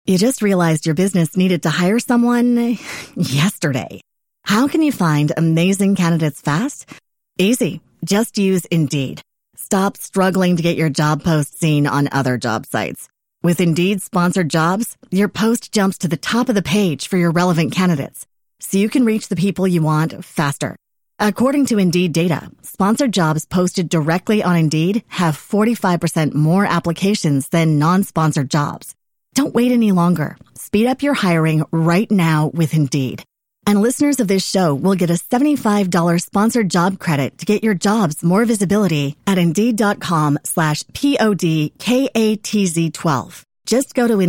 You just realized your business needed to hire someone yesterday. How can you find amazing candidates fast? Easy. Just use Indeed. Stop struggling to get your job post seen on other job sites. With Indeed sponsored jobs, your post jumps to the top of the page for your relevant candidates, so you can reach the people you want faster. According to Indeed data, sponsored jobs posted directly on Indeed have 45% more applications than non-sponsored jobs. Don't wait any longer. Speed up your hiring right now with Indeed. And listeners of this show will get a $75 sponsored job credit to get your jobs more visibility at Indeed.com/PODKATZ12. Just go to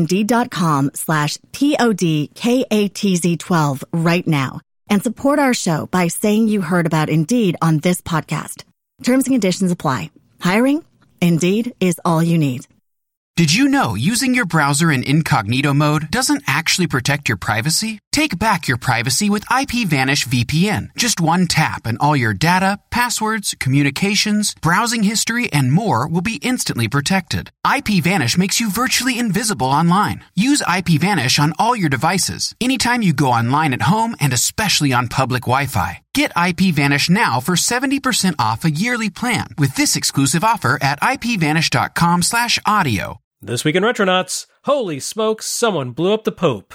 Indeed.com/PODKATZ12 right now and support our show by saying you heard about Indeed on this podcast. Terms and conditions apply. Hiring? Indeed is all you need. Did you know using your browser in incognito mode doesn't actually protect your privacy? Take back your privacy with IPVanish VPN. Just one tap and all your data, passwords, communications, browsing history, and more will be instantly protected. IPVanish makes you virtually invisible online. Use IPVanish on all your devices, anytime you go online at home and especially on public Wi-Fi. Get IPVanish now for 70% off a yearly plan with this exclusive offer at IPVanish.com/audio. This week in Retronauts, holy smokes, someone blew up the Pope.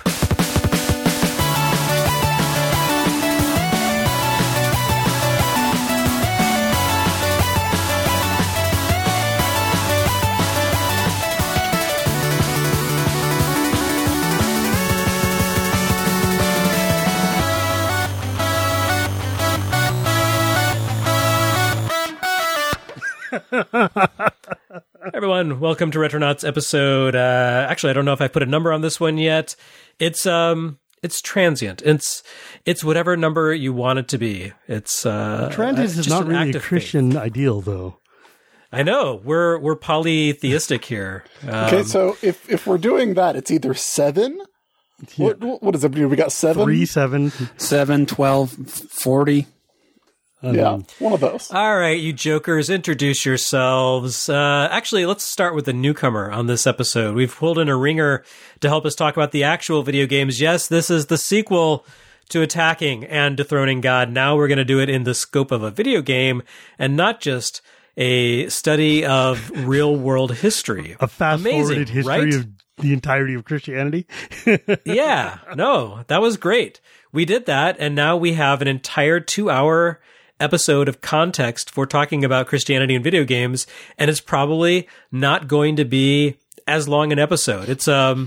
Everyone, welcome to Retronauts episode. Actually, I don't know if I put a number on this one yet. It's transient. It's whatever number you want it to be. It's transient is not really a Christian ideal, though. I know we're polytheistic here. Okay, so if we're doing that, it's either 7. Yeah. What is it? We got 7, 3, 7, 7, 12, 40. Yeah, one of those. All right, you jokers, introduce yourselves. Actually, let's start with the newcomer on this episode. We've pulled in a ringer to help us talk about the actual video games. Yes, this is the sequel to Attacking and Dethroning God. Now we're going to do it in the scope of a video game and not just a study of real-world history. A fast-forwarded history, right? Of the entirety of Christianity. Yeah, no, that was great. We did that, and now we have an entire 2-hour episode of context for talking about Christianity and video games, and it's probably not going to be as long an episode. It's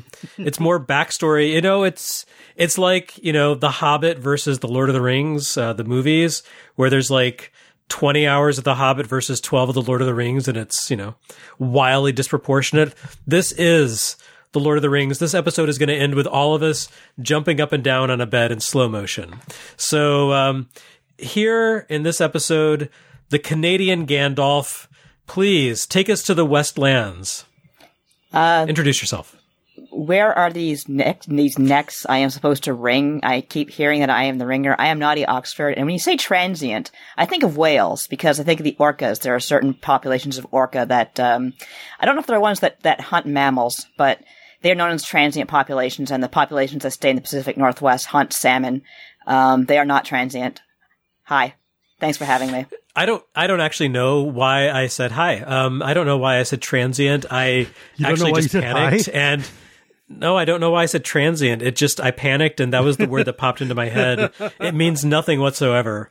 more backstory. You know, it's like, you know, The Hobbit versus The Lord of the Rings, the movies, where there's like 20 hours of The Hobbit versus 12 of The Lord of the Rings, and it's, you know, wildly disproportionate. This is The Lord of the Rings. This episode is going to end with all of us jumping up and down on a bed in slow motion. So, here in this episode, the Canadian Gandalf, please take us to the Westlands. Introduce yourself. Where are these necks I am supposed to ring? I keep hearing that I am the ringer. I am Naughty Oxford. And when you say transient, I think of whales because I think of the orcas. There are certain populations of orca that, I don't know if they're ones that hunt mammals, but they are known as transient populations, and the populations that stay in the Pacific Northwest hunt salmon. They are not transient. Hi. Thanks for having me. I don't actually know why I said hi. I don't know why I said transient. I actually just panicked and no, I don't know why I said transient. I panicked and that was the word that popped into my head. It means nothing whatsoever.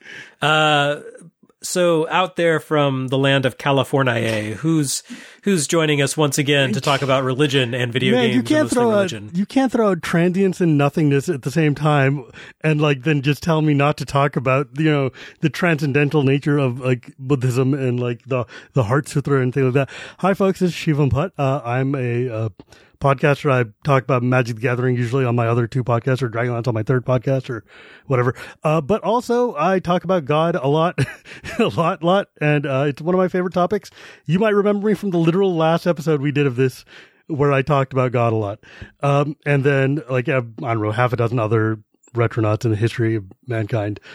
So out there from the land of California, who's joining us once again to talk about religion and video games? You can't throw out transience and nothingness at the same time, and then just tell me not to talk about the transcendental nature of Buddhism and the Heart Sutra and things like that. Hi, folks, this is Shivam Putt. I'm a podcaster. I talk about Magic the Gathering usually on my other 2 podcasts, or Dragonlance on my 3rd podcast, or whatever. But also I talk about God a lot, a lot. And, it's one of my favorite topics. You might remember me from the literal last episode we did of this, where I talked about God a lot. And then I don't know, half a dozen other Retronauts in the history of mankind.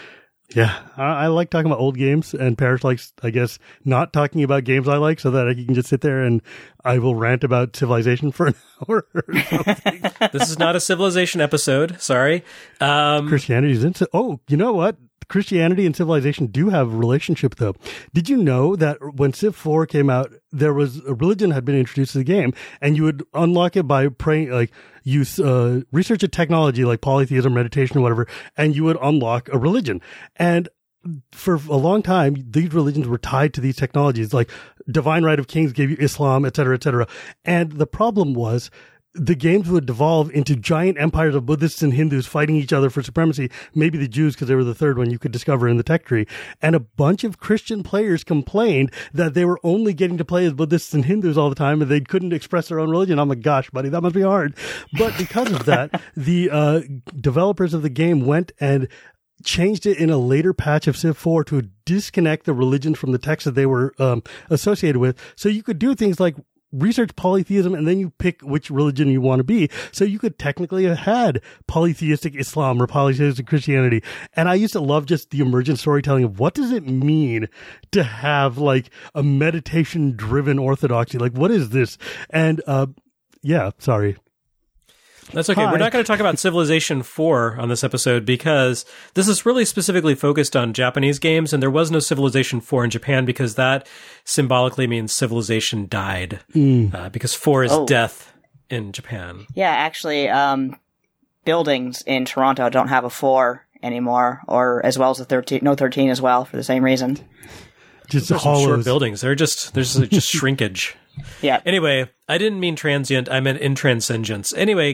Yeah, I like talking about old games, and Parrish likes, I guess, not talking about games I like, so that I can just sit there and I will rant about Civilization for an hour or something. This is not a Civilization episode. Sorry. Christianity's into. Oh, you know what? Christianity and Civilization do have a relationship, though. Did you know that when Civ 4 came out, there was a religion had been introduced to the game, and you would unlock it by praying, like, use research a technology like polytheism, meditation, or whatever, and you would unlock a religion. And for a long time, these religions were tied to these technologies, like Divine Right of Kings gave you Islam, et cetera, et cetera. And the problem was, the games would devolve into giant empires of Buddhists and Hindus fighting each other for supremacy. Maybe the Jews, because they were the third one you could discover in the tech tree. And a bunch of Christian players complained that they were only getting to play as Buddhists and Hindus all the time, and they couldn't express their own religion. I'm like, gosh, buddy, that must be hard. But because of that, the developers of the game went and changed it in a later patch of Civ 4 to disconnect the religions from the texts that they were associated with. So you could do things like research polytheism, and then you pick which religion you want to be. So you could technically have had polytheistic Islam or polytheistic Christianity. And I used to love just the emergent storytelling of what does it mean to have like a meditation driven orthodoxy? Like, what is this? And, yeah, sorry. That's okay. Hi. We're not going to talk about Civilization 4 on this episode because this is really specifically focused on Japanese games, and there was no Civilization 4 in Japan because that symbolically means civilization died. Because 4 is death in Japan. Yeah, actually, buildings in Toronto don't have a 4 anymore, or as well as a 13, no 13 as well, for the same reason. Just There's some short hollows. buildings. There's just shrinkage. Yeah. Anyway, I didn't mean transient. I meant intransigence. Anyway,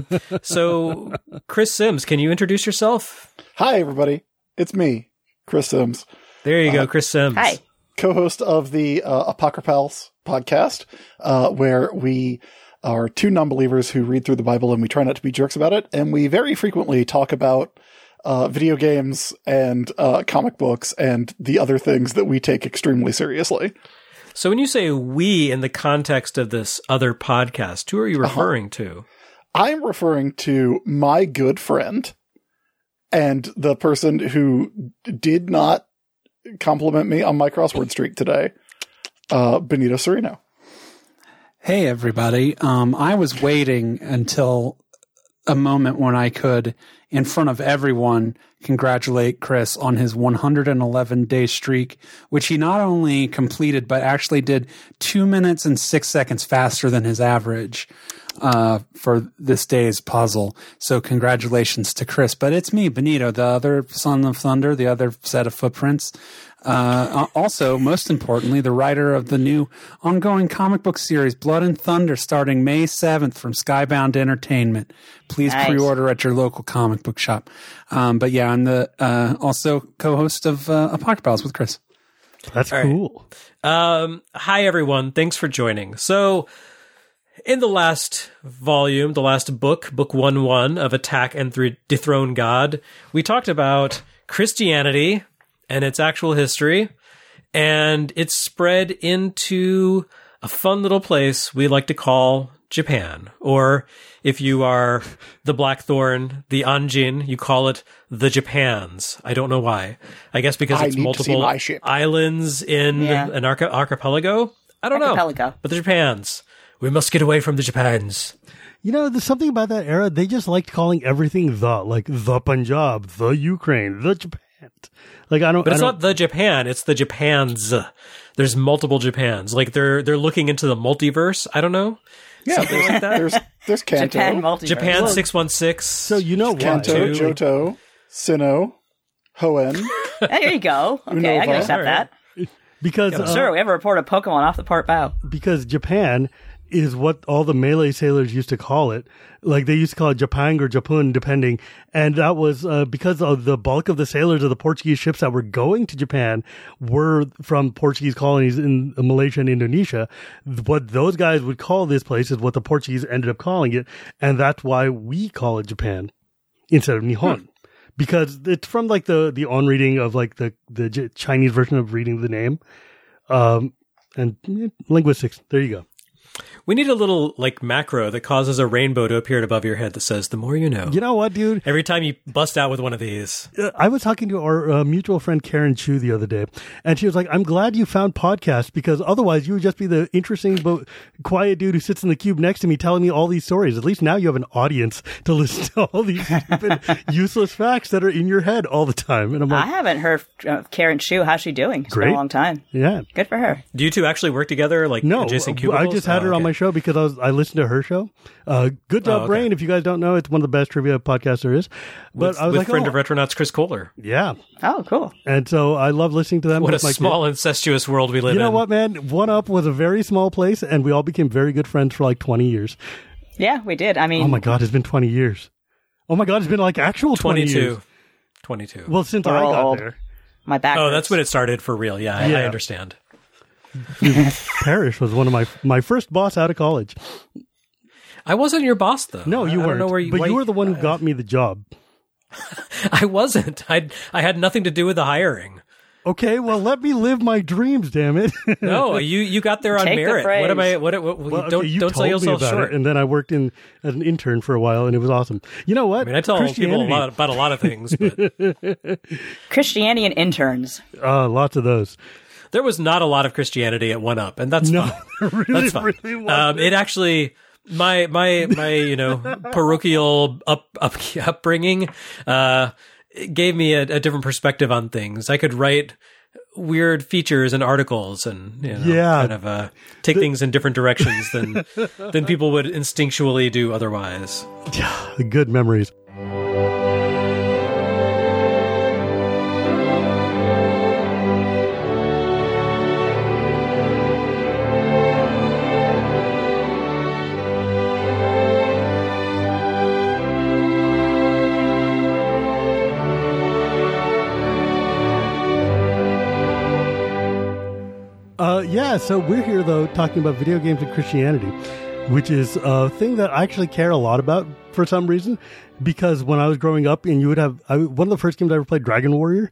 so Chris Sims, can you introduce yourself? Hi, everybody. It's me, Chris Sims, There you go, Chris Sims. Hi. co-host of the Apocrypals podcast, where we are two non-believers who read through the Bible and we try not to be jerks about it. And we very frequently talk about video games and comic books and the other things that we take extremely seriously. So when you say we in the context of this other podcast, who are you referring to? I'm referring to my good friend and the person who did not compliment me on my crossword streak today, Benito Sereno. Hey, everybody. I was waiting until a moment when I could, in front of everyone, congratulate Chris on his 111-day streak, which he not only completed, but actually did 2 minutes and 6 seconds faster than his average for this day's puzzle. So congratulations to Chris. But it's me, Benito, the other son of thunder, the other set of footprints. Also, most importantly, the writer of the new ongoing comic book series, Blood and Thunder, starting May 7th from Skybound Entertainment. Please pre-order at your local comic book shop. But yeah, I'm the also co-host of Apocrypals with Chris. That's cool. Hi, everyone. Thanks for joining. So in the last volume, the last book 1-1 of Attack and Dethrone God, we talked about Christianity and its actual history, and it's spread into a fun little place we like to call Japan. Or if you are the Blackthorn, the Anjin, you call it the Japans. I don't know why. I guess because it's multiple islands in an archipelago? I don't know. But the Japans. We must get away from the Japans. You know, there's something about that era. They just liked calling everything like the Punjab, the Ukraine, the Japan. Like But it's not the Japan, it's the Japans. There's multiple Japans. Like they're looking into the multiverse. I don't know. Yeah, something like that. There's Kanto. Japan 616. So you know Kanto, Johto, Sinnoh, Hoenn. There you go. Okay, I can accept that. Because sure, we have a report of Pokemon off the port bow. Because Japan is what all the Malay sailors used to call it. Like they used to call it Japang or Japun, depending. And that was because of the bulk of the sailors of the Portuguese ships that were going to Japan were from Portuguese colonies in Malaysia and Indonesia. What those guys would call this place is what the Portuguese ended up calling it. And that's why we call it Japan instead of Nihon. Because it's from like the on reading of like the Chinese version of reading the name. And linguistics. There you go. We need a little like macro that causes a rainbow to appear above your head that says, "The more you know." You know what, dude? Every time you bust out with one of these. I was talking to our mutual friend Karen Chu the other day, and she was like, "I'm glad you found podcasts because otherwise you would just be the interesting but quiet dude who sits in the cube next to me telling me all these stories. At least now you have an audience to listen to all these stupid, useless facts that are in your head all the time." And I'm like, I haven't heard of Karen Chu. How's she doing? It's been Great. a long time. yeah. Good for her. Do you two actually work together, like No, adjacent cubicles? I just had her on my show because I listened to her show. Good Job okay. Brain. If you guys don't know, it's one of the best trivia podcasts there is. But with, I was with like, friend oh, of Retronauts, Chris Kohler. yeah. Oh, cool. And so I love listening to them. What a with my small, incestuous world we live You in. know what, man? One Up was a very small place, and we all became very good friends for like 20 years. Yeah, we did. I mean, Oh my God, it's been 20 years. Oh my God, it's been like actual 20 years. 22. Well, since We're I all got old. there. my back. Oh, hurts. that's when it started for real. Yeah, I Yeah. understand. Parrish was one of my first boss out of college. I wasn't your boss, though. No, you I weren't. don't know where but why you were the one who got me the job. I wasn't. I had nothing to do with the hiring. Okay, well, let me live my dreams, damn it. No, you got there on Take the merit. praise. What am I? What Well, don't okay, you don't sell told me yourself about short. it, and then I worked as an intern for a while, and it was awesome. You know what? I mean, I tell people about a lot of things, but Christianity and interns. Lots of those. there was not a lot of Christianity at One Up, and that's No, fine. there really, That's fine. really wasn't. It actually my parochial upbringing gave me a different perspective on things. I could write weird features and articles and Yeah. kind of take things in different directions than people would instinctually do otherwise. Good memories. Yeah, so we're here, though, talking about video games and Christianity, which is a thing that I actually care a lot about for some reason, because when I was growing up, and you would have, one of the first games I ever played, Dragon Warrior,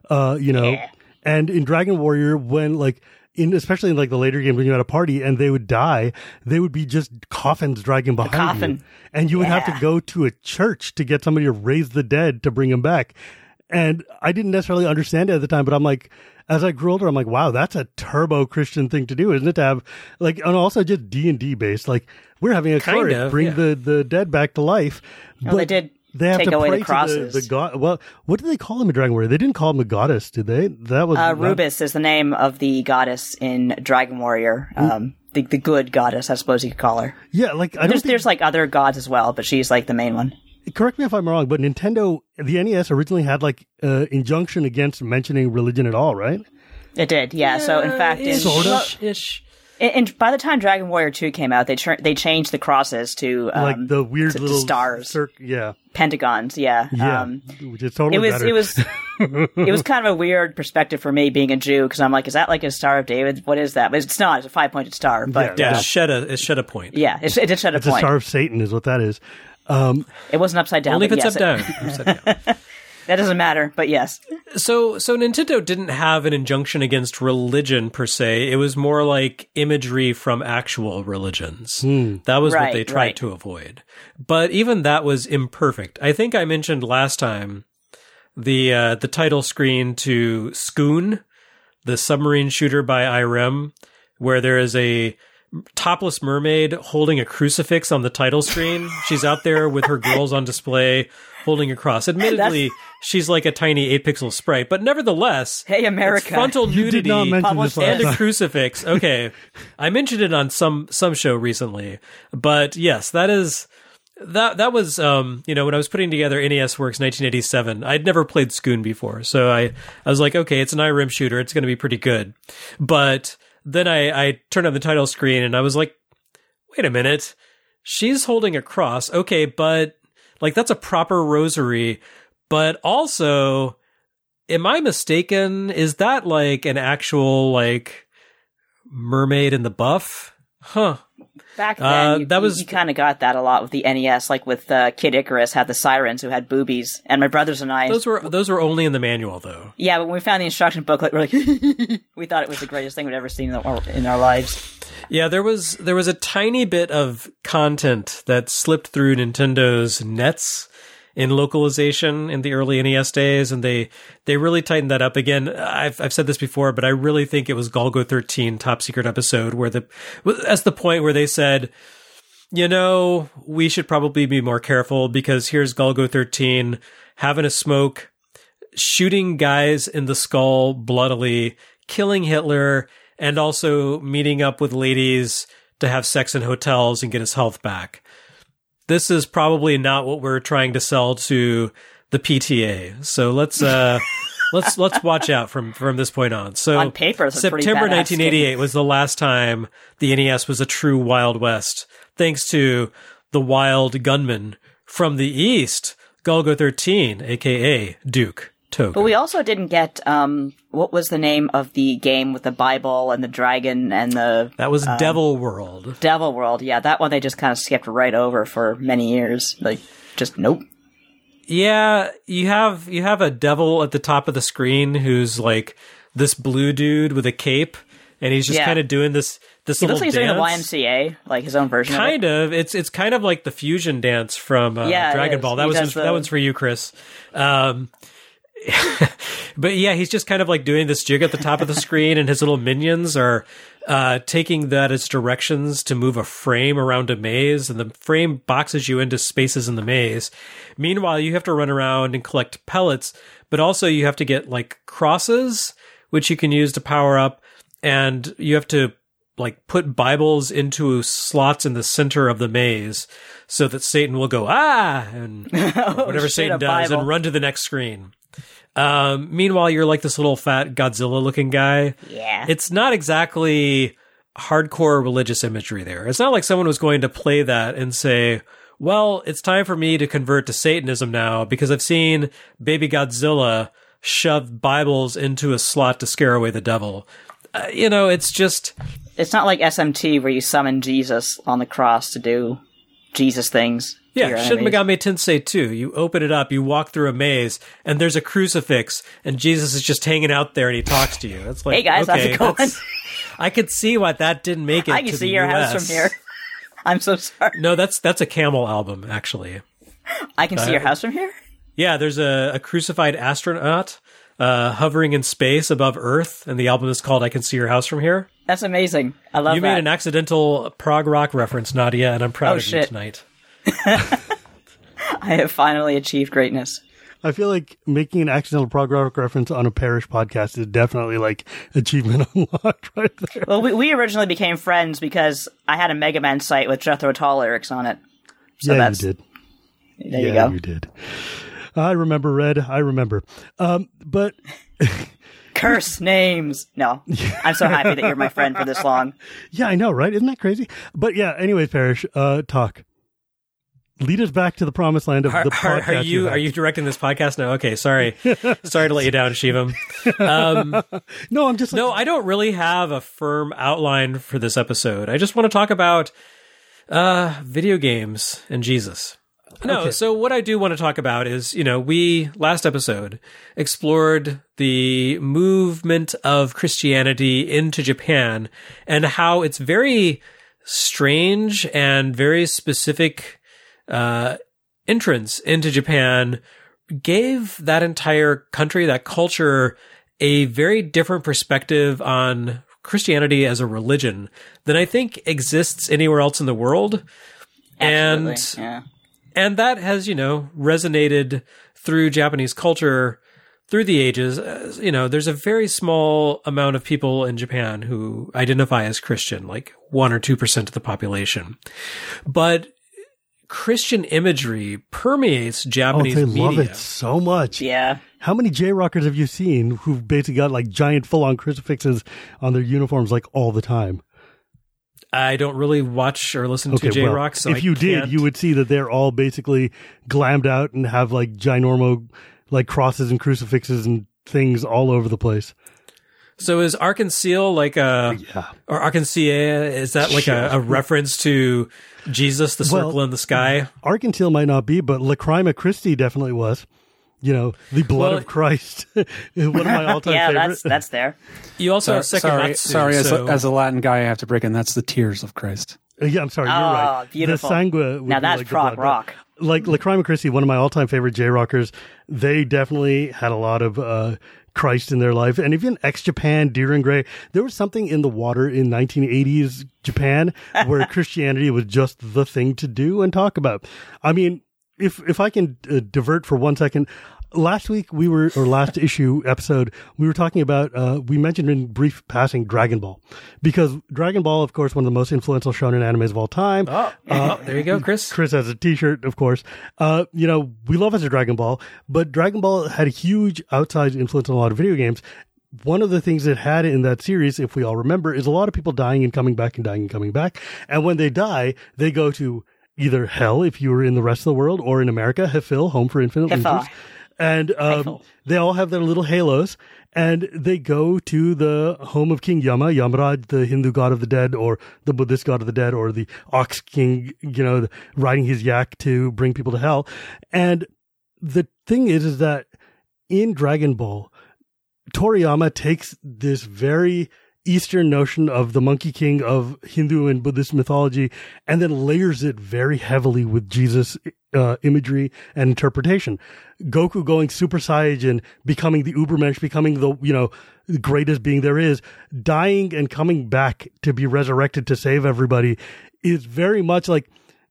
and in Dragon Warrior, when, like, especially in, like, the later games when you had a party and they would die, they would be just coffins dragging behind you. coffin. And you would have to go to a church to get somebody to raise the dead to bring them back. And I didn't necessarily understand it at the time, but I'm like, as I grew older, I'm like, wow, that's a turbo Christian thing to do, isn't it? To have, like, and also just D&D based. Like, we're having a Kind cleric of, bring yeah. the dead back to life. Well, they did They have take to away pray the crosses. to the god. Well, what did they call him in Dragon Warrior? They didn't call him a goddess, did they? That was Rubis is the name of the goddess in Dragon Warrior. The good goddess, I suppose you could call her. Yeah, like I don't think, There's like other gods as well, but she's like the main one. correct me if I'm wrong, but Nintendo, the NES originally had like injunction against mentioning religion at all, right? It did, yeah. So in fact, Ish. and by the time Dragon Warrior 2 came out, they changed the crosses to Like the weird to little stars, yeah, pentagons. Yeah, yeah, which is totally better. it was kind of a weird perspective for me being a Jew because I'm like, is that like a Star of David? What is that? But it's not. It's a 5-pointed star. But Yeah, it shed a point. yeah, it did shed a It's a point. Star of Satan, is what that is. It wasn't upside down. Only if but it's yes, upside down. That doesn't matter. But yes, So Nintendo didn't have an injunction against religion per se. It was more like imagery from actual religions. That was what Right, they tried right. to avoid. But even that was imperfect. I think I mentioned last time the title screen to Scoon, the submarine shooter by Irem, where there is a topless mermaid holding a crucifix on the title screen. She's out there with her girls on display holding a cross. Admittedly, she's like a tiny 8-pixel sprite, but nevertheless, hey America, it's frontal You nudity did not mention this last and a time. crucifix. Okay, I mentioned it on some show recently, but yes, that was when I was putting together NES Works 1987. I'd never played Scoon before, so I was like, okay, it's an IRIM shooter, it's going to be pretty good. But then I turned on the title screen and I was like, wait a minute, she's holding a cross, okay, but like that's a proper rosary, but also, am I mistaken? Is that like an actual like mermaid in the buff? Huh. Back then, that was you kind of got that a lot with the NES, like with Kid Icarus had the sirens who had boobies, and my brothers and I. Those were only in the manual, though. Yeah, but when we found the instruction booklet, we're like, we thought it was the greatest thing we'd ever seen in our lives. Yeah, there was a tiny bit of content that slipped through Nintendo's nets in localization in the early NES days, and they really tightened that up. Again, I've said this before, but I really think it was Golgo 13 Top Secret episode where that's the point where they said, we should probably be more careful because here's Golgo 13 having a smoke, shooting guys in the skull bloodily, killing Hitler, and also meeting up with ladies to have sex in hotels and get his health back. This is probably not what we're trying to sell to the PTA. So let's watch out from this point on. So on paper, September 1988 was the last time the NES was a true Wild West, thanks to the Wild Gunman from the East, Golgo 13, aka Duke Token. But we also didn't get what was the name of the game with the Bible and the dragon and the that was Devil World. Devil World, yeah, that one they just kind of skipped right over for many years. Like, just nope. Yeah, you have a devil at the top of the screen who's like this blue dude with a cape, and he's just kind of doing this he little looks like he's dance. doing the YMCA, like his own version. Kind of it. It's kind of like the fusion dance from Dragon Ball. That one's for you, Chris. But yeah, he's just kind of like doing this jig at the top of the screen, and his little minions are taking that as directions to move a frame around a maze, and the frame boxes you into spaces in the maze. Meanwhile, you have to run around and collect pellets, but also you have to get like crosses, which you can use to power up, and you have to like put Bibles into slots in the center of the maze so that Satan will go, and whatever Satan does, and run to the next screen. Meanwhile, you're like this little fat Godzilla looking guy. Yeah. It's not exactly hardcore religious imagery there. It's not like someone was going to play that and say, well, it's time for me to convert to Satanism now because I've seen baby Godzilla shove Bibles into a slot to scare away the devil. It's just... It's not like SMT where you summon Jesus on the cross to do Jesus things. Yeah, Shin Megami Tensei 2. You open it up, you walk through a maze, and there's a crucifix, and Jesus is just hanging out there, and he talks to you. It's like, hey guys, okay, how's it going? I could see why that didn't make it. I can to see the your US. house from here. I'm so sorry. No, that's a Camel album, actually. I can see your house from here? Yeah, there's a crucified astronaut hovering in space above Earth, and the album is called I Can See Your House From Here. That's amazing. I love that. You made an accidental prog rock reference, Nadia, and I'm proud of you tonight. I have finally achieved greatness. I feel like making an accidental prog rock reference on a parish podcast is definitely like achievement unlocked right there. Well, we originally became friends because I had a Mega Man site with Jethro Tull lyrics on it. So yeah, you did. There you go. You did. I remember, Red. I remember. But... Curse names. No. I'm so happy that you're my friend for this long. Yeah, I know, right? Isn't that crazy? But yeah, anyways, Parish, talk. Lead us back to the promised land of the podcast. Are you directing this podcast now? Okay, sorry. Sorry to let you down, Shivam. No, I'm just like, no, I don't really have a firm outline for this episode. I just want to talk about video games and Jesus. No, okay. So what I do want to talk about is, we last episode explored the movement of Christianity into Japan and how it's very strange and very specific entrance into Japan gave that entire country, that culture, a very different perspective on Christianity as a religion than I think exists anywhere else in the world. Absolutely. And that has, resonated through Japanese culture through the ages. There's a very small amount of people in Japan who identify as Christian, like 1 or 2% of the population. But Christian imagery permeates Japanese media. They love it so much. Yeah. How many J-rockers have you seen who've basically got like giant full-on crucifixes on their uniforms like all the time? I don't really watch or listen to J-Rock, so if you did, you would see that they're all basically glammed out and have like ginormo like crosses and crucifixes and things all over the place. So is Arc-en-Ciel like or Arc-en-Ciel, is that like a reference to Jesus, the circle in the sky? Arc-en-Ciel might not be, but Lacrima Christi definitely was. You know, the blood of Christ. One of my all-time favorites. Yeah, that's there. You also have Sekimatsu. Sorry, as a Latin guy, I have to break in. That's the tears of Christ. Yeah, I'm sorry, you're right. Beautiful. The Sangua. Now that's like prog rock. Like Lacrima Christi, one of my all-time favorite J-rockers, they definitely had a lot of Christ in their life. And even ex-Japan, Deer and Grey, there was something in the water in 1980s Japan where Christianity was just the thing to do and talk about. I mean, if I can divert for 1 second, last issue episode, we were talking about, we mentioned in brief passing Dragon Ball. Because Dragon Ball, of course, one of the most influential shonen animes of all time. There you go, Chris. Chris has a t-shirt, of course. You know, we love us a Dragon Ball, but Dragon Ball had a huge outsized influence on a lot of video games. One of the things it had in that series, if we all remember, is a lot of people dying and coming back and dying and coming back. And when they die, they go to either hell, if you were in the rest of the world, or in America, Hefil, Home for Infinite Legions. And they all have their little halos, and they go to the home of King Yama, Yamaraj, the Hindu god of the dead, or the Buddhist god of the dead, or the ox king, you know, riding his yak to bring people to hell. And the thing is that in Dragon Ball, Toriyama takes this very Eastern notion of the Monkey King of Hindu and Buddhist mythology, and then layers it very heavily with Jesus imagery and interpretation. Goku going Super Saiyan, becoming the Ubermensch, becoming the, you know, the greatest being there is, dying and coming back to be resurrected to save everybody, is very much like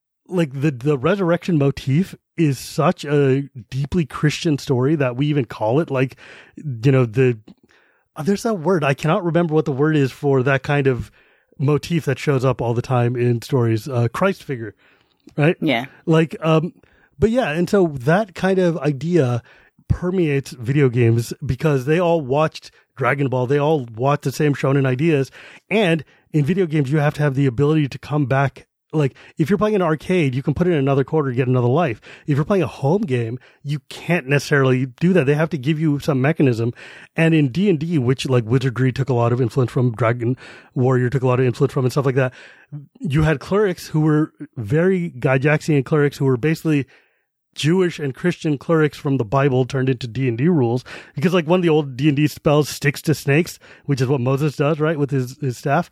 the resurrection motif is such a deeply Christian story that we even call it, like, you know, there's that word. I cannot remember what the word is for that kind of motif that shows up all the time in stories. Christ figure, right? Yeah. Like, but yeah. And so that kind of idea permeates video games because they all watched Dragon Ball. They all watched the same shonen ideas. And in video games, you have to have the ability to come back. Like, if you're playing an arcade, you can put in another quarter to get another life. If you're playing a home game, you can't necessarily do that. They have to give you some mechanism. And in D&D, which, like, Wizardry took a lot of influence from, Dragon Warrior took a lot of influence from, and stuff like that, you had clerics who were very Gygaxian clerics who were basically Jewish and Christian clerics from the Bible turned into D&D rules. Because, like, one of the old D&D spells, Sticks to Snakes, which is what Moses does, right, with his staff.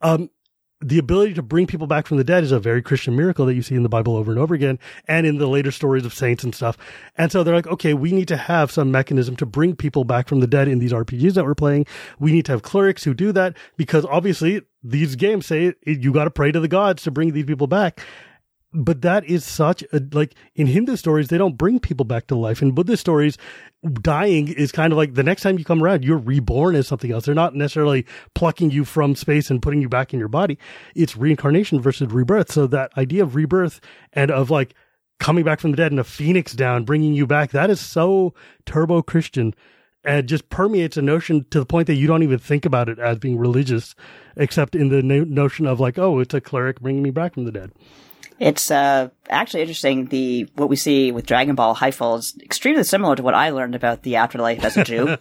The ability to bring people back from the dead is a very Christian miracle that you see in the Bible over and over again, and in the later stories of saints and stuff. And so they're like, okay, we need to have some mechanism to bring people back from the dead in these RPGs that we're playing. We need to have clerics who do that, because obviously these games say you got to pray to the gods to bring these people back. But that is such a, like, in Hindu stories, they don't bring people back to life. In Buddhist stories, dying is kind of like the next time you come around, you're reborn as something else. They're not necessarily plucking you from space and putting you back in your body. It's reincarnation versus rebirth. So that idea of rebirth and of, like, coming back from the dead and a phoenix down, bringing you back, that is so turbo Christian and just permeates a notion to the point that you don't even think about it as being religious, except in the notion of, like, oh, it's a cleric bringing me back from the dead. It's actually interesting. What we see with Dragon Ball Hyfel is extremely similar to what I learned about the afterlife as a Jew.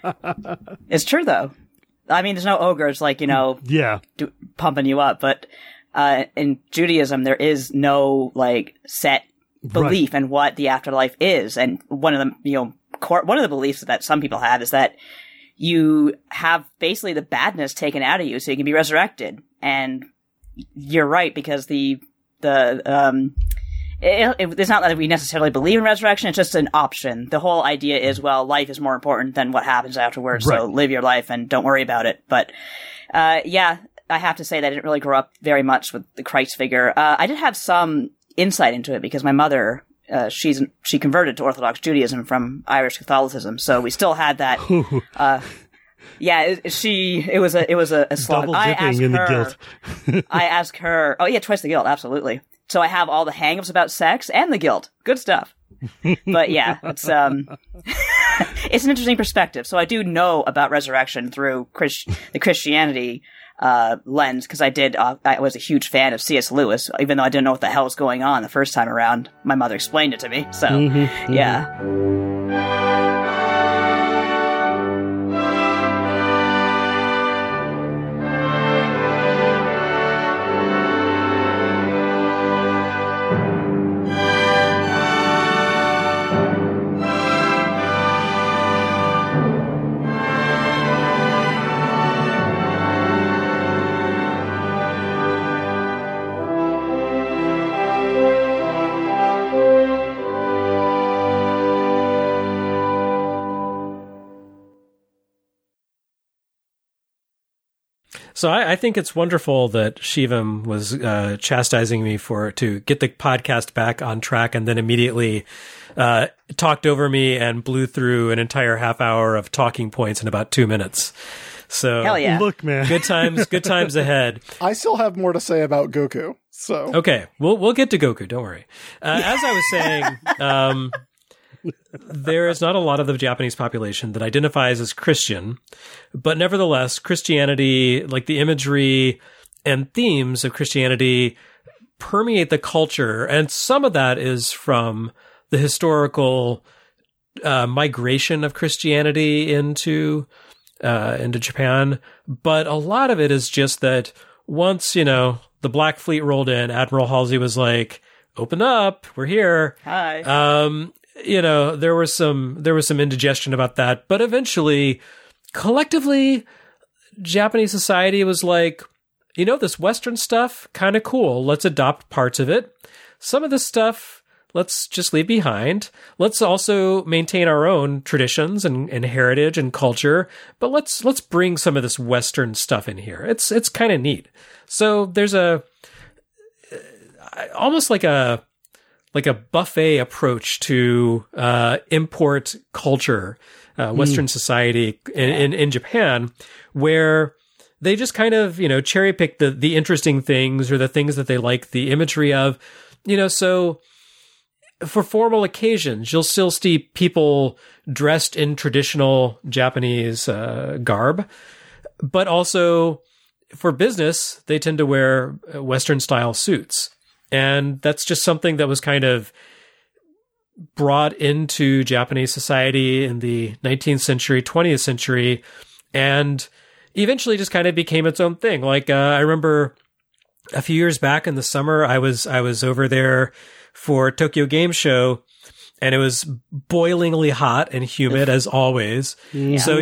It's true, though. I mean, there's no ogres, like, you know, pumping you up. But in Judaism, there is no, like, set belief in what the afterlife is. And one of the beliefs that some people have is that you have basically the badness taken out of you so you can be resurrected. And you're right, because it's not that we necessarily believe in resurrection. It's just an option. The whole idea is, well, life is more important than what happens afterwards. Right. So live your life and don't worry about it. But, yeah, I have to say that I didn't really grow up very much with the Christ figure. I did have some insight into it because my mother, she converted to Orthodox Judaism from Irish Catholicism. So we still had that, yeah, it was a slog. Double dipping in the guilt. I asked her, oh yeah, twice the guilt, absolutely. So I have all the hang-ups about sex and the guilt. Good stuff. But yeah, it's it's an interesting perspective. So I do know about resurrection through the Christianity lens, because I was a huge fan of C.S. Lewis, even though I didn't know what the hell was going on the first time around. My mother explained it to me. So yeah. So I think it's wonderful that Shivam was chastising me to get the podcast back on track, and then immediately talked over me and blew through an entire half hour of talking points in about 2 minutes. So Hell yeah. Look, man. good times ahead. I still have more to say about Goku. So Okay, we'll get to Goku. Don't worry. As I was saying, there is not a lot of the Japanese population that identifies as Christian, but nevertheless, Christianity, like the imagery and themes of Christianity, permeate the culture, and some of that is from the historical migration of Christianity into Japan, but a lot of it is just that once, the Black Fleet rolled in, Admiral Halsey was like, open up, we're here. Hi. There was some indigestion about that, but eventually, collectively, Japanese society was like, this Western stuff, kind of cool. Let's adopt parts of it. Some of this stuff, let's just leave behind. Let's also maintain our own traditions and heritage and culture, but let's bring some of this Western stuff in here. It's kind of neat. So there's almost like a buffet approach to import culture, Western society in Japan, where they just kind of cherry pick the interesting things or the things that they like the imagery of, so. For formal occasions, you'll still see people dressed in traditional Japanese garb, but also for business, they tend to wear Western-style suits. And that's just something that was kind of brought into Japanese society in the 19th century, 20th century, and eventually just kind of became its own thing. Like, I remember a few years back in the summer, I was over there for Tokyo Game Show, and it was boilingly hot and humid as always. Yeah. So,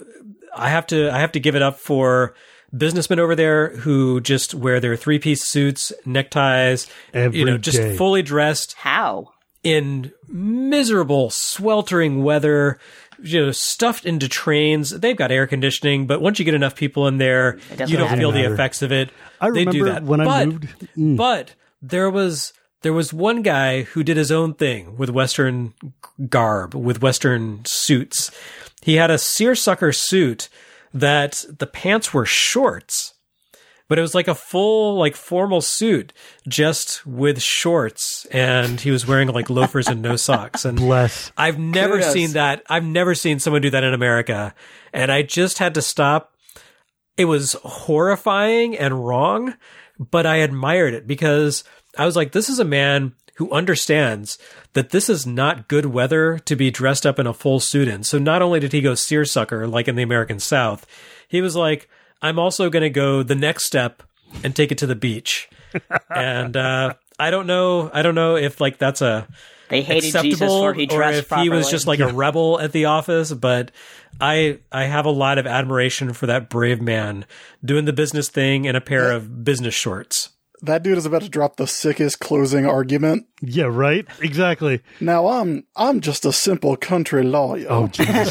I have to give it up for businessmen over there who just wear their 3-piece suits, neckties, just fully dressed. How? In miserable, sweltering weather, stuffed into trains. They've got air conditioning, but once you get enough people in there, you don't feel the effects of it. They do that. When I moved. But there was one guy who did his own thing with Western garb, with Western suits. He had a seersucker suit that the pants were shorts, but it was like a full, formal suit just with shorts, and he was wearing loafers and no socks. And I've never seen that. I've never seen someone do that in America, and I just had to stop. It was horrifying and wrong, but I admired it because I was like, this is a man who understands that this is not good weather to be dressed up in a full suit in. So not only did he go seersucker like in the American South, he was like, I'm also going to go the next step and take it to the beach. And I don't know if that's they hated acceptable Jesus for he dressed or if properly. he was just a rebel at the office, but I have a lot of admiration for that brave man doing the business thing in a pair of business shorts. That dude is about to drop the sickest closing argument. Yeah, right? Exactly. Now, I'm just a simple country lawyer. Oh, Jesus.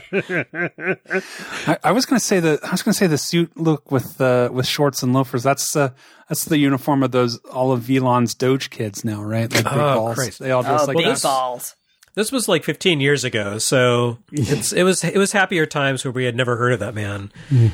I was going to say the suit look with shorts and loafers. That's the uniform of all of Velon's Doge kids now, right? Like big balls. Christ. They all dress like big that. balls. This was 15 years ago, so it was happier times where we had never heard of that man.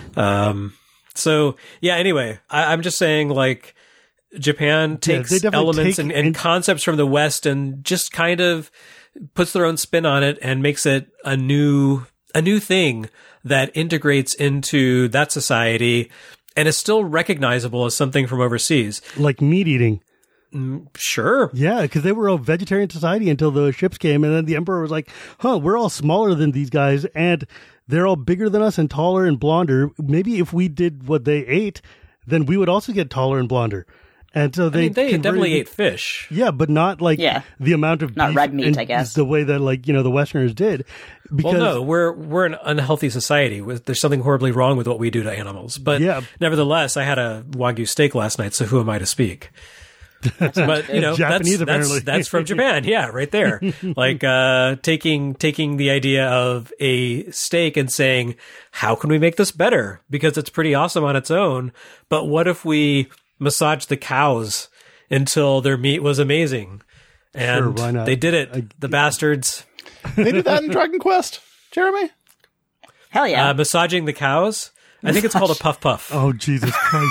So yeah. Anyway, I'm just saying Japan takes elements and concepts from the West and just kind of puts their own spin on it and makes it a new thing that integrates into that society and is still recognizable as something from overseas. Like meat eating. Sure. Yeah, because they were a vegetarian society until the ships came, and then the emperor was like, we're all smaller than these guys, and they're all bigger than us and taller and blonder. Maybe if we did what they ate, then we would also get taller and blonder. And so they definitely ate fish. Yeah, but not the amount of not beef red meat, I guess. The way that the Westerners did. Because, well, no, we're an unhealthy society. There's something horribly wrong with what we do to animals. But nevertheless, I had a Wagyu steak last night, so who am I to speak? But Japanese, apparently. that's from Japan. Yeah, right there. Like taking the idea of a steak and saying, how can we make this better? Because it's pretty awesome on its own. But what if we massage the cows until their meat was amazing? And Sure, why not? they did it. The bastards. They did that in Dragon Quest, Jeremy. Hell yeah. Massaging the cows. I think it's called a puff puff. Oh, Jesus Christ.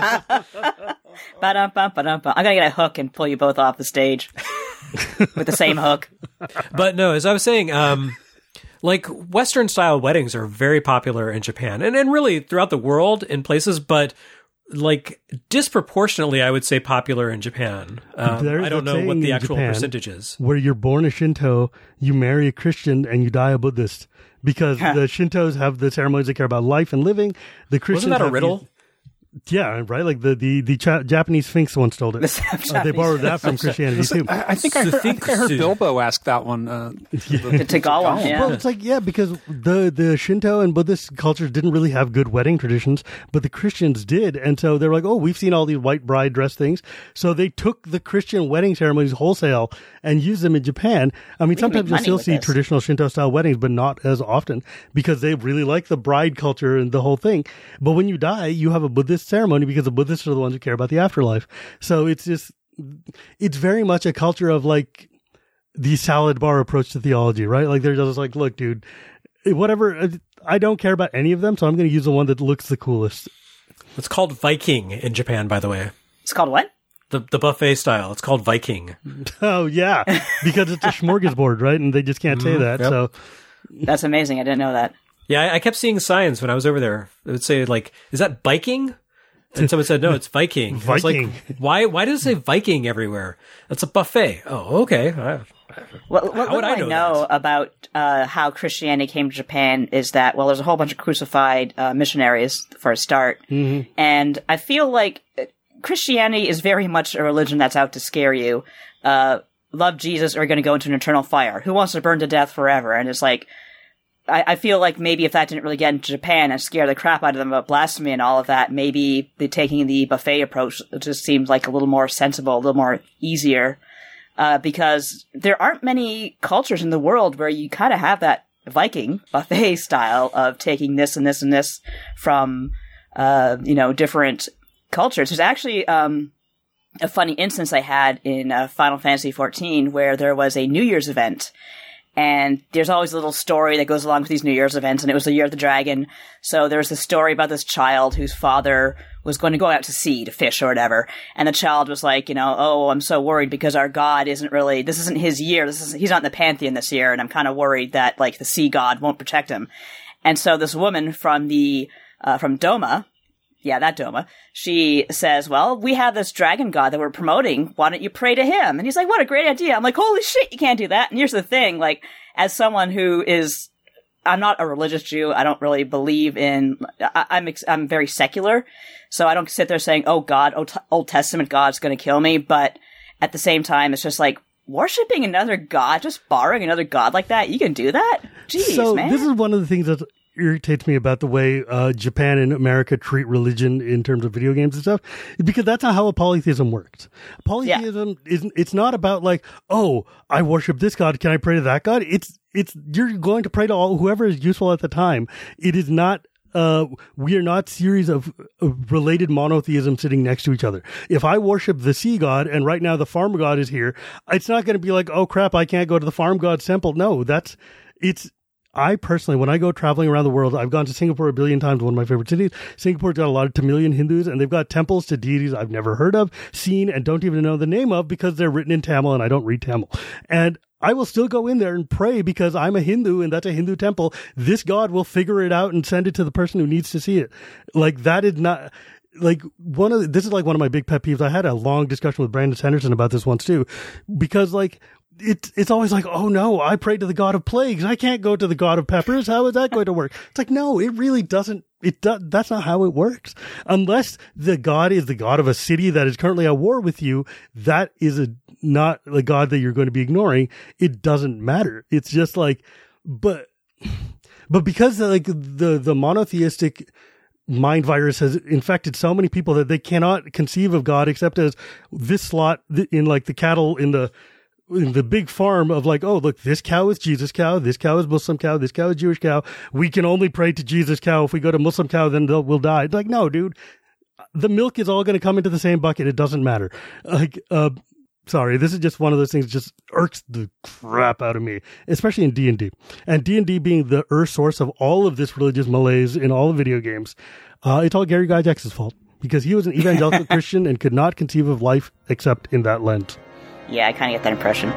Ba-dum-bum-ba-dum-bum. I'm going to get a hook and pull you both off the stage with the same hook. But no, as I was saying, like Western style weddings are very popular in Japan and really throughout the world in places, but like disproportionately, I would say popular in Japan. There's I don't a know what saying the in actual Japan percentage is. Where you're born a Shinto, you marry a Christian, and you die a Buddhist. Because the Shintos have the ceremonies that care about life and living. The Christians Wasn't that a have riddle? Yeah, right. Like the Japanese Sphinx once told it. They borrowed that from Christianity too. I think I heard Bilbo ask that one. To Gollum, yeah. Well, it's like, yeah, because the Shinto and Buddhist cultures didn't really have good wedding traditions, but the Christians did. And so they were like, oh, we've seen all these white bride dress things. So they took the Christian wedding ceremonies wholesale and used them in Japan. I mean, sometimes you'll still see traditional Shinto style weddings, but not as often because they really like the bride culture and the whole thing. But when you die, you have a Buddhist ceremony because the Buddhists are the ones who care about the afterlife. So it's very much a culture of like the salad bar approach to theology, right? Like they're just like, look, dude, whatever, I don't care about any of them, so I'm going to use the one that looks the coolest. It's called Viking in Japan, by the way. It's called what? The buffet style. It's called Viking. Oh, yeah, because it's a smorgasbord, right? And they just can't say that. Yep. So that's amazing. I didn't know that. Yeah, I kept seeing signs when I was over there. It would say, like, is that biking? And someone said, no, it's Viking. Viking. I was like, why does it say Viking everywhere? That's a buffet. Oh, okay. What I know about how Christianity came to Japan is that, well, there's a whole bunch of crucified missionaries for a start. Mm-hmm. And I feel like Christianity is very much a religion that's out to scare you. Love Jesus or you're going to go into an eternal fire. Who wants to burn to death forever? And it's like, I feel like maybe if that didn't really get into Japan and scare the crap out of them about blasphemy and all of that, maybe taking the buffet approach just seems like a little more sensible, a little more easier, because there aren't many cultures in the world where you kind of have that Viking buffet style of taking this and this and this from, different cultures. There's actually a funny instance I had in Final Fantasy XIV where there was a New Year's event. And there's always a little story that goes along with these New Year's events, and it was the Year of the Dragon. So there was this story about this child whose father was going to go out to sea to fish or whatever. And the child was like, oh, I'm so worried because our God this isn't his year. He's not in the pantheon this year. And I'm kind of worried that like the sea god won't protect him. And so this woman from Doma, yeah, that Doma, she says, well, we have this dragon god that we're promoting. Why don't you pray to him? And he's like, what a great idea. I'm like, holy shit, you can't do that. And here's the thing, like, as someone who I'm not a religious Jew. I don't really believe I'm very secular. So I don't sit there saying, oh God, Old Testament God's going to kill me. But at the same time, it's just like, worshipping another god, just borrowing another god like that, you can do that? Jeez, so man. This is one of the things that irritates me about the way Japan and America treat religion in terms of video games and stuff, because that's not how polytheism works. Polytheism it's not about like, oh, I worship this god, can I pray to that god? It's you're going to pray to whoever is useful at the time. It is not we are not series of related monotheism sitting next to each other. If I worship the sea god and right now the farm god is here, it's not going to be like, oh crap, I can't go to the farm god's temple. No, I personally, when I go traveling around the world, I've gone to Singapore a billion times, one of my favorite cities. Singapore's got a lot of Tamilian Hindus, and they've got temples to deities I've never heard of, seen, and don't even know the name of because they're written in Tamil and I don't read Tamil. And I will still go in there and pray because I'm a Hindu and that's a Hindu temple. This God will figure it out and send it to the person who needs to see it. Like, that is not... Like, this is like one of my big pet peeves. I had a long discussion with Brandon Sanderson about this once too, because like, it's always like, oh no, I pray to the god of plagues. I can't go to the god of peppers. How is that going to work? It's like, no, it really doesn't. That's not how it works. Unless the god is the god of a city that is currently at war with you, that is not the god that you're going to be ignoring. It doesn't matter. It's just like, but because like the monotheistic mind virus has infected so many people that they cannot conceive of God except as this slot in like the cattle in the big farm of like, oh, look, this cow is Jesus cow, this cow is Muslim cow, this cow is Jewish cow. We can only pray to Jesus cow. If we go to Muslim cow, then we'll die. It's like, no, dude, the milk is all going to come into the same bucket. It doesn't matter. Like, sorry, this is just one of those things that just irks the crap out of me, especially in D&D. And D&D being the source of all of this religious malaise in all the video games, it's all Gary Gygax's fault because he was an evangelical Christian and could not conceive of life except in that lens. Yeah, I kind of get that impression.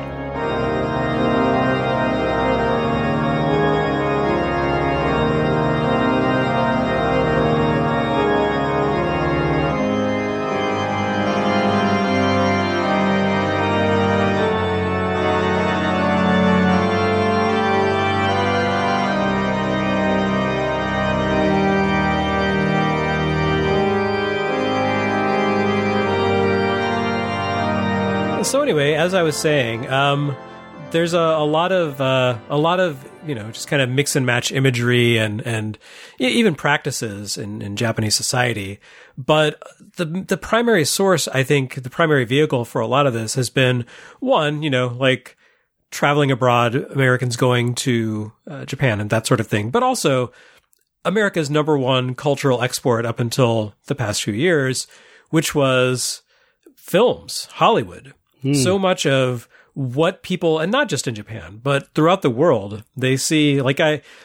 So anyway, as I was saying, there's a lot of just kind of mix and match imagery and even practices in Japanese society. But the primary source, I think, the primary vehicle for a lot of this has been one, like traveling abroad, Americans going to Japan and that sort of thing, but also America's number one cultural export up until the past few years, which was films, Hollywood. So much of what people, and not just in Japan, but throughout the world, they see, like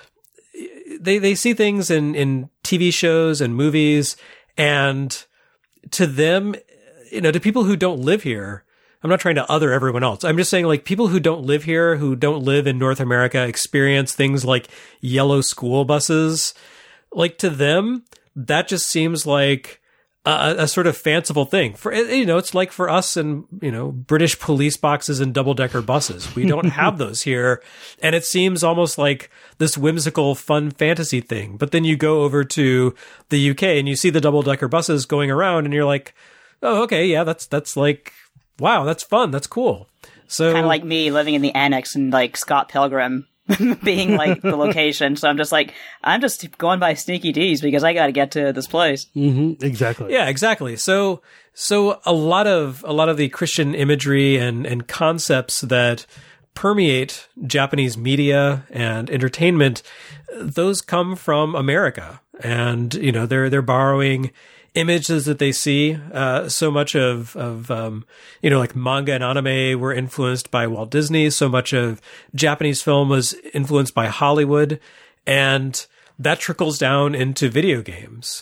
they see things in TV shows and movies, and to them, to people who don't live here, I'm not trying to other everyone else. I'm just saying, like, people who don't live here, who don't live in North America, experience things like yellow school buses. Like, to them, that just seems like a sort of fanciful thing. For it's like for us and British police boxes and double-decker buses. We don't have those here, and it seems almost like this whimsical, fun fantasy thing. But then you go over to the UK and you see the double-decker buses going around, and you're like, oh, okay, yeah, that's like, wow, that's fun, that's cool. So kind of like me living in the annex and like Scott Pilgrim being like the location. So I'm just going by Sneaky D's because I got to get to this place. Mm-hmm, exactly. Yeah, exactly. So a lot of the Christian imagery and concepts that permeate Japanese media and entertainment, those come from America, and they're borrowing images that they see. So much of like manga and anime were influenced by Walt Disney. So much of Japanese film was influenced by Hollywood, and that trickles down into video games.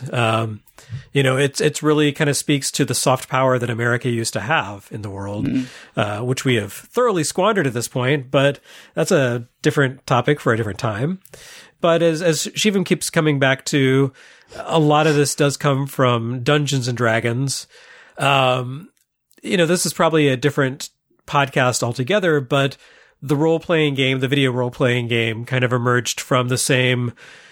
It's really kind of speaks to the soft power that America used to have in the world, which we have thoroughly squandered at this point, but that's a different topic for a different time. But as Shivam keeps coming back to, a lot of this does come from Dungeons and Dragons. This is probably a different podcast altogether, but the video role-playing game kind of emerged from the same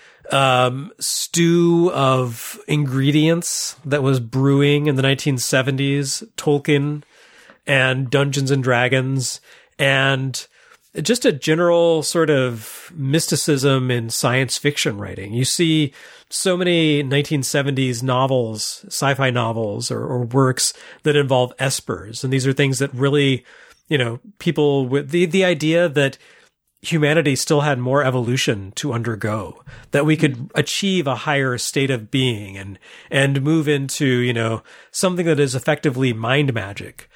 stew of ingredients that was brewing in the 1970s, Tolkien and Dungeons and Dragons, and just a general sort of mysticism in science fiction writing. You see so many 1970s novels, sci-fi novels or works that involve espers. And these are things that really, people with the idea that humanity still had more evolution to undergo, that we could achieve a higher state of being and move into, something that is effectively mind magic.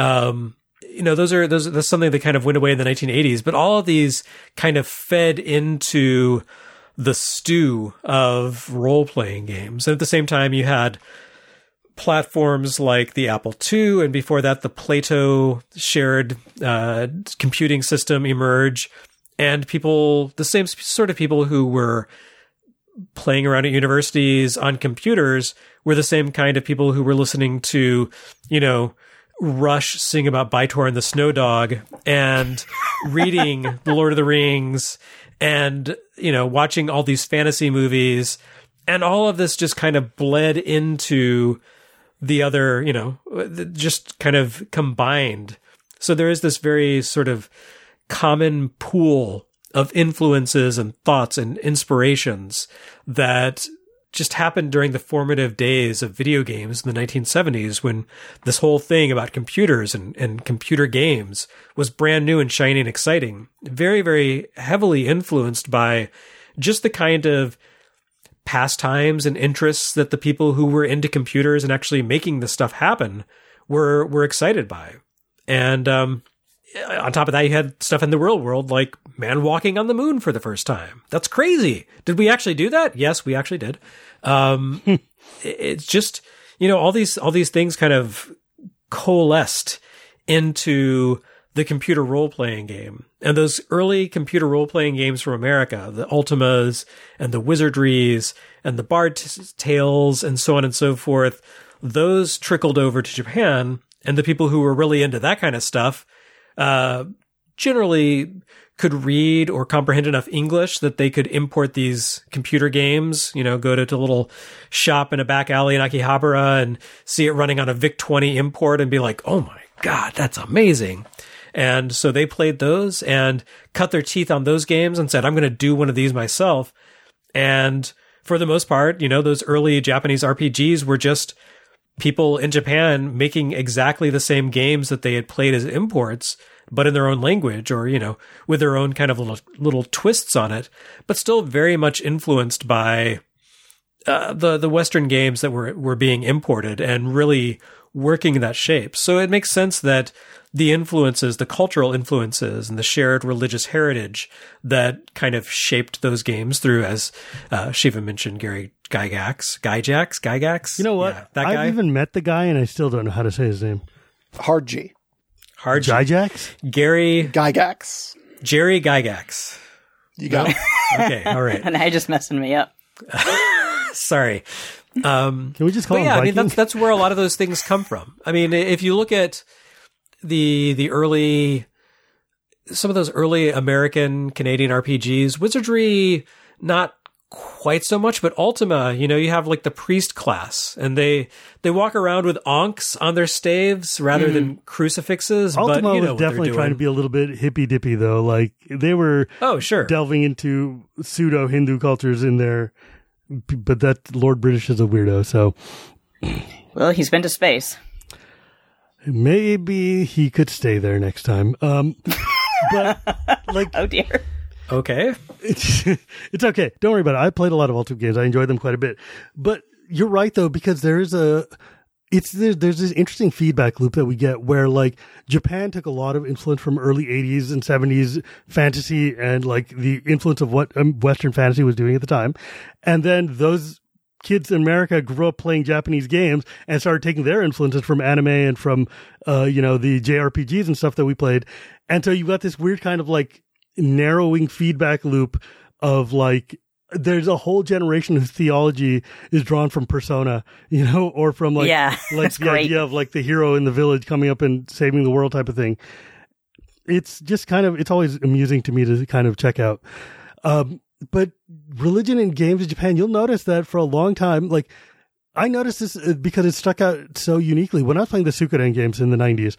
That's something that kind of went away in the 1980s, but all of these kind of fed into the stew of role-playing games. And at the same time, you had platforms like the Apple II, and before that, the Plato shared computing system emerge, and the same sort of people who were playing around at universities on computers were the same kind of people who were listening to, Rush sing about Baitor and the Snow Dog and reading The Lord of the Rings and, watching all these fantasy movies, and all of this just kind of bled into the other, just kind of combined. So there is this very sort of common pool of influences and thoughts and inspirations that just happened during the formative days of video games in the 1970s, when this whole thing about computers and computer games was brand new and shiny and exciting. Very, very heavily influenced by just the kind of pastimes and interests that the people who were into computers and actually making this stuff happen were excited by. And on top of that, you had stuff in the real world, like man walking on the moon for the first time. That's crazy. Did we actually do that? Yes, we actually did. It's just, all these things kind of coalesced into the computer role-playing game. And those early computer role-playing games from America, the Ultimas and the Wizardries and the Bard's Tales and so on and so forth, those trickled over to Japan. And the people who were really into that kind of stuff generally could read or comprehend enough English that they could import these computer games, go to a little shop in a back alley in Akihabara and see it running on a VIC-20 import and be like, oh my God, that's amazing. And so they played those and cut their teeth on those games and said, I'm going to do one of these myself. And for the most part, those early Japanese RPGs were just people in Japan making exactly the same games that they had played as imports, but in their own language or, with their own kind of little twists on it, but still very much influenced by the Western games that were being imported and really working in that shape. So it makes sense that the influences, the cultural influences and the shared religious heritage that kind of shaped those games through, as Shiva mentioned, Gary Gygax. You know what? Yeah, that guy. I've even met the guy and I still don't know how to say his name. Hard G. Gygax? Gary Gygax. Jerry Gygax. You got it? Okay, all right. And I just messing me up. Sorry. Can we just call him Viking? I mean, that's where a lot of those things come from. I mean, if you look at some of those early American, Canadian RPGs, Wizardry, not quite so much, but Ultima, you have like the priest class and they walk around with ankhs on their staves rather than crucifixes. Ultima but was definitely trying to be a little bit hippy dippy though. Like they were delving into pseudo Hindu cultures in there, but that Lord British is a weirdo. So, well, he's been to space. Maybe he could stay there next time. But like, oh dear. Okay. It's okay. Don't worry about it. I played a lot of Ultima games. I enjoyed them quite a bit. But you're right though, because there's this interesting feedback loop that we get where like Japan took a lot of influence from early 80s and 70s fantasy and like the influence of what Western fantasy was doing at the time. And then those kids in America grew up playing Japanese games and started taking their influences from anime and from, the JRPGs and stuff that we played. And so you've got this weird kind of like narrowing feedback loop of like, there's a whole generation whose theology is drawn from Persona, or from like, like the idea of like the hero in the village coming up and saving the world type of thing. It's just it's always amusing to me to kind of check out. But religion in games in Japan, you'll notice that for a long time, like I noticed this because it stuck out so uniquely. When I was playing the Suikoden games in the 90s,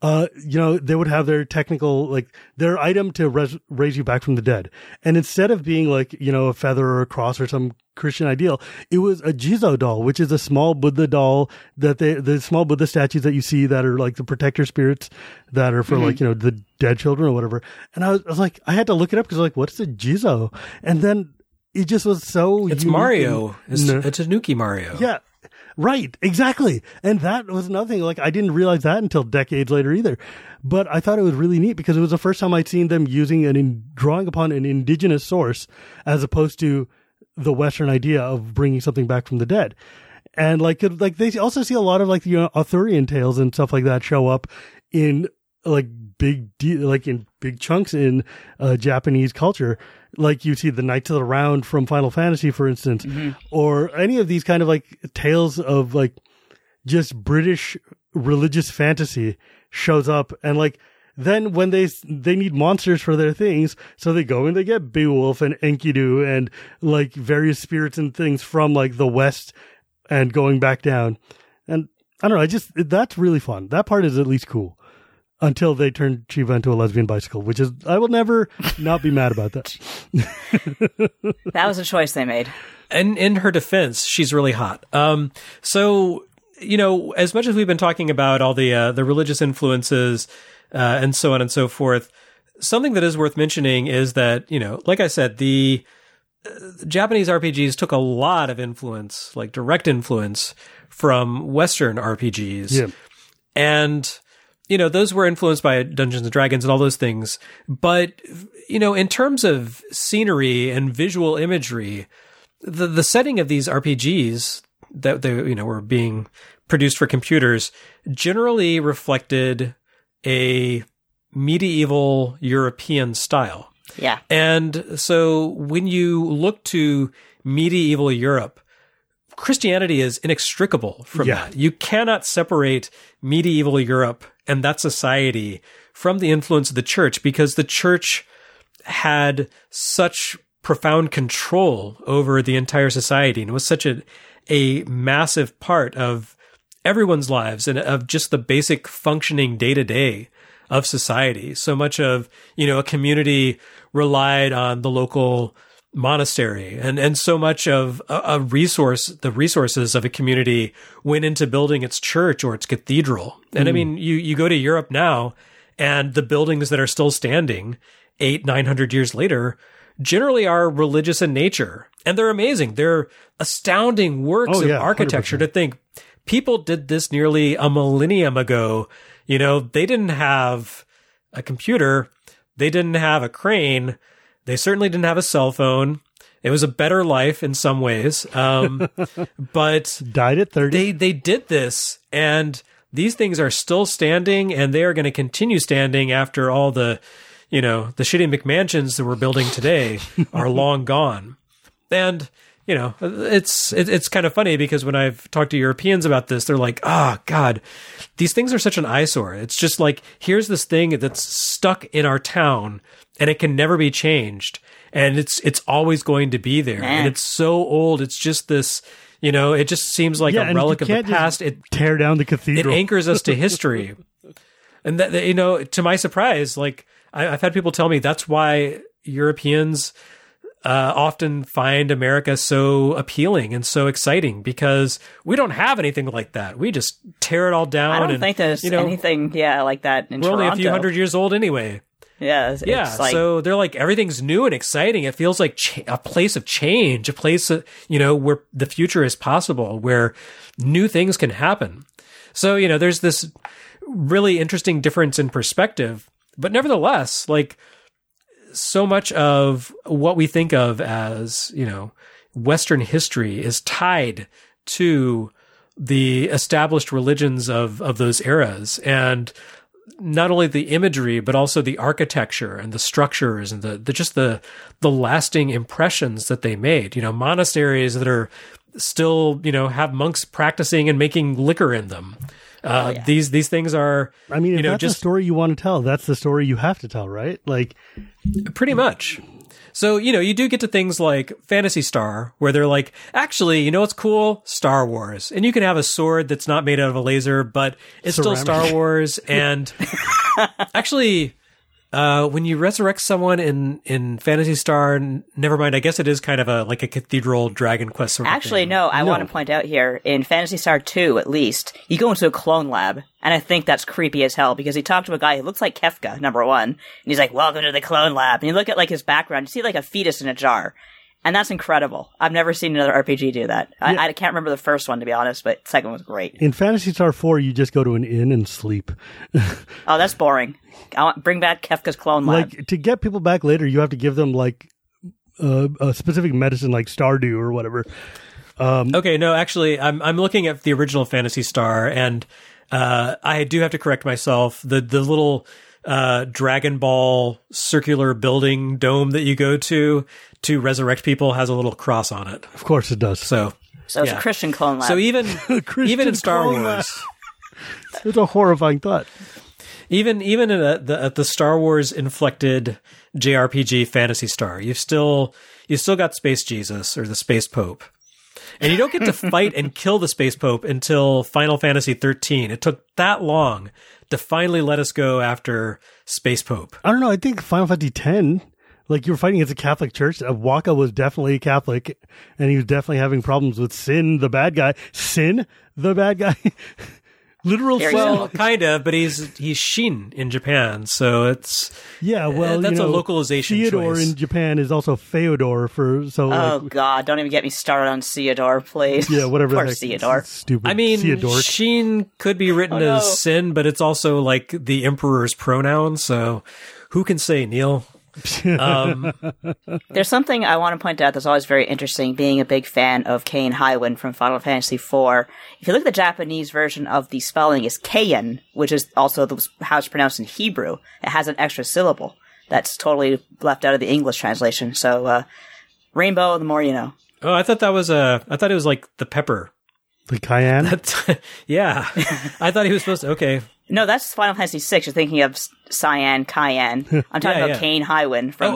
they would have their technical, like their item to raise you back from the dead. And instead of being like, a feather or a cross or some Christian ideal, it was a Jizo doll, which is a small Buddha doll the small Buddha statues that you see that are like the protector spirits that are for like, the dead children or whatever. And I was like, I had to look it up because like, what's a Jizo? And then it just was so It's Mario. It's Tanuki Mario. Yeah. Right. Exactly. And that was another thing. Like I didn't realize that until decades later either. But I thought it was really neat because it was the first time I'd seen them drawing upon an indigenous source as opposed to the Western idea of bringing something back from the dead. And like they also see a lot of like, Arthurian tales and stuff like that show up in like in big chunks in Japanese culture. Like you see the Knights of the Round from Final Fantasy, for instance, or any of these kind of like tales of like just British religious fantasy shows up. And like, then when they need monsters for their things, so they go and they get Beowulf and Enkidu and like various spirits and things from like the West and going back down. And I don't know, that's really fun. That part is at least cool. until they turned Shiva into a lesbian bicycle, which is, I will never not be mad about that. That was a choice they made. And in her defense, she's really hot. So, as much as we've been talking about all the religious influences and so on and so forth, something that is worth mentioning is that, like I said, the Japanese RPGs took a lot of influence, like direct influence from Western RPGs. Yeah. And, those were influenced by Dungeons and Dragons and all those things. But, in terms of scenery and visual imagery, the setting of these RPGs that they, were being produced for computers generally reflected a medieval European style. Yeah. And so when you look to medieval Europe, Christianity is inextricable from that. You cannot separate medieval Europe and that society from the influence of the church, because the church had such profound control over the entire society, and it was such a massive part of everyone's lives and of just the basic functioning day-to-day of society. So much of, a community relied on the local monastery, and so much of the resources of a community went into building its church or its cathedral. And I mean, you go to Europe now, and the buildings that are still standing 800-900 years later generally are religious in nature, and they're amazing. They're astounding works of architecture. 100%. To think people did this nearly a millennium ago. They didn't have a computer. They didn't have a crane. They certainly didn't have a cell phone. It was a better life in some ways. But died at 30. They did this, and these things are still standing, and they are going to continue standing after all the shitty McMansions that we're building today are long gone. And, it's kind of funny, because when I've talked to Europeans about this, they're like, oh, God, these things are such an eyesore. It's just like, here's this thing that's stuck in our town, and it can never be changed. And it's always going to be there. And it's so old. It's just this, it just seems like a relic of the past. It tear down the cathedral. It anchors us to history. And that, to my surprise, like, I've had people tell me that's why Europeans often find America so appealing and so exciting, because we don't have anything like that. We just tear it all down. I don't think there's anything, like that in Toronto. We're only a few hundred years old anyway. Yeah. So they're like, everything's new and exciting. It feels like a place of change, a place, where the future is possible, where new things can happen. So, there's this really interesting difference in perspective. But nevertheless, like, so much of what we think of as, Western history is tied to the established religions of those eras. And not only the imagery, but also the architecture and the structures and the lasting impressions that they made. Monasteries that are still, have monks practicing and making liquor in them. These things are, I mean, if that's just the story you want to tell, that's the story you have to tell, right? Like, pretty much. So, you do get to things like Phantasy Star, where they're like, actually, what's cool? Star Wars. And you can have a sword that's not made out of a laser, but it's still Star Wars. And actually, when you resurrect someone in Phantasy Star, never mind, I guess it is kind of like a cathedral Dragon Quest sort of Actually, thing. no, I want to point out here, in Phantasy Star 2, at least, you go into a clone lab, and I think that's creepy as hell, because you talk to a guy who looks like Kefka, number one, and he's like, welcome to the clone lab, and you look at, like, his background, you see, like, a fetus in a jar. And that's incredible. I've never seen another RPG do that. Yeah. I can't remember the first one, to be honest, but the second one was great. In Phantasy Star 4, you just go to an inn and sleep. Oh, that's boring. Bring back Kefka's clone lab. Like, to get people back later, you have to give them, like, a specific medicine, like Stardew or whatever. Okay, no, actually, I'm looking at the original Phantasy Star, and I do have to correct myself. The little Dragon Ball circular building dome that you go to resurrect people has a little cross on it. Of course it does. So it's a Christian clone lab. So even in Star Wars, it's a horrifying thought. Even in the Star Wars inflected JRPG Phantasy Star, you've still got Space Jesus or the Space Pope, And you don't get to fight and kill the Space Pope until Final Fantasy 13. It took that long to finally let us go after Space Pope. I don't know. I think Final Fantasy X, like you were fighting against a Catholic church. Waka was definitely Catholic, and he was definitely having problems with Sin, the bad guy. Sin, the bad guy. Literal sin. Well, kind of, but he's Shin in Japan, so it's that's a localization Theodore choice. in Japan is also Feodor God, don't even get me started on Theodore, please. Yeah, whatever. Poor Theodore. Stupid. I mean, Theodore. Shin could be written as Sin, but it's also like the Emperor's pronoun, so who can say, Neil? There's something I want to point out that's always very interesting, being a big fan of Kain Highwind from Final Fantasy IV. If you look at the Japanese version of the spelling is Kain, which is also how it's pronounced in Hebrew. It has an extra syllable that's totally left out of the English translation. So, rainbow, the more you know. Oh, I thought it was like the pepper. The cayenne? Yeah. I thought he was supposed to, okay. No, that's Final Fantasy VI. You're thinking of Cyan, Cayenne. I'm talking about Kain Highwind from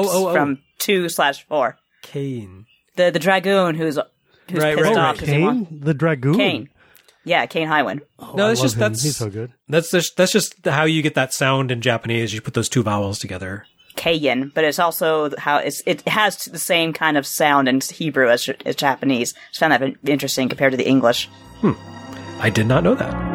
2/4. Kain. The dragoon who's pissed off. Kain? The dragoon? Kain. Yeah, Kain Highwind. No, it's just he's so good. That's just how you get that sound in Japanese. You put those two vowels together. Kayin, but it's also how it has the same kind of sound in Hebrew as Japanese. I found that interesting compared to the English. I did not know that.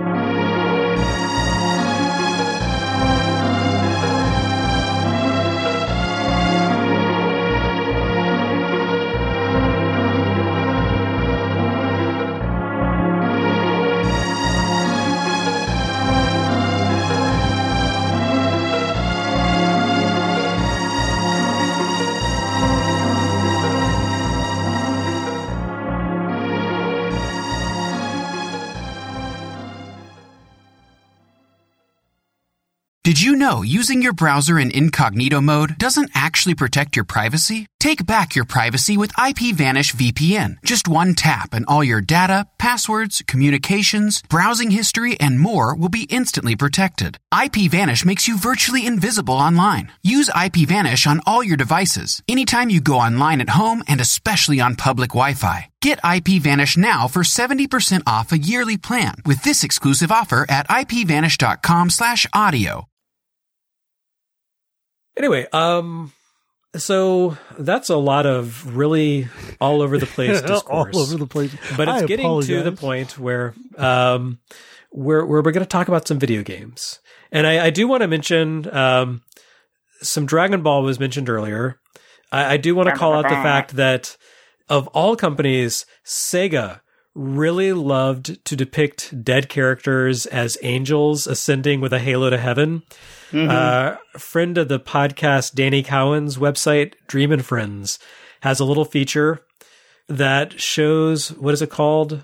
Did you know using your browser in incognito mode doesn't actually protect your privacy? Take back your privacy with IPVanish VPN. Just one tap and all your data, passwords, communications, browsing history, and more will be instantly protected. IPVanish makes you virtually invisible online. Use IPVanish on all your devices, anytime you go online at home and especially on public Wi-Fi. Get IPVanish now for 70% off a yearly plan with this exclusive offer at ipvanish.com/audio. Anyway, so that's a lot of really all over the place discourse. All over the place. But it's getting to the point where we're going to talk about some video games. And I do want to mention some Dragon Ball was mentioned earlier. I do want to call out the fact that of all companies, Sega really loved to depict dead characters as angels ascending with a halo to heaven. A friend of the podcast, Danny Cowan's website, Dream and Friends, has a little feature that shows, what is it called?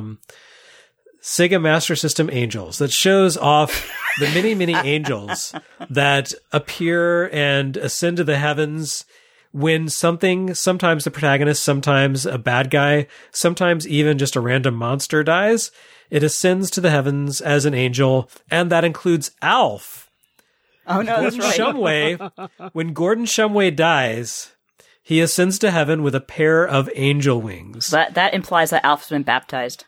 Sega Master System Angels, that shows off the many angels that appear and ascend to the heavens when sometimes the protagonist, sometimes a bad guy, sometimes even just a random monster dies. It ascends to the heavens as an angel, and that includes Alf. Oh, no, that's right. When Gordon Shumway dies, he ascends to heaven with a pair of angel wings. That implies that Alf's been baptized.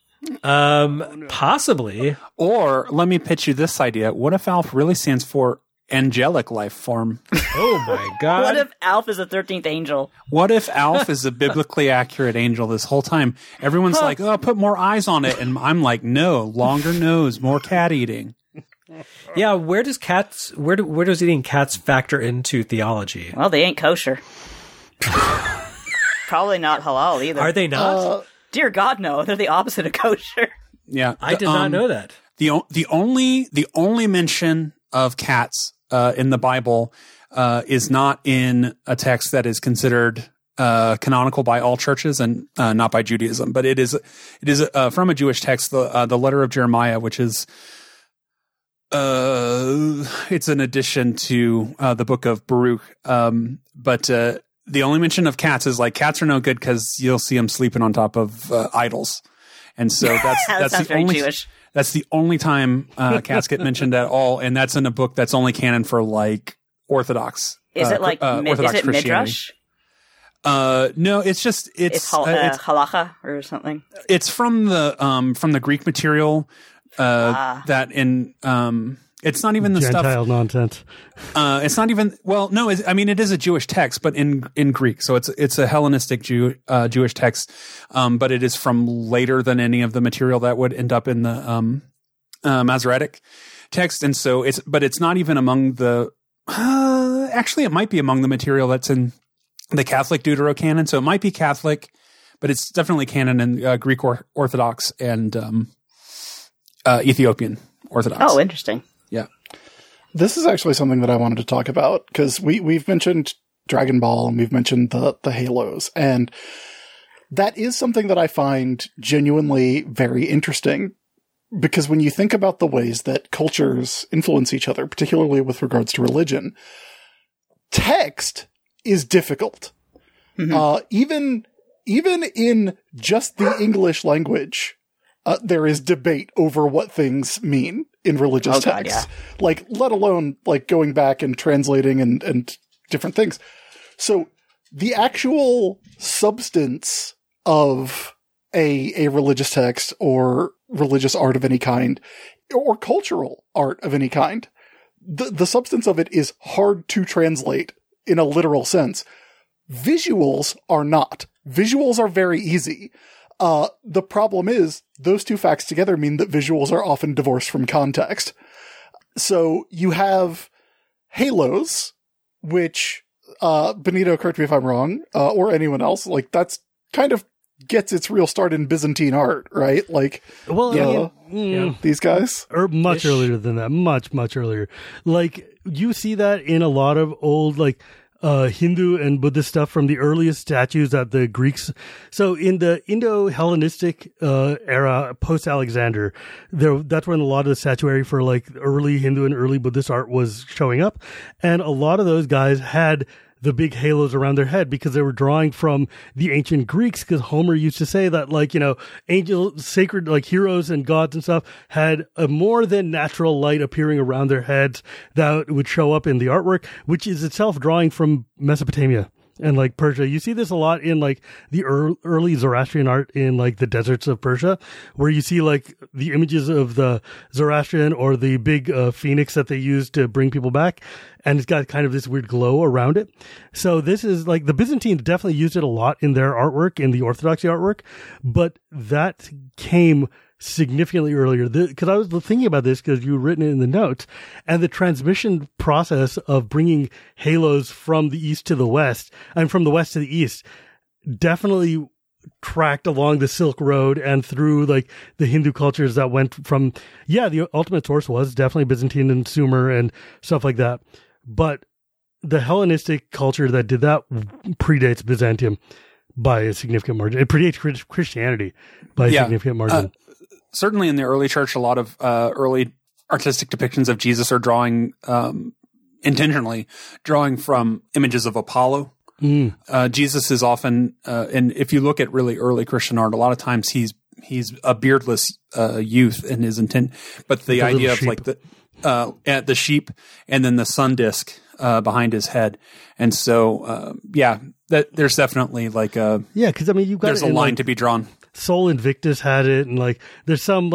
Possibly. Or let me pitch you this idea. What if Alf really stands for angelic life form? Oh my God. What if Alf is the 13th angel? What if Alf is a biblically accurate angel this whole time? Everyone's like, oh, put more eyes on it. And I'm like, no, longer nose, more cat eating. Yeah, where does eating cats factor into theology? Well, they ain't kosher. Probably not halal either. Are they not? Dear God, no. They're the opposite of kosher. Yeah, I did not know that. The only mention of cats in the Bible is not in a text that is considered canonical by all churches and not by Judaism, but it is from a Jewish text, the letter of Jeremiah, which is it's an addition to the book of Baruch. But the only mention of cats is like cats are no good because you'll see them sleeping on top of idols, and so that's the only Jewish. That's the only time cats get mentioned at all, and that's in a book that's only canon for like Orthodox. Is it like Orthodox is it Midrash? No, it's halacha or something. It's from the Greek material that in it's not even the Gentile stuff nonsense. It's not even no. It is a Jewish text, but in Greek, so it's a Hellenistic Jewish text, but it is from later than any of the material that would end up in the Masoretic text, and so it's not even among the. Actually, it might be among the material that's in the Catholic Deuterocanon, so it might be Catholic, but it's definitely canon in Greek Orthodox and Ethiopian Orthodox. Oh, interesting. Yeah. This is actually something that I wanted to talk about because we've mentioned Dragon Ball and we've mentioned the Halos, and that is something that I find genuinely very interesting because when you think about the ways that cultures influence each other, particularly with regards to religion, text is difficult. Mm-hmm. Even in just the English language, there is debate over what things mean in religious texts. Yeah. Let alone going back and translating and different things. So the actual substance of a religious text or religious art of any kind or cultural art of any kind, the substance of it is hard to translate in a literal sense. Visuals are not. Visuals are very easy. The problem is those two facts together mean that visuals are often divorced from context. So you have Halos, which, Benito, correct me if I'm wrong, or anyone else, that's kind of gets its real start in Byzantine art, right? These guys? Or much earlier than that. Much, much earlier. You see that in a lot of old, Hindu and Buddhist stuff from the earliest statues that the Greeks. So in the Indo-Hellenistic era, post-Alexander, that's when a lot of the statuary for early Hindu and early Buddhist art was showing up. And a lot of those guys had the big halos around their head because they were drawing from the ancient Greeks, because Homer used to say that angels, sacred heroes and gods and stuff had a more than natural light appearing around their heads that would show up in the artwork, which is itself drawing from Mesopotamia and Persia. You see this a lot in the early Zoroastrian art in the deserts of Persia, where you see the images of the Zoroastrian or the big phoenix that they use to bring people back, and it's got kind of this weird glow around it. So this is the Byzantines definitely used it a lot in their artwork, in the Orthodoxy artwork, but that came significantly earlier, because I was thinking about this because you've written it in the notes, and the transmission process of bringing halos from the east to the west, and from the west to the east, definitely tracked along the Silk Road and through the Hindu cultures that went from, the ultimate source was definitely Byzantine and Sumer and stuff like that, but the Hellenistic culture that did that predates Byzantium by a significant margin. It predates Christianity by a significant margin. Certainly in the early church, a lot of early artistic depictions of Jesus are drawing intentionally drawing from images of Apollo. Jesus is often, and if you look at really early Christian art, a lot of times he's a beardless youth in his intent. But the idea of the sheep and then the sun disk behind his head, and so that there's definitely because you've got there's a line to be drawn. Sol Invictus had it, and there's some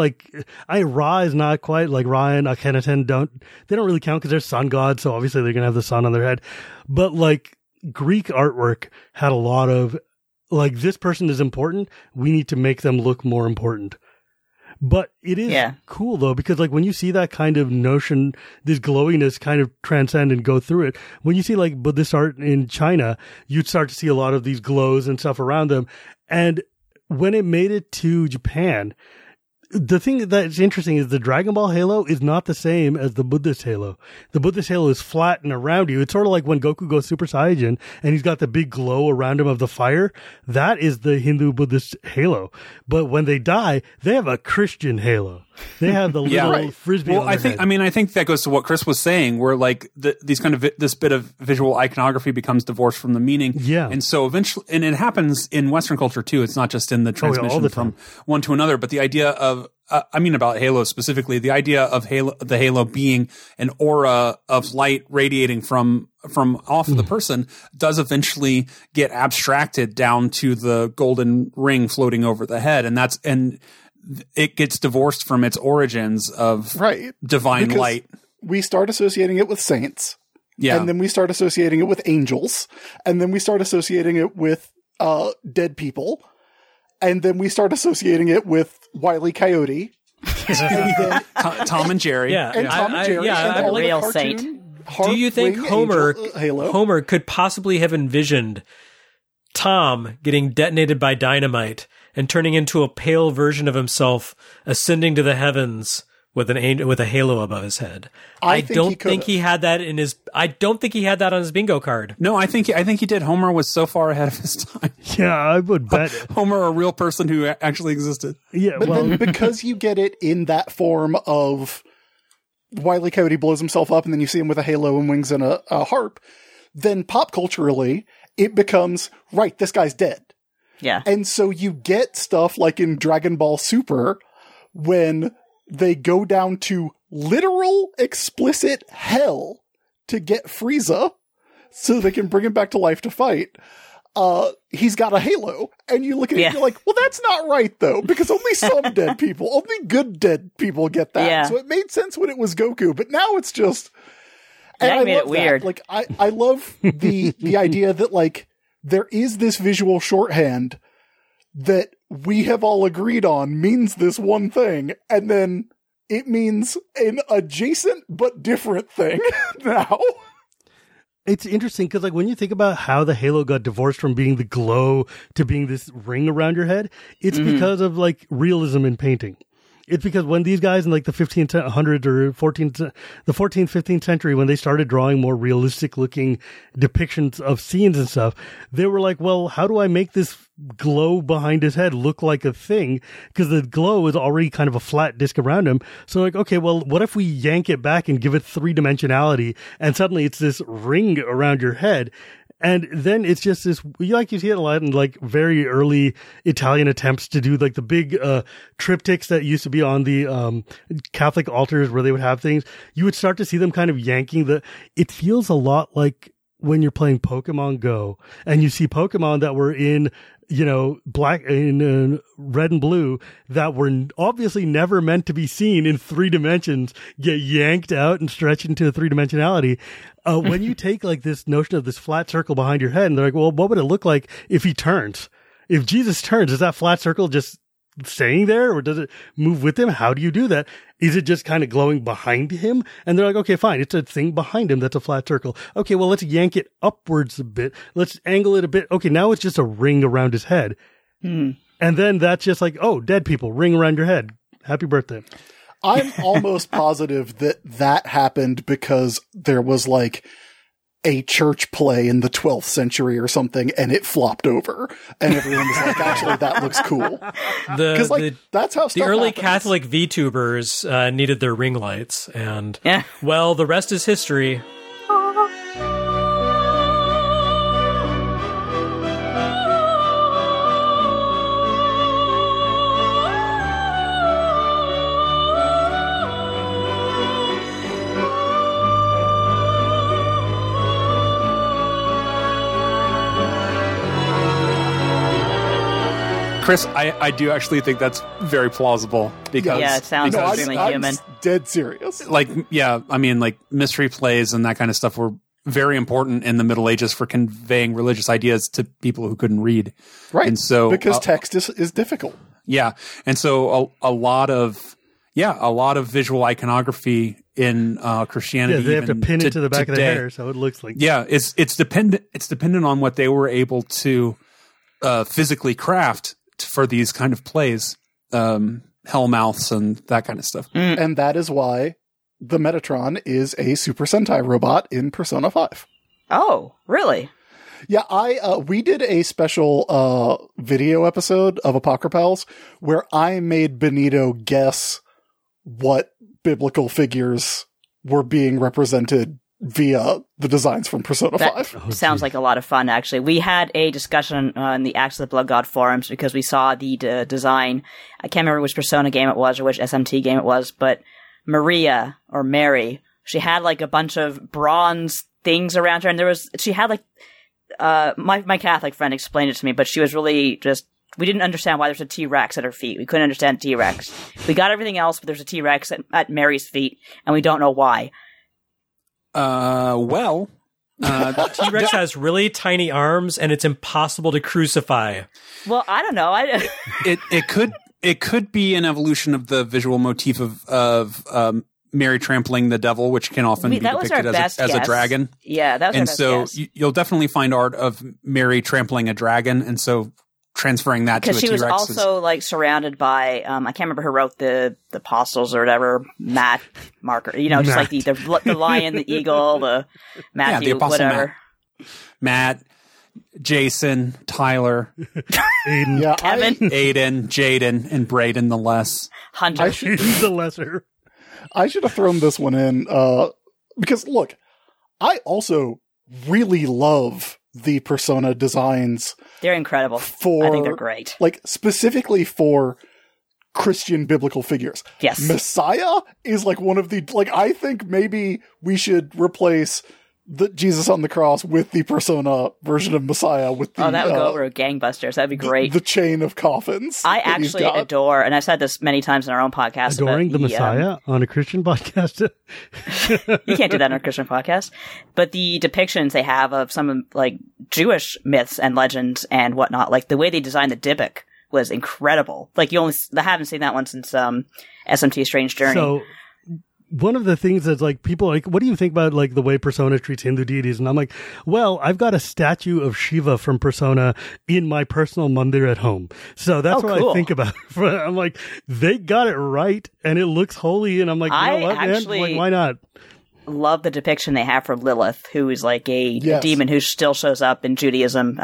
Ra is not quite Ra and Akhenaten they don't really count because they're sun gods, so obviously they're gonna have the sun on their head. But Greek artwork had a lot of this person is important, we need to make them look more important. But it is cool though, because when you see that kind of notion, this glowiness kind of transcend and go through it. When you see Buddhist art in China, you'd start to see a lot of these glows and stuff around them. And when it made it to Japan, the thing that's interesting is the Dragon Ball halo is not the same as the Buddhist halo. The Buddhist halo is flat and around you. It's sort of like when Goku goes Super Saiyan and he's got the big glow around him of the fire. That is the Hindu Buddhist halo. But when they die, they have a Christian halo. They have the little frisbee. Well, I think that goes to what Chris was saying, where this bit of visual iconography becomes divorced from the meaning. Yeah, and so eventually, and it happens in Western culture too. It's not just in the transmission from one to another, but the idea of I mean about Halo specifically, the idea of the Halo being an aura of light radiating from off of the person does eventually get abstracted down to the golden ring floating over the head. And it gets divorced from its origins of divine light. We start associating it with saints. Yeah. And then we start associating it with angels. And then we start associating it with dead people. And then we start associating it with Wile E. Coyote. And then Tom and Jerry. Yeah. And Tom and Jerry. And a real saint. Do you think Homer could possibly have envisioned Tom getting detonated by dynamite and turning into a pale version of himself, ascending to the heavens with a halo above his head? I don't think he had that on his bingo card. No, I think he did. Homer was so far ahead of his time. Yeah, I would bet. Homer, a real person who actually existed. Yeah, but then because you get it in that form of Wile E. Coyote blows himself up and then you see him with a halo and wings and a harp, then pop culturally, it becomes, right, this guy's dead. Yeah. And so you get stuff like in Dragon Ball Super when they go down to literal explicit hell to get Frieza so they can bring him back to life to fight. He's got a halo, and you look at it and you're like, well, that's not right though, because only some dead people, only good dead people get that. Yeah. So it made sense when it was Goku, but now it's just, and that made it weird. Like, I love the idea that like, there is this visual shorthand that we have all agreed on means this one thing, and then it means an adjacent but different thing now. It's interesting because, like, when you think about how the halo got divorced from being the glow to being this ring around your head, it's because of, like, realism in painting. It's because when these guys in like the 1500s or 14th, 15th century, when they started drawing more realistic looking depictions of scenes and stuff, they were like, well, how do I make this glow behind his head look like a thing? Because the glow is already kind of a flat disc around him. So like, okay, well, what if we yank it back and give it three dimensionality and suddenly it's this ring around your head? And then it's just this, like you see it a lot in like very early Italian attempts to do like the big triptychs that used to be on the Catholic altars where they would have things. You would start to see them kind of yanking it feels a lot like when you're playing Pokemon Go and you see Pokemon that were in, you know, red and blue that were obviously never meant to be seen in three dimensions get yanked out and stretched into three dimensionality. When you take like this notion of this flat circle behind your head and they're like, well, what would it look like if he turns? If Jesus turns, is that flat circle just staying there or does it move with him? How do you do that? Is it just kind of glowing behind him? And they're like, okay, fine. It's a thing behind him that's a flat circle. Okay, well, let's yank it upwards a bit. Let's angle it a bit. Okay, now it's just a ring around his head. And then that's just like, oh, dead people, ring around your head. Happy birthday. I'm almost positive that happened because there was like a church play in the 12th century or something and it flopped over and everyone was like, actually, that looks cool. Because like, that's how stuff the early happens. Catholic VTubers needed their ring lights and, well, the rest is history. Chris, I do actually think that's very plausible because it sounds extremely human. I'm dead serious. Like, I mean, like mystery plays and that kind of stuff were very important in the Middle Ages for conveying religious ideas to people who couldn't read. Right. And so because text is difficult. Yeah. And so a lot of visual iconography in Christianity. Yeah, they have to pin it to the back of the hair so it looks like. Yeah, it's dependent on what they were able to physically craft for these kind of plays, Hellmouths and that kind of stuff. And that is why the Metatron is a Super Sentai robot in Persona 5. Oh, really? Yeah, we did a special video episode of Apocrypals where I made Benito guess what biblical figures were being represented via the designs from Persona 5. Sounds like a lot of fun, actually. We had a discussion on the Axe of the Blood God forums because we saw the design. I can't remember which Persona game it was or which SMT game it was, but Maria, or Mary, she had like a bunch of bronze things around her, and she had like, my Catholic friend explained it to me, but she was really just, we didn't understand why there's a T-Rex at her feet. We couldn't understand T-Rex. We got everything else, but there's a T-Rex at Mary's feet, and we don't know why. Well, T-Rex has really tiny arms, and it's impossible to crucify. Well, I don't know. it could be an evolution of the visual motif of Mary trampling the devil, which can often be depicted as a dragon. Yeah, that was and our best so guess. You'll definitely find art of Mary trampling a dragon, and so transferring that to a T-Rex. Because she was also like surrounded by, I can't remember who wrote the apostles or whatever, Matt Marker, just like the lion, the eagle, the Matthew, the apostle whatever. Matt, Jason, Tyler, Aiden, Kevin, Aiden, Jaden, and Braden the less. Hunter. he's the lesser. I should have thrown this one in, because look, I also really love the Persona designs. They're incredible. I think they're great. Like, specifically for Christian biblical figures. Yes. Messiah is like one of the, like, I think maybe we should replace the Jesus on the cross with the Persona version of Messiah with the, that would go over gangbusters. That'd be great. The chain of coffins. I actually adore, and I've said this many times in our own podcast. Adoring the Messiah on a Christian podcast? You can't do that on a Christian podcast. But the depictions they have of some like Jewish myths and legends and whatnot, like the way they designed the Dybbuk was incredible. Like I haven't seen that one since SMT Strange Journey. So, one of the things that's like, people are like, what do you think about like the way Persona treats Hindu deities? And I'm like, well, I've got a statue of Shiva from Persona in my personal mandir at home. So that's what I think about. I'm like, they got it right and it looks holy. And I'm like, you know what, man? Like, why not? Love the depiction they have for Lilith, who is like a demon who still shows up in Judaism.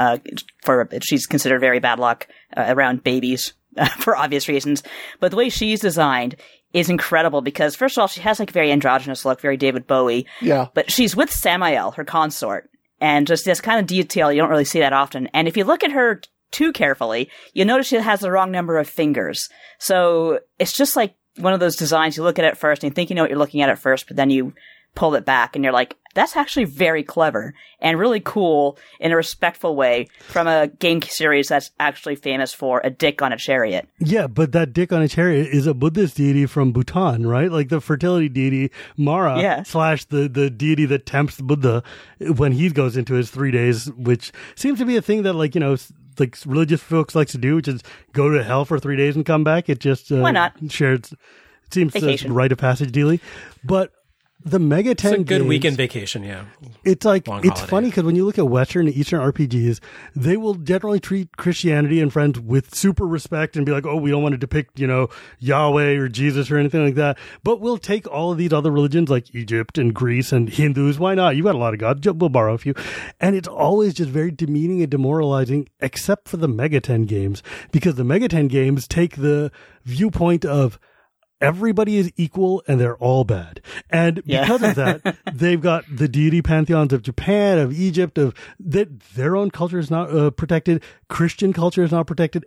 She's considered very bad luck around babies for obvious reasons. But the way she's designed is incredible because, first of all, she has like a very androgynous look, very David Bowie. Yeah. But she's with Samael, her consort, and just this kind of detail you don't really see that often. And if you look at her too carefully, you'll notice she has the wrong number of fingers. So it's just like one of those designs you look at it first and you think you know what you're looking at first, but then you pull it back and you're like, that's actually very clever and really cool in a respectful way from a game series that's actually famous for a dick on a chariot. Yeah, but that dick on a chariot is a Buddhist deity from Bhutan, right? Like the fertility deity Mara / the deity that tempts Buddha when he goes into his 3 days, which seems to be a thing that like religious folks like to do, which is go to hell for 3 days and come back. It just why not? It seems to rite of passage dealy. But the Mega 10 It's a good games, weekend vacation, yeah. It's like, Long it's holiday. funny because when you look at Western and Eastern RPGs, they will generally treat Christianity and friends with super respect and be like, oh, we don't want to depict, Yahweh or Jesus or anything like that. But we'll take all of these other religions like Egypt and Greece and Hindus. Why not? You got a lot of gods. We'll borrow a few. And it's always just very demeaning and demoralizing, except for the Mega 10 games, because the Mega 10 games take the viewpoint of everybody is equal and they're all bad. And because of that, they've got the deity pantheons of Japan, of Egypt, of their own culture is not protected. Christian culture is not protected.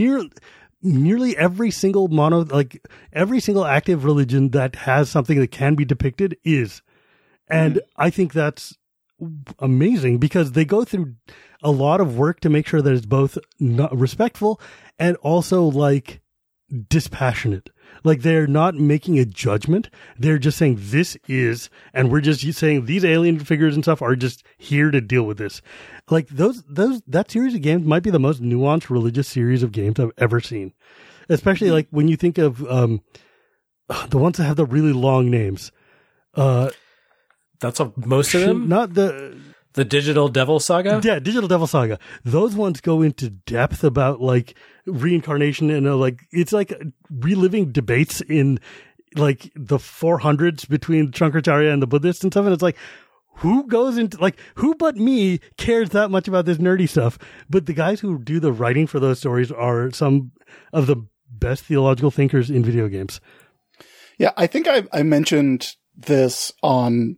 Nearly every single every single active religion that has something that can be depicted is. And I think that's amazing because they go through a lot of work to make sure that it's both not respectful and also like dispassionate. Like they're not making a judgment. They're just saying this is, and we're just saying these alien figures and stuff are just here to deal with this. Like that series of games might be the most nuanced religious series of games I've ever seen. Especially like when you think of the ones that have the really long names. That's most of them? Not the Digital Devil Saga? Yeah, Digital Devil Saga. Those ones go into depth about like reincarnation and it's like reliving debates in like the 400s between Shankaracharya and the Buddhists and stuff. And it's like, who goes into who but me cares that much about this nerdy stuff? But the guys who do the writing for those stories are some of the best theological thinkers in video games. Yeah, I think I mentioned this on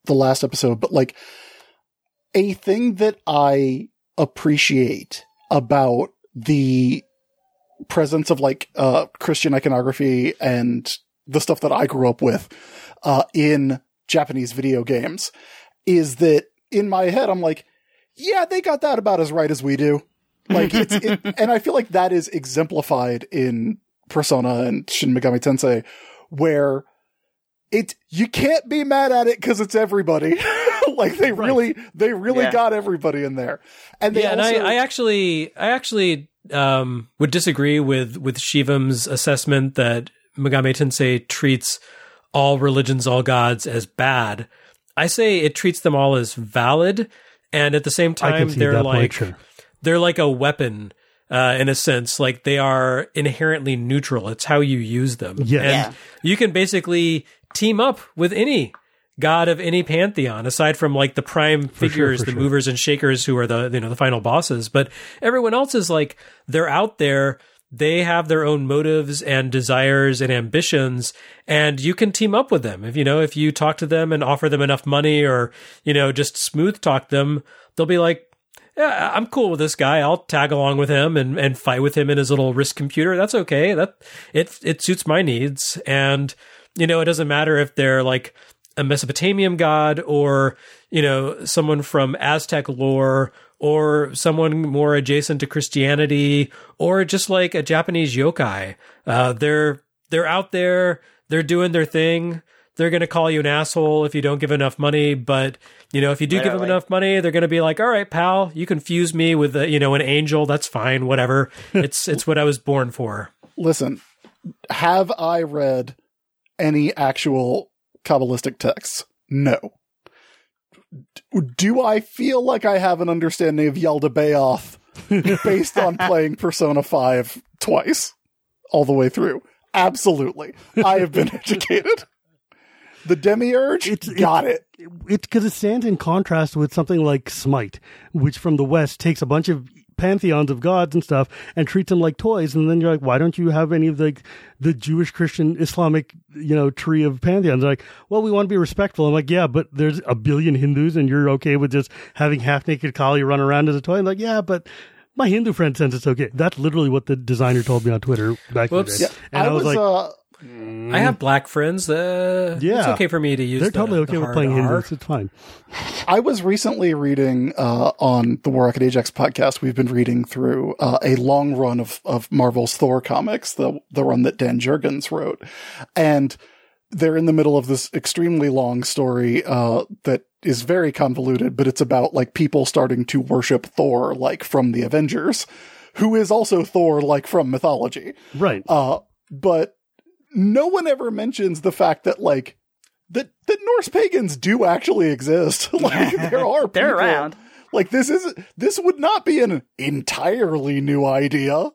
the last episode, but like a thing that I appreciate about the presence of like Christian iconography and the stuff that I grew up with in Japanese video games is that in my head I'm like, yeah, they got that about as right as we do. Like and I feel like that is exemplified in Persona and Shin Megami Tensei, where you can't be mad at it because it's everybody. Like they really got everybody in there. And they and I actually would disagree with Shivam's assessment that Megami Tensei treats all religions, all gods as bad. I say it treats them all as valid, and at the same time they're like a weapon. In a sense, like they are inherently neutral. It's how you use them. And you can basically team up with any god of any pantheon, aside from like the prime figures, the movers and shakers who are the final bosses. But everyone else is like, they're out there. They have their own motives and desires and ambitions, and you can team up with them. If you talk to them and offer them enough money or, just smooth talk them, they'll be like, yeah, I'm cool with this guy. I'll tag along with him and fight with him in his little wrist computer. That's okay. It suits my needs. And, it doesn't matter if they're like a Mesopotamian god or, someone from Aztec lore or someone more adjacent to Christianity or just like a Japanese yokai. They're out there. They're doing their thing. They're going to call you an asshole if you don't give enough money. But, if you do give them enough money, they're going to be like, all right, pal, you can fuse me with, an angel. That's fine. Whatever. It's what I was born for. Listen, have I read any actual Kabbalistic texts? No. Do I feel like I have an understanding of Yaldabaoth based on playing Persona 5 twice all the way through? Absolutely. I have been educated. The Demiurge, got it. It's because it stands in contrast with something like Smite, which from the West takes a bunch of pantheons of gods and stuff and treats them like toys. And then you're like, why don't you have any of the Jewish, Christian, Islamic, tree of pantheons? They're like, well, we want to be respectful. I'm like, yeah, but there's a billion Hindus and you're okay with just having half-naked Kali run around as a toy? I'm like, yeah, but my Hindu friend says it's okay. That's literally what the designer told me on Twitter back in the day. Yeah, and I was like, I have black friends. It's okay for me to use. They're totally okay with playing Hindus. It's fine. I was recently reading on the War Rocket Ajax podcast. We've been reading through a long run of Marvel's Thor comics, the run that Dan Jurgens wrote, and they're in the middle of this extremely long story that is very convoluted, but it's about like people starting to worship Thor, like from the Avengers, who is also Thor, like from mythology, right? But no one ever mentions the fact that like that Norse pagans do actually exist. Like there are people, they're around. Like this would not be an entirely new idea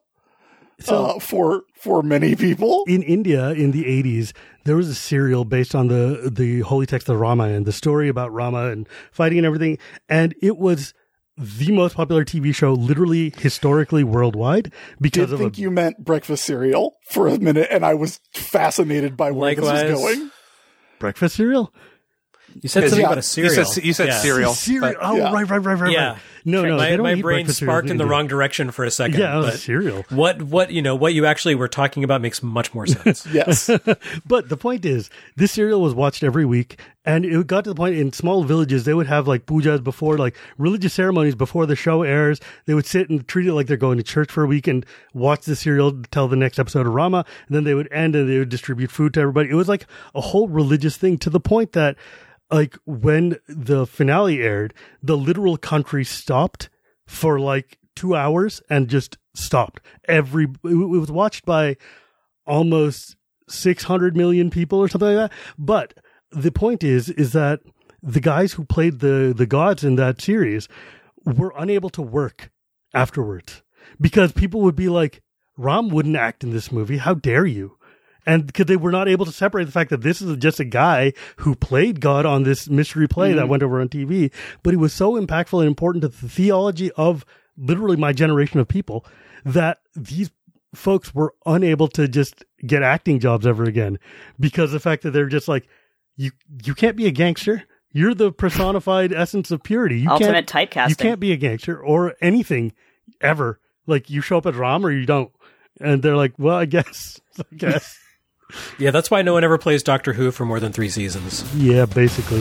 for many people. In India in the 80s, there was a serial based on the holy text of Ramayana, the story about Rama and fighting and everything, and it was the most popular TV show, literally historically worldwide. Because I think you meant breakfast cereal for a minute, and I was fascinated by where this was going. Breakfast cereal? You said something about a cereal. You said cereal. Cereal. Oh, yeah. Right. Yeah. No. My brain sparked in the wrong direction for a second. Yeah, it was cereal. What you actually were talking about makes much more sense. Yes. But the point is, this cereal was watched every week, and it got to the point in small villages, they would have like pujas before, like religious ceremonies before the show airs. They would sit and treat it like they're going to church for a week and watch the cereal till the next episode of Rama. And then they would end and they would distribute food to everybody. It was like a whole religious thing, to the point that like when the finale aired, the literal country stopped for like 2 hours and just stopped. It was watched by almost 600 million people or something like that. But the point is that the guys who played the gods in that series were unable to work afterwards because people would be like, Ram wouldn't act in this movie. How dare you? And because they were not able to separate the fact that this is just a guy who played God on this mystery play that went over on TV, but he was so impactful and important to the theology of literally my generation of people that these folks were unable to just get acting jobs ever again because of the fact that they're just like, you can't be a gangster. You're the personified essence of purity. You Ultimate typecasting. You can't be a gangster or anything ever. Like, you show up at ROM or you don't. And they're like, well, I guess. Yeah, that's why no one ever plays Doctor Who for more than 3 seasons. Yeah, basically.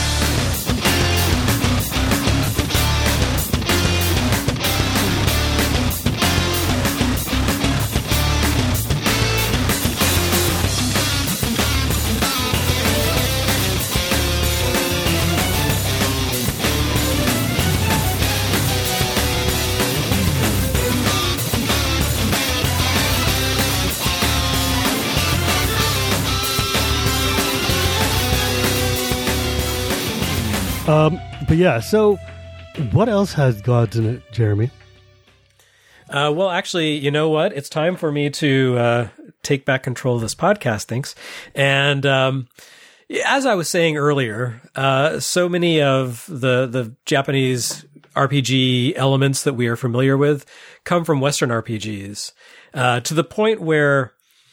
But yeah, so what else has gods in it, Jeremy? Well, actually, you know what? It's time for me to take back control of this podcast, thanks. And as I was saying earlier, so many of the Japanese RPG elements that we are familiar with come from Western RPGs, to the point where,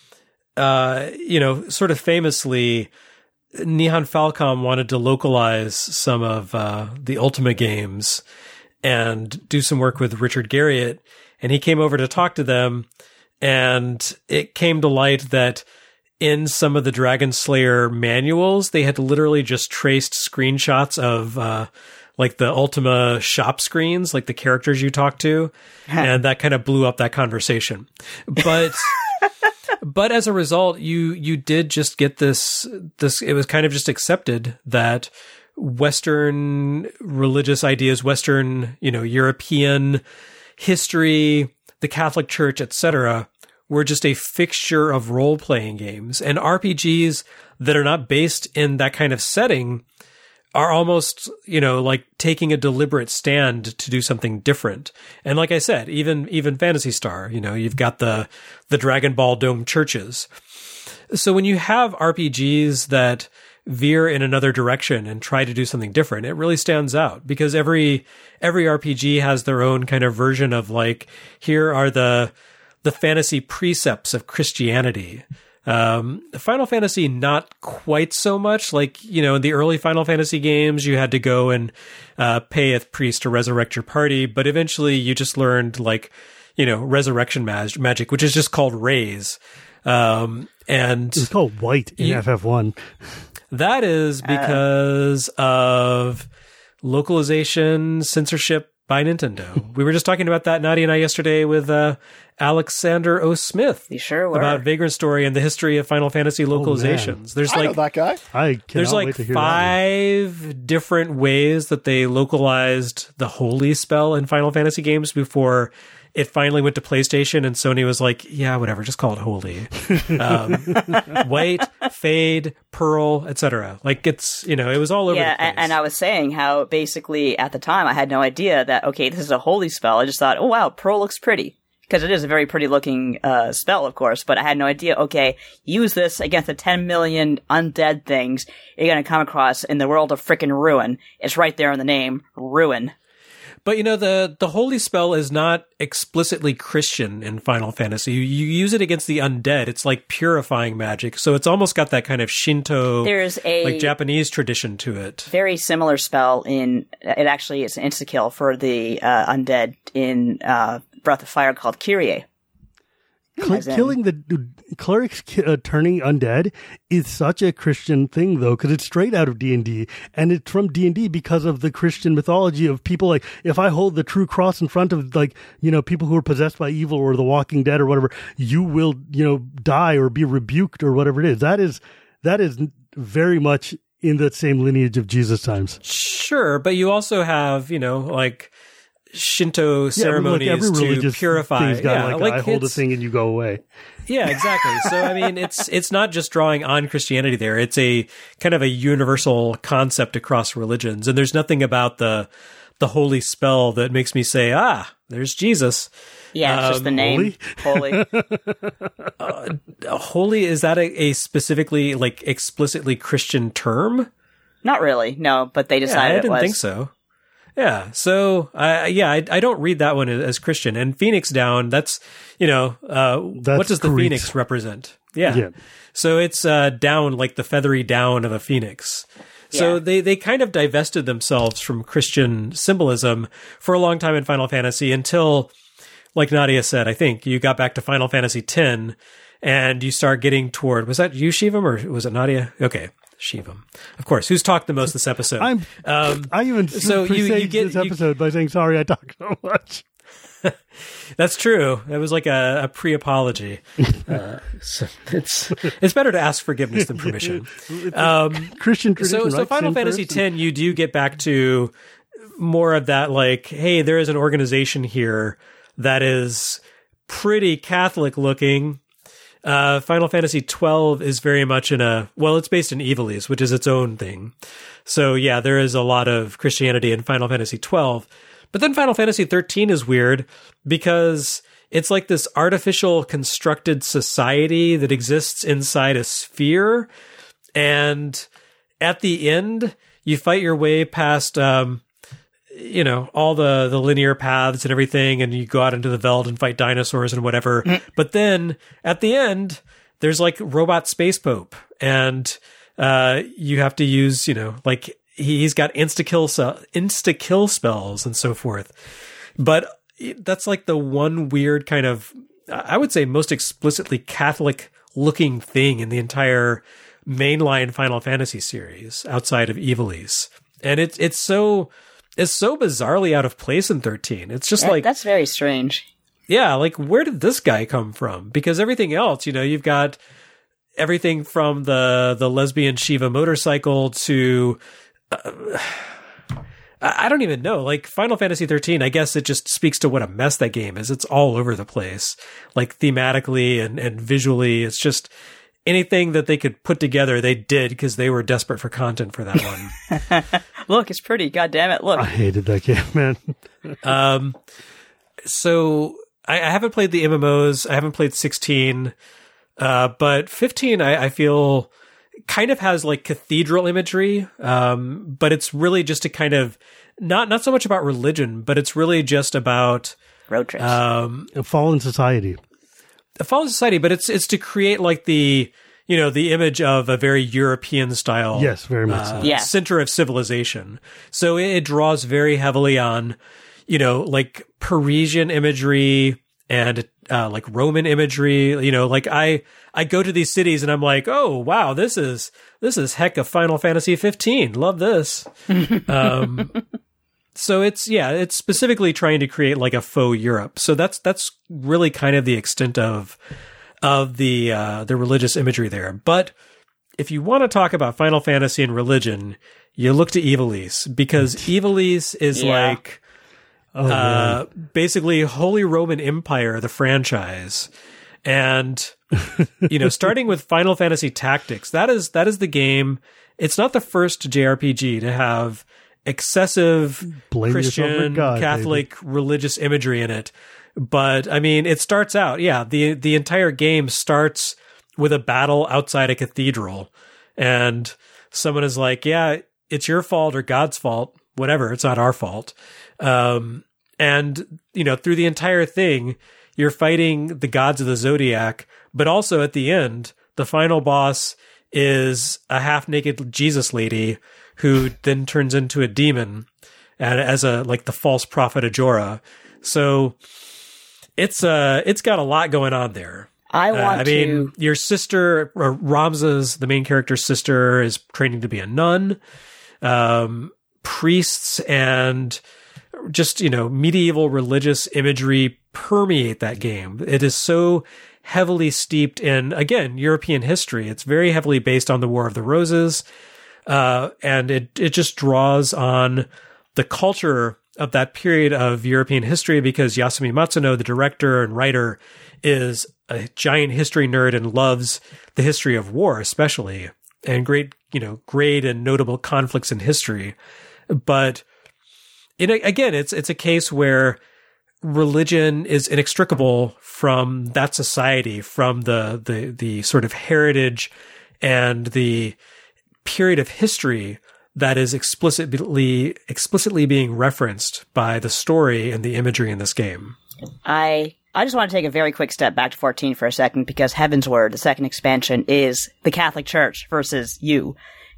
sort of famously, Nihon Falcom wanted to localize some of the Ultima games and do some work with Richard Garriott, and he came over to talk to them, and it came to light that in some of the Dragon Slayer manuals, they had literally just traced screenshots of like the Ultima shop screens, like the characters you talk to, and that kind of blew up that conversation. But But as a result, you did just get this, it was kind of just accepted that Western religious ideas, Western, European history, the Catholic Church, etc., were just a fixture of role-playing games. And RPGs that are not based in that kind of setting are almost, like taking a deliberate stand to do something different. And like I said, even Phantasy Star, you've got the Dragon Ball Dome churches. So when you have RPGs that veer in another direction and try to do something different, it really stands out, because every RPG has their own kind of version of, like, here are the fantasy precepts of Christianity. Final Fantasy, not quite so much. Like, in the early Final Fantasy games, you had to go and pay a priest to resurrect your party, but eventually you just learned, like, resurrection magic, which is just called raise. And it's called white in FF1. That is because of localization, censorship by Nintendo. We were just talking about that, Nadia and I, yesterday with Alexander O. Smith. You sure were. About Vagrant Story and the history of Final Fantasy localizations. I know that guy. There's like 5 different ways that they localized the holy spell in Final Fantasy games before it finally went to PlayStation, and Sony was like, yeah, whatever, just call it holy. White, fade, pearl, etc. Like, it's, it was all over the place. Yeah, and I was saying how basically at the time I had no idea that, okay, this is a holy spell. I just thought, oh wow, pearl looks pretty. Because it is a very pretty looking spell, of course, but I had no idea, okay, use this against the 10 million undead things you're going to come across in the world of frickin' Ruin. It's right there in the name, Ruin. But, the holy spell is not explicitly Christian in Final Fantasy. You use it against the undead. It's like purifying magic. So it's almost got that kind of Shinto, there's a like Japanese tradition to it. Very similar spell it's an insta-kill for the undead in Breath of Fire called Kyrie. Killing the clerics turning undead is such a Christian thing, though, because it's straight out of D&D, and it's from D&D because of the Christian mythology of people like, if I hold the true cross in front of, like, people who are possessed by evil or the Walking Dead or whatever, you will, die or be rebuked or whatever it is. That is very much in that same lineage of Jesus times. Sure, but you also have, like Shinto ceremonies to purify. I hold a thing and you go away. Yeah, exactly. So, I mean, it's not just drawing on Christianity there. It's a kind of a universal concept across religions. And there's nothing about the holy spell that makes me say, there's Jesus. Yeah, it's just the name. Holy. Holy, is that a specifically, like, explicitly Christian term? Not really, no, but they decided I didn't think so. Yeah. So, I don't read that one as Christian. And Phoenix Down, that's, what does the phoenix represent? Yeah. So it's down, like the feathery down of a phoenix. So they kind of divested themselves from Christian symbolism for a long time in Final Fantasy until, like Nadia said, I think you got back to Final Fantasy X and you start getting toward, was that you, Shivam, or was it Nadia? Okay. Shivam, of course. Who's talked the most this episode? I even so you get this episode by saying sorry I talked so much. That's true. That was like a pre-apology. So it's better to ask forgiveness than permission. Christian tradition. So right? Final Fantasy X, you do get back to more of that. Like, hey, there is an organization here that is pretty Catholic looking. Final Fantasy XII is very much it's based in Ivalice, which is its own thing. So yeah, there is a lot of Christianity in Final Fantasy XII. But then Final Fantasy XIII is weird because it's like this artificial constructed society that exists inside a sphere. And at the end, you fight your way past, all the linear paths and everything, and you go out into the Veld and fight dinosaurs and whatever. But then at the end, there's like robot space pope, and you have to use, he's got insta kill spells and so forth. But that's like the one weird kind of, I would say, most explicitly Catholic looking thing in the entire mainline Final Fantasy series outside of Ivalice. And it's so bizarrely out of place in 13. It's just that's very strange. Yeah, like where did this guy come from? Because everything else, you've got everything from the lesbian Shiva motorcycle to I don't even know. Like Final Fantasy 13, I guess it just speaks to what a mess that game is. It's all over the place, like thematically and visually. It's just anything that they could put together, they did because they were desperate for content for that one. Look, it's pretty. God damn it! Look, I hated that game, man. So I haven't played the MMOs. I haven't played 16, but 15 I feel kind of has like cathedral imagery, but it's really just a kind of not so much about religion, but it's really just about road trips, a fallen society. A fallen society, but it's to create like the image of a very European style, yes, very much so. Center of civilization. So it draws very heavily on, like Parisian imagery and like Roman imagery. Like I go to these cities and I'm like, oh wow, this is heck of Final Fantasy 15. Love this. So it's specifically trying to create like a faux Europe. So that's really kind of the extent of the religious imagery there. But if you want to talk about Final Fantasy and religion, you look to Ivalice, because Ivalice is like basically Holy Roman Empire, the franchise. And starting with Final Fantasy Tactics, that is the game. It's not the first JRPG to have excessive Christian, Catholic, religious imagery in it. But I mean, it starts out, the entire game starts with a battle outside a cathedral, and someone is like, yeah, it's your fault or God's fault, whatever. It's not our fault. And through the entire thing, you're fighting the gods of the Zodiac, but also at the end, the final boss is a half-naked Jesus lady who then turns into a demon and as the false prophet Ajora. So it's got a lot going on there. I mean, your sister, Ramza's, the main character's sister, is training to be a nun. Priests and just, medieval religious imagery permeate that game. It is so heavily steeped in, again, European history. It's very heavily based on the War of the Roses. And it just draws on the culture of that period of European history, because Yasumi Matsuno, the director and writer, is a giant history nerd and loves the history of war, especially, and great and notable conflicts in history. But again, it's a case where religion is inextricable from that society, from the sort of heritage and the period of history that is explicitly being referenced by the story and the imagery in this game. I just want to take a very quick step back to 14 for a second, because Heavensward, the second expansion, is the Catholic Church versus you.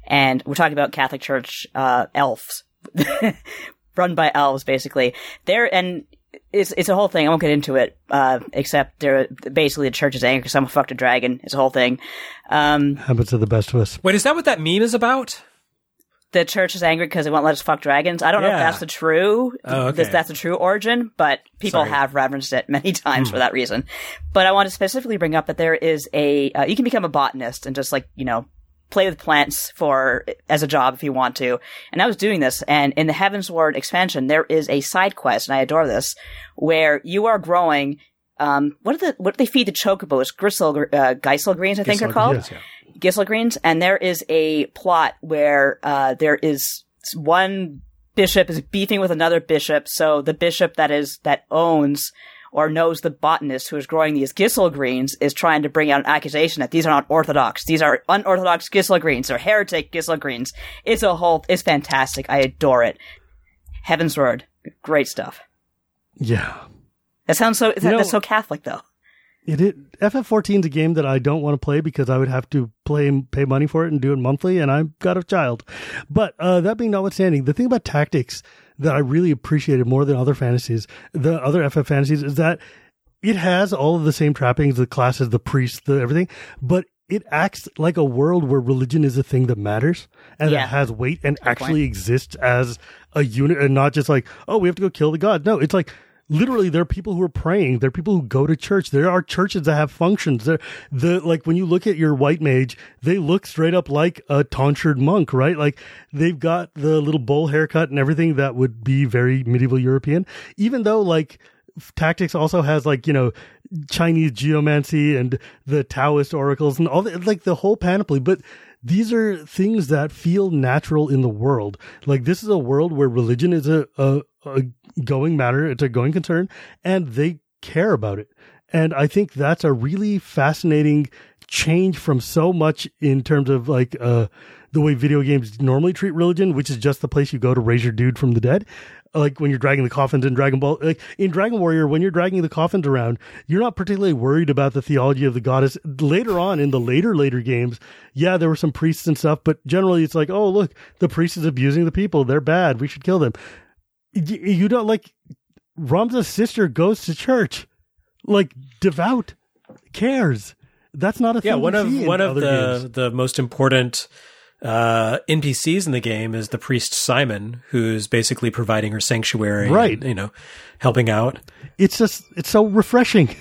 And we're talking about Catholic Church elves, run by elves, basically. It's a whole thing. I won't get into it, except basically the church is angry because someone fucked a dragon. It's a whole thing. Happens to the best of us. Wait, is that what that meme is about? The church is angry because they won't let us fuck dragons. I don't know if that's the true, that's the true origin, but people have referenced it many times for that reason. But I want to specifically bring up that there is you can become a botanist and just play with plants as a job if you want to. And I was doing this, and in the Heavensward expansion, there is a side quest, and I adore this, where you are growing, what do they feed the chocobos? Geisel greens, I think they're called. Yes, yeah. Gisel greens, and there is a plot where there is one bishop is beefing with another bishop, so the bishop that owns or knows the botanist who is growing these Gisel greens is trying to bring out an accusation that these are not orthodox. These are unorthodox Gisel greens. They're heretic Gisel greens. It's fantastic. I adore it. Heavensward. Great stuff. Yeah. That sounds that's so Catholic, though. FF14 is a game that I don't want to play because I would have to pay money for it and do it monthly, and I've got a child. But that being notwithstanding, the thing about tactics that I really appreciated more than other FF fantasies, is that it has all of the same trappings, the classes, the priests, everything, but it acts like a world where religion is a thing that matters and that has weight and actually exists as a unit, and not just like, oh, we have to go kill the god. No, it's like, literally, there are people who are praying. There are people who go to church. There are churches that have functions. Like when you look at your white mage, they look straight up like a tonsured monk, right? Like they've got the little bowl haircut and everything that would be very medieval European. Even though like Tactics also has Chinese geomancy and the Taoist oracles and all like the whole panoply, but these are things that feel natural in the world. Like this is a world where religion is a going matter. It's a going concern, and they care about it. And I think that's a really fascinating change from so much in terms of the way video games normally treat religion, which is just the place you go to raise your dude from the dead. Like when you're dragging the coffins in Dragon Ball, like in Dragon Warrior, when you're dragging the coffins around, you're not particularly worried about the theology of the goddess. Later on in the later games, there were some priests and stuff, but generally it's like, oh, look, the priest is abusing the people. They're bad. We should kill them. You don't like Ramza's sister goes to church, like devout, cares. That's not a thing. Yeah, one of the most important NPCs in the game is the priest Simon, who's basically providing her sanctuary, right? And, helping out. It's so refreshing.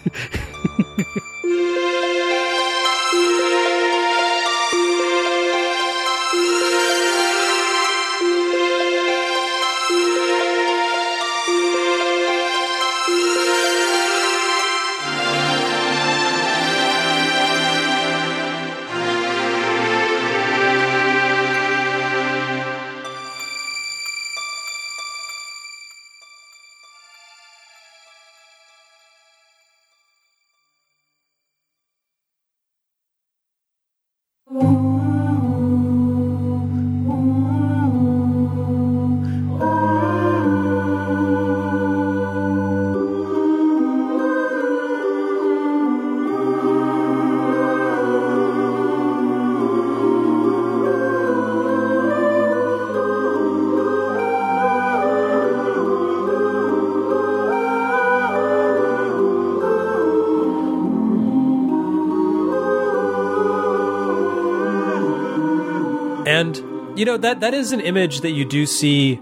And, that is an image that you do see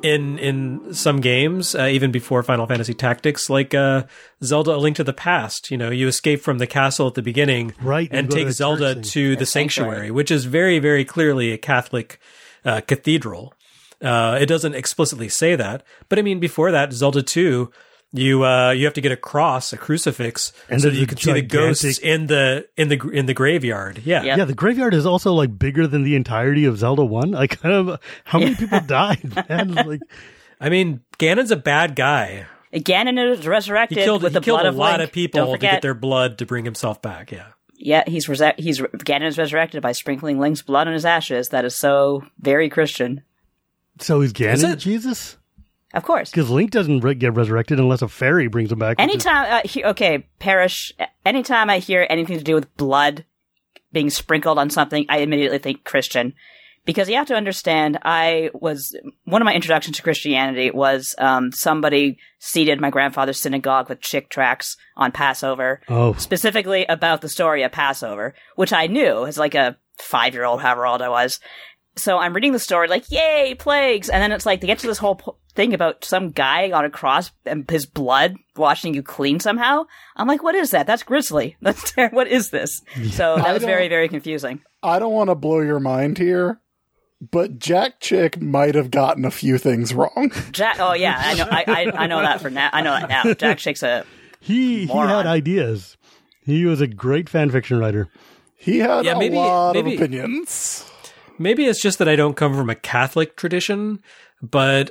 in some games, even before Final Fantasy Tactics, like Zelda: A Link to the Past. You escape from the castle at the beginning, right, and take Zelda to the sanctuary, which is very, very clearly a Catholic cathedral. It doesn't explicitly say that, but I mean, before that, Zelda 2, you have to get a crucifix, and so that you can see the ghosts in the graveyard. Yeah. Yep. Yeah, the graveyard is also like bigger than the entirety of Zelda 1. Like, how many people died, man? Like, I mean, Ganon's a bad guy. Ganon is resurrected. He killed with the blood a of lot Link. of people to get their blood to bring himself back. Yeah. Yeah, Ganon is resurrected by sprinkling Link's blood on his ashes. That is so very Christian. So is Ganon Jesus? Of course. Because Link doesn't get resurrected unless a fairy brings him back. Anytime, Parrish, anytime I hear anything to do with blood being sprinkled on something, I immediately think Christian. Because you have to understand, one of my introductions to Christianity was somebody seeded my grandfather's synagogue with chick tracts on Passover, specifically about the story of Passover, which I knew as like a 5-year-old, however old I was. So I'm reading the story like, yay, plagues! And then it's like, they get to this whole thing about some guy on a cross and his blood washing you clean somehow. I'm like, what is that? That's grisly. What is this? So that was very, very confusing. I don't want to blow your mind here, but Jack Chick might have gotten a few things wrong. Oh yeah, I know. I know that for now. I know that now. Jack Chick's he had ideas. He was a great fan fiction writer. He had a lot of opinions. Maybe it's just that I don't come from a Catholic tradition, but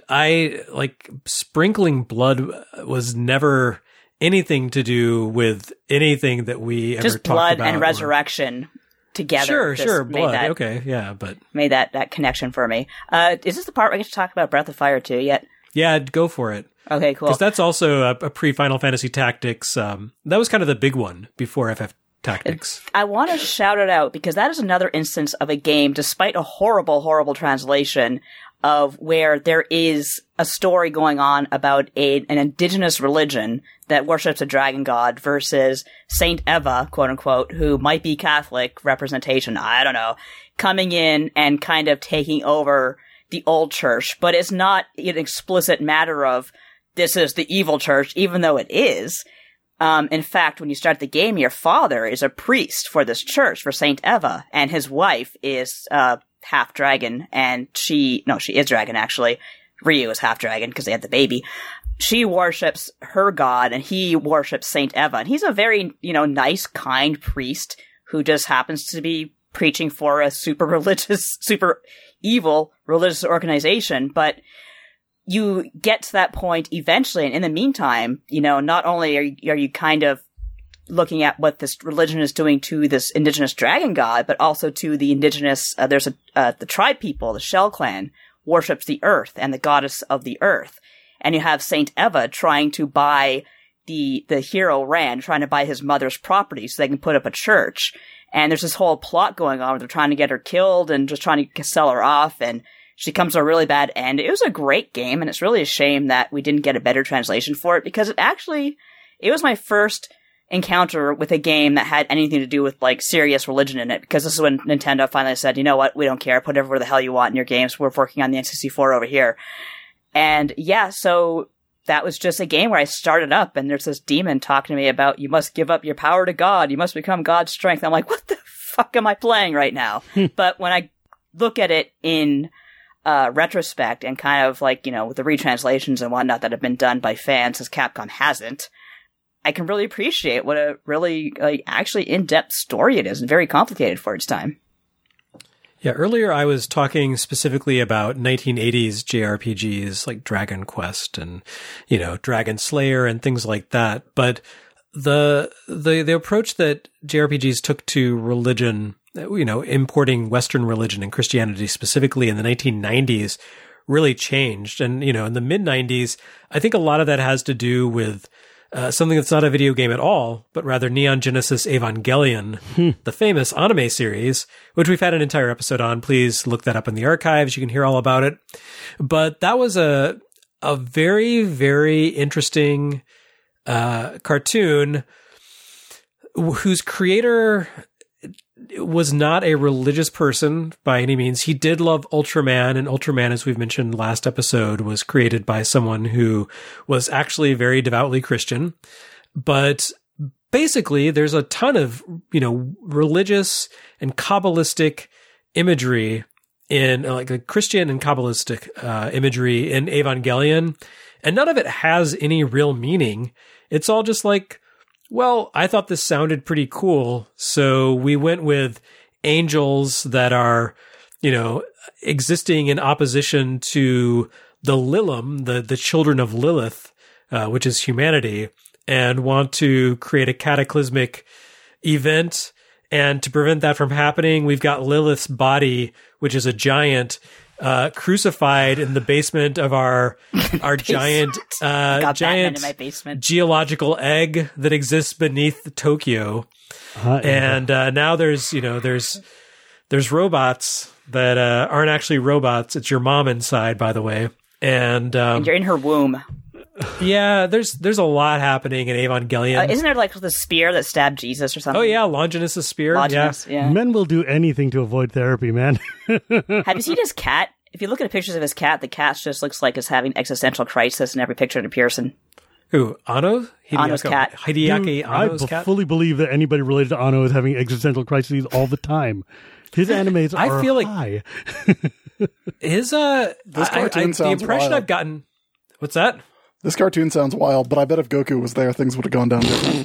sprinkling blood was never anything to do with anything that we ever talked about. Just blood and resurrection together. Sure, blood. Okay, yeah, but made that connection for me. Is this the part where I get to talk about Breath of Fire 2 yet? Yeah, go for it. Okay, cool. Because that's also a pre-Final Fantasy Tactics. That was kind of the big one before FF Tactics. I want to shout it out because that is another instance of a game, despite a horrible, horrible translation, of where there is a story going on about an indigenous religion that worships a dragon god versus Saint Eva, quote unquote, who might be Catholic representation, I don't know, coming in and kind of taking over the old church. But it's not an explicit matter of this is the evil church, even though it is. In fact, when you start the game, your father is a priest for this church, for Saint Eva, and his wife is half dragon, and she is dragon, actually. Ryu is half dragon because they had the baby. She worships her god, and he worships Saint Eva. And he's a very, nice, kind priest who just happens to be preaching for a super religious, super evil religious organization. But you get to that point eventually, and in the meantime, not only are you kind of looking at what this religion is doing to this indigenous dragon god, but also to the indigenous, the tribe people, the Shell clan, worships the earth and the goddess of the earth. And you have Saint Eva trying to buy the hero Rand, trying to buy his mother's property so they can put up a church. And there's this whole plot going on where they're trying to get her killed and just trying to sell her off, and she comes to a really bad end. It was a great game, and it's really a shame that we didn't get a better translation for it, because it was my first encounter with a game that had anything to do with, serious religion in it, because this is when Nintendo finally said, you know what, we don't care, put whatever the hell you want in your games, we're working on the N64 over here. And yeah, so that was just a game where I started up, and there's this demon talking to me about, you must give up your power to God, you must become God's strength. I'm like, what the fuck am I playing right now? But when I look at it in retrospect and kind of with the retranslations and whatnot that have been done by fans, as Capcom hasn't, I can really appreciate what a really actually in-depth story it is, and very complicated for its time. Yeah, earlier I was talking specifically about 1980s JRPGs like Dragon Quest and, Dragon Slayer and things like that. But the approach that JRPGs took to religion, importing Western religion and Christianity specifically in the 1990s really changed. And, in the mid-90s, I think a lot of that has to do with something that's not a video game at all, but rather Neon Genesis Evangelion, the famous anime series, which we've had an entire episode on. Please look that up in the archives. You can hear all about it. But that was a very, very interesting cartoon whose creator was not a religious person by any means. He did love Ultraman, and Ultraman, as we've mentioned last episode, was created by someone who was actually very devoutly Christian. But basically, there's a ton of, religious and Kabbalistic imagery in Christian and Kabbalistic imagery in Evangelion, and none of it has any real meaning. It's all just well, I thought this sounded pretty cool, so we went with angels that are, existing in opposition to the Lilim, the children of Lilith, which is humanity, and want to create a cataclysmic event. And to prevent that from happening, we've got Lilith's body, which is a giant, crucified in the basement of our giant geological egg that exists beneath Tokyo. And now there's robots that aren't actually robots. It's your mom inside, by the way. And you're in her womb. Yeah, there's a lot happening in Evangelion. Isn't there like the spear that stabbed Jesus or something? Oh yeah, Longinus' spear. Longinus, yeah. Men will do anything to avoid therapy, man. Have you seen his cat? If you look at the pictures of his cat, the cat just looks like it's having existential crisis in every picture it appears in. Who? Anno? Anno's cat. Hideaki Anno's cat? I fully believe that anybody related to Anno is having existential crises all the time. His animes are feel like high. His This cartoon the sounds impression wild. I've gotten. What's that? This cartoon sounds wild, but I bet if Goku was there, things would have gone down different.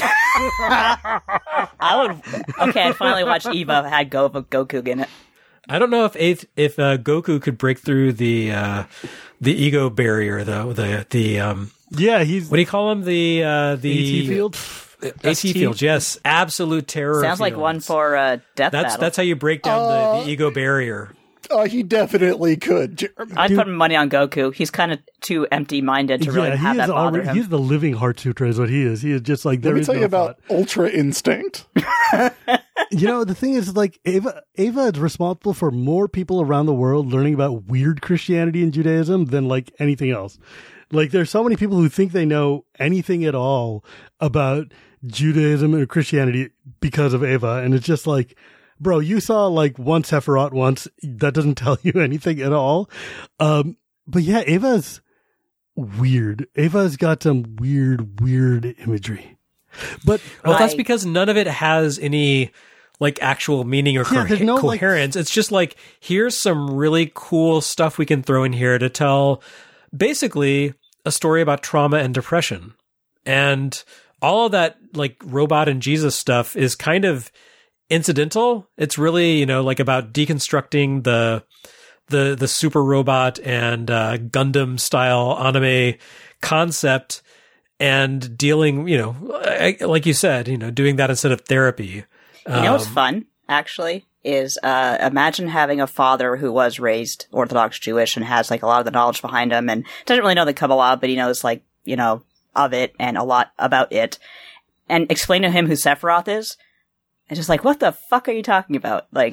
I'd finally watch Eva if it had Goku in it. I don't know if Goku could break through the ego barrier though. Yeah, he's What do you call him? The AT field. AT field. Yes, absolute terror. Sounds like fields. one for Death Battle. That's how you break down the ego barrier. He definitely could. Jeremy. I'd put money on Goku. He's kind of too empty-minded to really have that bother him. He's the living Heart Sutra is what he is. He is just like, there Let me is tell no you about thought. Ultra Instinct. The thing is, like, Ava is responsible for more people around the world learning about weird Christianity and Judaism than, like, anything else. Like, there's so many people who think they know anything at all about Judaism or Christianity because of Ava, and it's just like, bro, you saw like one Sephiroth once. That doesn't tell you anything at all. But yeah, Ava's weird. Ava's got some weird imagery. But that's because none of it has any like actual meaning or there's no, coherence. It's just like, here's some really cool stuff we can throw in here to tell basically a story about trauma and depression. And all of that like robot and Jesus stuff is kind of incidental. It's really, like about deconstructing the super robot and Gundam style anime concept and dealing, like you said, doing that instead of therapy. What's fun, actually, is imagine having a father who was raised Orthodox Jewish and has like a lot of the knowledge behind him and doesn't really know the Kabbalah, but he knows like, of it and a lot about it, and explain to him who Sephiroth is. It's just like, what the fuck are you talking about? Like,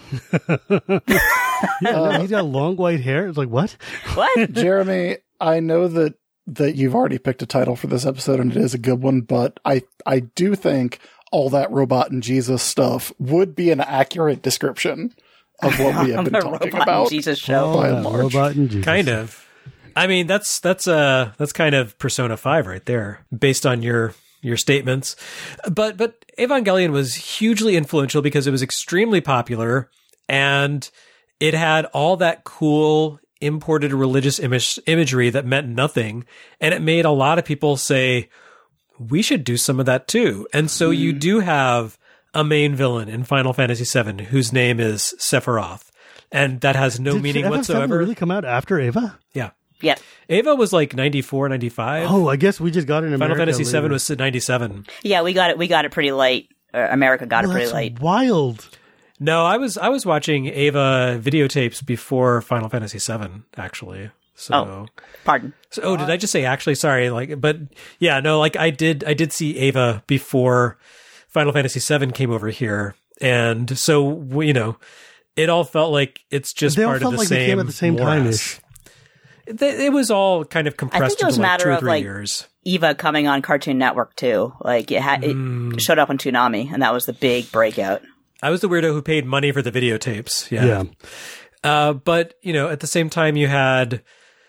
he's got long white hair. It's like, what? What? Jeremy, I know that you've already picked a title for this episode and it is a good one, but I do think all that robot and Jesus stuff would be an accurate description of what we have been talking Robot about. and Jesus show. By and large. Robot and Jesus. Kind of. I mean, that's kind of Persona 5 right there, based on your statements. But Evangelion was hugely influential because it was extremely popular and it had all that cool imported religious imagery that meant nothing. And it made a lot of people say, we should do some of that too. And so you do have a main villain in Final Fantasy VII whose name is Sephiroth. And that has no meaning whatsoever. Did really come out after Ava? Yeah. Yeah. Ava was like 94, 95. Oh, I guess we just got it in Final America Fantasy later. VII was 97. Yeah, we got it pretty late. America got it pretty That's late. wild. No, I was watching Ava videotapes before Final Fantasy VII, actually. So, Pardon. did I just say actually? Sorry. But yeah, no, I did see Ava before Final Fantasy VII came over here, and so it all felt like it's just They all part felt of the like same. they came at the same time-ish. It was all kind of I compressed think it was into a like 2 matter or of 3 like years. Eva coming on Cartoon Network too. Like it showed up on Toonami, and that was the big breakout. I was the weirdo who paid money for the videotapes. Yeah. But at the same time, you had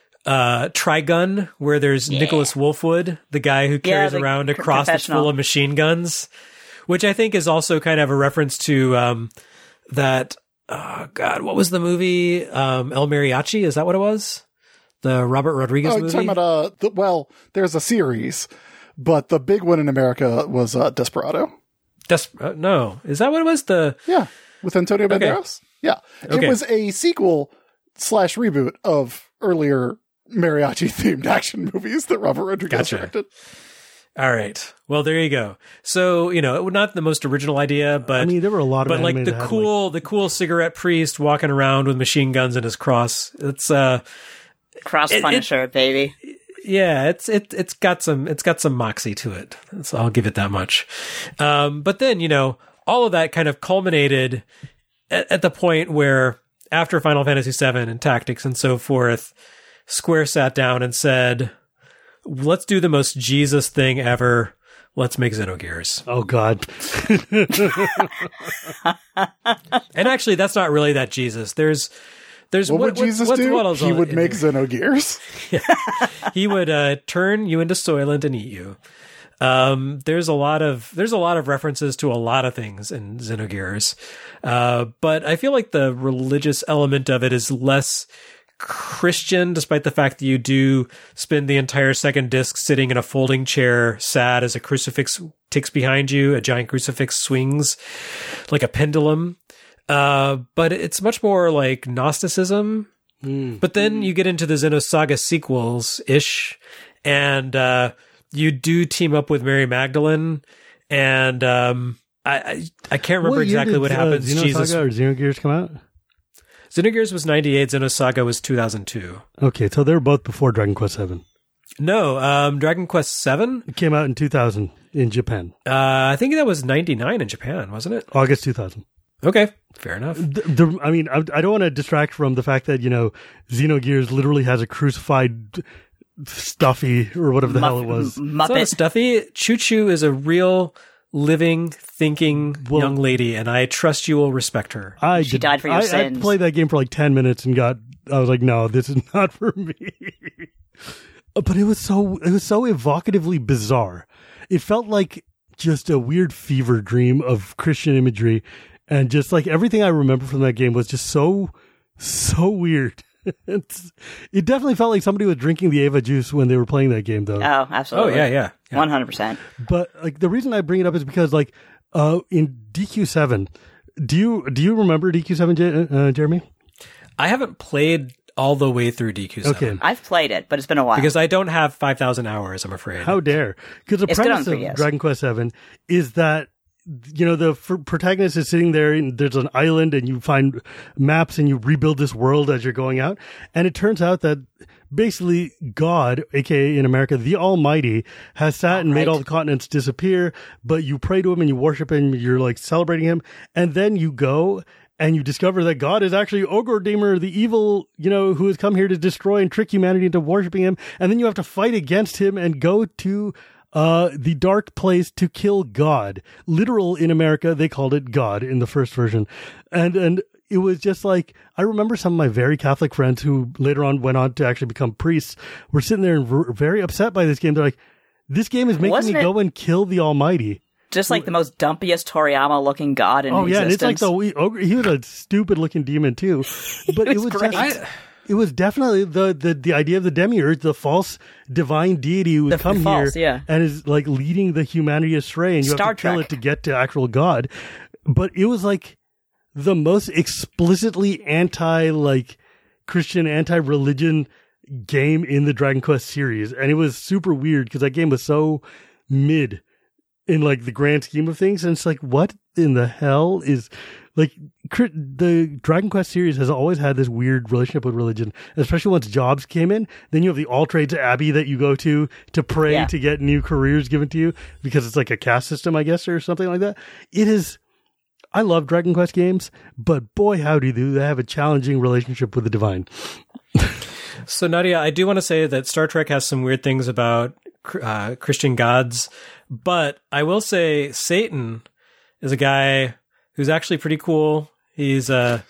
Trigun, where there's Nicholas Wolfwood, the guy who carries around a cross that's full of machine guns, which I think is also kind of a reference to that. Oh God, what was the movie? El Mariachi? Is that what it was? The Robert Rodriguez movie? Talking about, there's a series, but the big one in America was Desperado. No. Is that what it was? Yeah, with Antonio Banderas. Yeah. Okay. It was a sequel / reboot of earlier mariachi-themed action movies that Robert Rodriguez directed. All right. Well, there you go. So, not the most original idea, but I mean, there were a lot of but like anime the that had, the cool cigarette priest walking around with machine guns in his cross. It's Cross Punisher, baby. yeah, it's got some moxie to it. So I'll give it that much. But then, all of that kind of culminated at the point where after Final Fantasy VII and Tactics and so forth, Square sat down and said, let's do the most Jesus thing ever. Let's make Xenogears. Oh, God. And actually, that's not really that Jesus. There's what would Jesus do? He would make Xenogears. He would turn you into Soylent and eat you. There's a lot of references to a lot of things in Xenogears. But I feel like the religious element of it is less Christian, despite the fact that you do spend the entire second disc sitting in a folding chair, sad as a crucifix ticks behind you, a giant crucifix swings like a pendulum. But it's much more like Gnosticism. But then you get into the Xenosaga sequels-ish, and you do team up with Mary Magdalene, and I can't remember exactly what happens. Xenosaga or Xenogears come out? Xenogears was 98, Xenosaga was 2002. Okay, so they were both before Dragon Quest VII. No, Dragon Quest VII? It came out in 2000 in Japan. I think that was 99 in Japan, wasn't it? August 2000. Okay, fair enough. I mean, I don't want to distract from the fact that, Xenogears literally has a crucified Stuffy or whatever the hell it was. It's not a Stuffy. Choo-Choo is a real, living, thinking young lady, and I trust you will respect her. She died for your sins. I played that game for like 10 minutes and I was like, no, this is not for me. But it was so evocatively bizarre. It felt like just a weird fever dream of Christian imagery. And just like everything I remember from that game was just so weird. It definitely felt like somebody was drinking the Ava juice when they were playing that game, though. Oh, absolutely. Oh, yeah. 100%. But like the reason I bring it up is because like in DQ7, do you remember DQ7, Jeremy? I haven't played all the way through DQ7. Okay. I've played it, but it's been a while. Because I don't have 5,000 hours, I'm afraid. How dare. Because the premise of Dragon Quest VII is that the protagonist is sitting there and there's an island and you find maps and you rebuild this world as you're going out. And it turns out that basically God, aka in America, the Almighty, has sat and made all the continents disappear, but you pray to him and you worship him, you're like celebrating him. And then you go and you discover that God is actually Ogre-Damer, the evil, who has come here to destroy and trick humanity into worshiping him. And then you have to fight against him and go to the dark place to kill God. Literal in America, they called it God in the first version. And it was just like, I remember some of my very Catholic friends who later on went on to actually become priests were sitting there and were very upset by this game. They're like, this game is making me go and kill the Almighty. Just like the most dumpiest Toriyama looking god in existence. Oh yeah, and it's like he was a stupid looking demon too. But it was great. It was definitely the idea of the demiurge, the false divine deity who would come here and is like leading the humanity astray, and you have to kill it to get to actual God. But it was like the most explicitly Christian, anti-religion game in the Dragon Quest series, and it was super weird because that game was so mid in like the grand scheme of things, and it's like, what in the hell is like the Dragon Quest series has always had this weird relationship with religion, especially once jobs came in. Then you have the All Trades Abbey that you go to pray to get new careers given to you because it's like a caste system, I guess, or something like that. It is. I love Dragon Quest games, but boy, howdy do they have a challenging relationship with the divine. So Nadia, I do want to say that Star Trek has some weird things about Christian gods, but I will say Satan is a guy who's actually pretty cool. He's from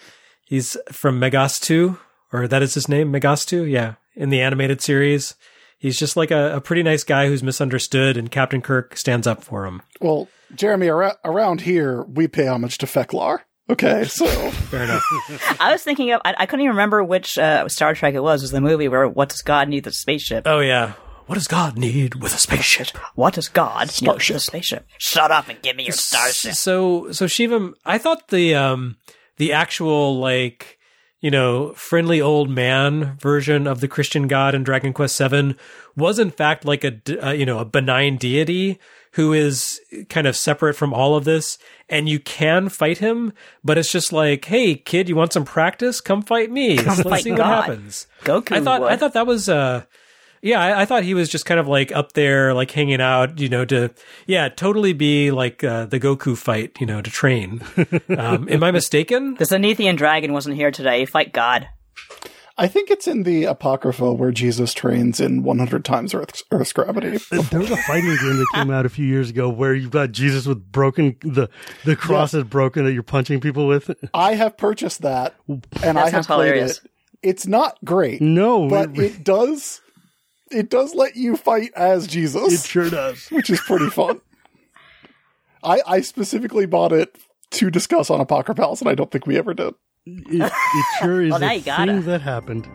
Megastu, or that is his name, Megastu, yeah, in the animated series. He's just like a pretty nice guy who's misunderstood, and Captain Kirk stands up for him. Well, Jeremy, around here, we pay homage to Feklar. Okay, so fair enough. I was thinking of, I couldn't even remember which Star Trek it was. It was the movie where what does God need with a spaceship? Oh, yeah. What does God need with a spaceship? What does God need with a spaceship? Shut up and give me your starship. So Shivam, I thought the actual, like, friendly old man version of the Christian God in Dragon Quest VII was in fact like a benign deity who is kind of separate from all of this, and you can fight him, but it's just like, hey kid, you want some practice? Come fight me. Let's see what happens. Goku. I thought that was Yeah, I thought he was just kind of like up there, like hanging out, totally be like the Goku fight, to train. Am I mistaken? The Zenithian dragon wasn't here today. Fight God. I think it's in the Apocrypha where Jesus trains in 100 times Earth's gravity. There was a fighting game that came out a few years ago where you've got Jesus with broken, the cross is broken that you're punching people with. I have purchased that, and I have played it. It's not great. No. But it does let you fight as Jesus. It sure does. Which is pretty fun. I specifically bought it to discuss on Apocrypals, and I don't think we ever did. It sure is now a you gotta. thing that happened.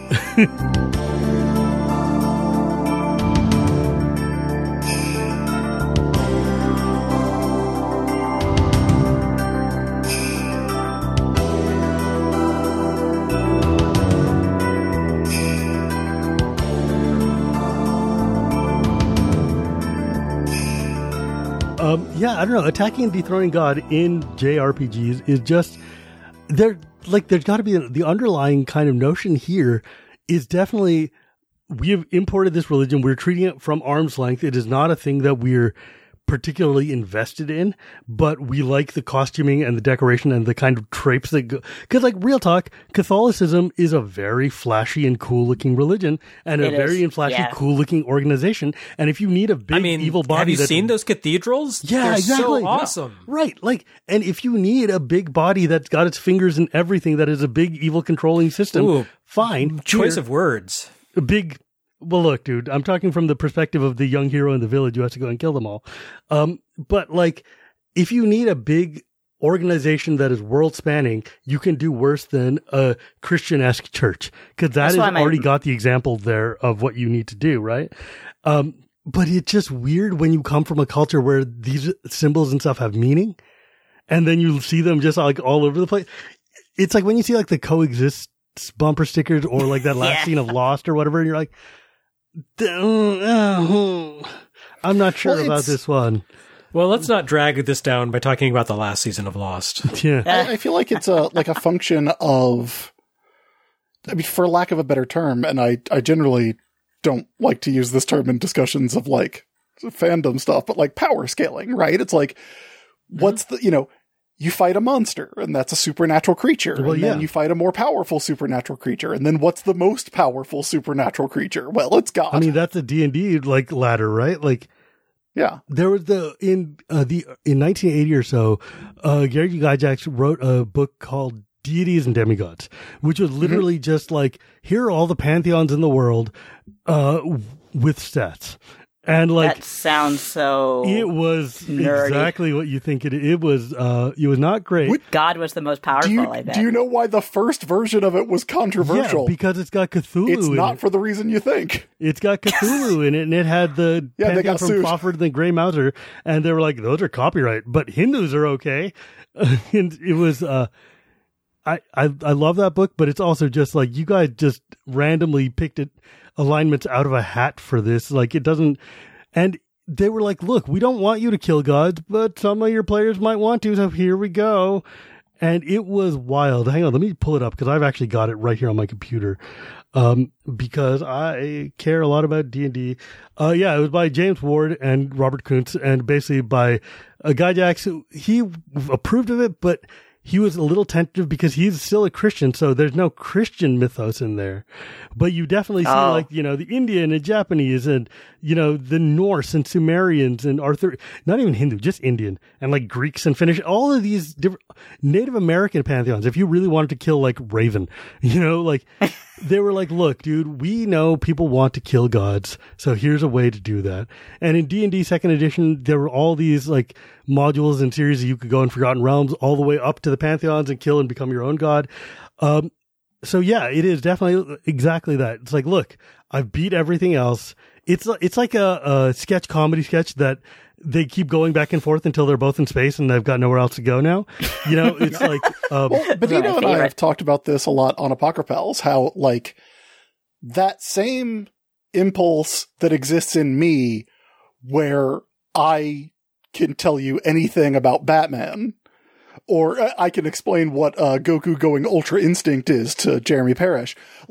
I don't know. Attacking and dethroning God in JRPGs is just there's got to be the underlying kind of notion here is definitely we have imported this religion. We're treating it from arm's length. It is not a thing that we're particularly invested in, but we like the costuming and the decoration and the kind of drapes that go. Because, like, real talk, Catholicism is a very flashy and cool-looking religion and a very flashy, cool-looking organization. And if you need a big evil body, have you seen those cathedrals? Yeah, they're exactly. So awesome, right? Like, and if you need a big body that's got its fingers in everything, that is a big evil controlling system. Fine, choice of words. A big. Well, look, dude, I'm talking from the perspective of the young hero in the village who has to go and kill them all. But like, if you need a big organization that is world spanning, you can do worse than a Christian-esque church, because that has already got the example there of what you need to do, right? But it's just weird when you come from a culture where these symbols and stuff have meaning, and then you see them just like all over the place. It's like when you see like the coexist bumper stickers or like that last scene of Lost or whatever, and you're like, I'm not sure about this one. Well, let's not drag this down by talking about the last season of Lost. Yeah, I feel like it's a function of, I mean, for lack of a better term, and I generally don't like to use this term in discussions of like fandom stuff, but like power scaling, right? It's like, what's the, you fight a monster, and that's a supernatural creature. Well, and then you fight a more powerful supernatural creature. And then what's the most powerful supernatural creature? Well, it's God. I mean, that's a D&D like ladder, right? Like, yeah. There was in 1980 or so, Gary Gygax wrote a book called Deities and Demigods, which was literally just like, here are all the pantheons in the world, with stats. And like, that sounds so. It was nerdy. Exactly what you think it was. It was not great. God was the most powerful. I bet. Do you know why the first version of it was controversial? Yeah, because it's got Cthulhu. It's not for the reason you think. It's got Cthulhu in it, and it had the pantheon from Fafhrd and the Grey Mouser, and they were like, "Those are copyright, but Hindus are okay." And it was. I love that book, but it's also just like you guys just randomly picked alignments out of a hat for this. Like it doesn't, and they were like, look, we don't want you to kill gods, but some of your players might want to, so here we go. And it was wild. Hang on, let me pull it up because I've actually got it right here on my computer. Because I care a lot about D&D. It was by James Ward and Robert Kuntz, and basically by Gygax. He approved of it, but he was a little tentative because he's still a Christian, so there's no Christian mythos in there. But you definitely see like, the Indian and Japanese and, the Norse and Sumerians and not even Hindu, just Indian, and like Greeks and Finnish, all of these different Native American pantheons. If you really wanted to kill like Raven, like they were like, look, dude, we know people want to kill gods, so here's a way to do that. And in D&D 2nd edition, there were all these like modules and series that you could go in Forgotten Realms all the way up to the pantheons and kill and become your own god. So yeah, it is definitely exactly that. It's like, look, I've beat everything else. It's like a comedy sketch that they keep going back and forth until they're both in space and they've got nowhere else to go now. It's like, Benito and I have talked about this a lot on Apocrypals, how like that same impulse that exists in me where I can tell you anything about Batman, or I can explain what Goku going Ultra Instinct is to Jeremy Parrish. Like,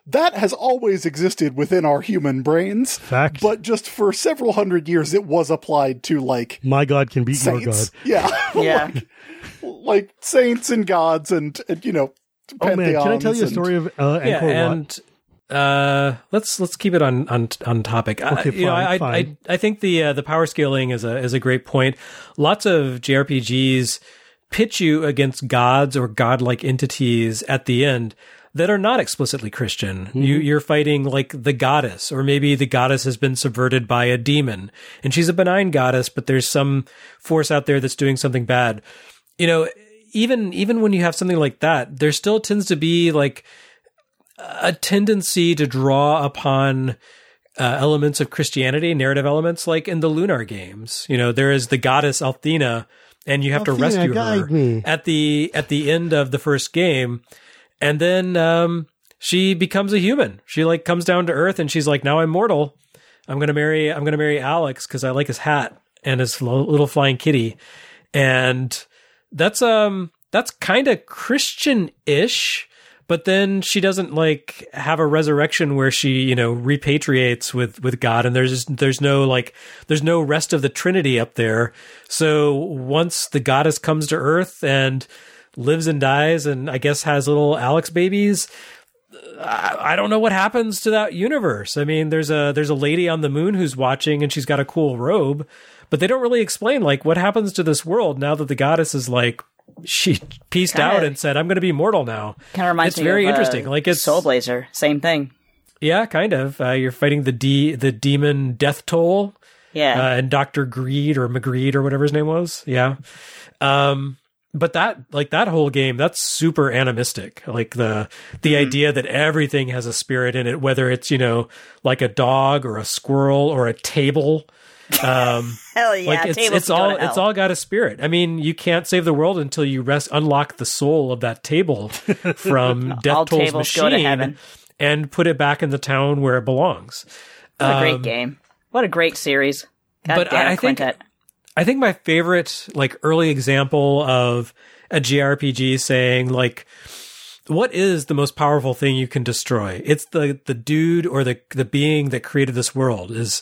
that has always existed within our human brains. Fact. But just for several hundred years, it was applied to, like, my God can beat your God. saints. Yeah. Yeah. like saints and gods and you know, Oh man, can I tell you a story of Angkor Wat? Let's keep it on topic. Okay, fine. I think the power scaling is a great point. Lots of JRPGs pitch you against gods or godlike entities at the end that are not explicitly Christian. Mm-hmm. You're fighting like the goddess, or maybe the goddess has been subverted by a demon and she's a benign goddess, but there's some force out there that's doing something bad. You know, even when you have something like that, there still tends to be like a tendency to draw upon elements of Christianity, narrative elements, like in the Lunar games. You know, there is the goddess Althena, and you have to rescue her at the end of the first game, and then she becomes a human. She like comes down to Earth, and she's like, "Now I'm mortal. I'm gonna marry Alex because I like his hat and his little flying kitty," and that's kind of Christian-ish. But then she doesn't like have a resurrection where she, you know, repatriates with God, and there's no rest of the Trinity up there. So once the goddess comes to Earth and lives and dies, and I guess has little Alex babies, I don't know what happens to that universe. I mean, there's a lady on the moon who's watching, and she's got a cool robe, but they don't really explain like what happens to this world now that the goddess is like, she pieced out and said, "I'm going to be mortal now." Kind of reminds me very of interesting. Like it's Soul Blazer, same thing. Yeah, kind of. You're fighting the demon Death Toll. Yeah, and Dr. Greed or McGreed or whatever his name was. Yeah. But that whole game, that's super animistic. Like the idea that everything has a spirit in it, whether it's, you know, like a dog or a squirrel or a table. Hell yeah, like it's all got a spirit. I mean, you can't save the world until you unlock the soul of that table from Death Toll's machine and put it back in the town where it belongs. What a great game. What a great series. God damn it, Quintet. I think my favorite like early example of a JRPG saying like, what is the most powerful thing you can destroy? It's the dude or the being that created this world. Is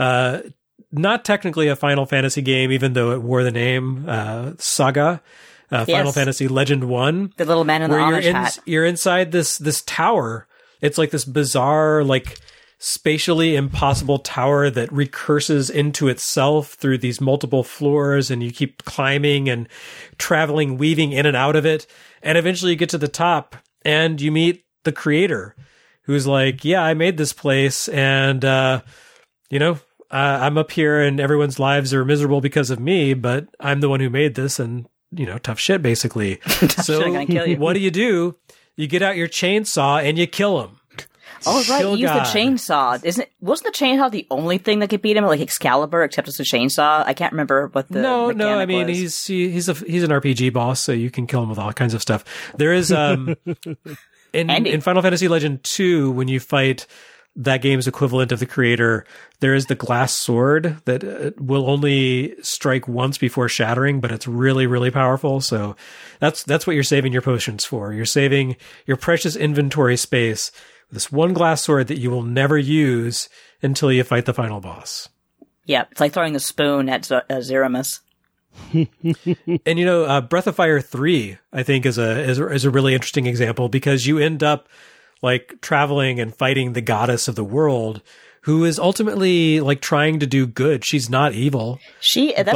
not technically a Final Fantasy game, even though it wore the name Saga, Final Fantasy Legend 1. The little man in the Amish hat. You're inside this tower. It's like this bizarre, like spatially impossible tower that recurses into itself through these multiple floors, and you keep climbing and traveling, weaving in and out of it. And eventually you get to the top and you meet the creator who's like, yeah, I made this place, and, you know, I'm up here and everyone's lives are miserable because of me, but I'm the one who made this, and, you know, tough shit, basically. So gonna kill you. What do? You get out your chainsaw and you kill him. Oh, right. You used the chainsaw. Wasn't the chainsaw the only thing that could beat him, like Excalibur, except it's a chainsaw? I can't remember what the No. I mean, was. he's an RPG boss, so you can kill him with all kinds of stuff. There is in Final Fantasy Legend 2, when you fight that game's equivalent of the creator, there is the glass sword that will only strike once before shattering, but it's really, really powerful. So that's what you're saving your potions for. You're saving your precious inventory space with this one glass sword that you will never use until you fight the final boss. Yeah, it's like throwing the spoon at Zeramus. And you know, Breath of Fire 3, I think, is a really interesting example, because you end up like traveling and fighting the goddess of the world, who is ultimately like trying to do good. She's not evil. You know,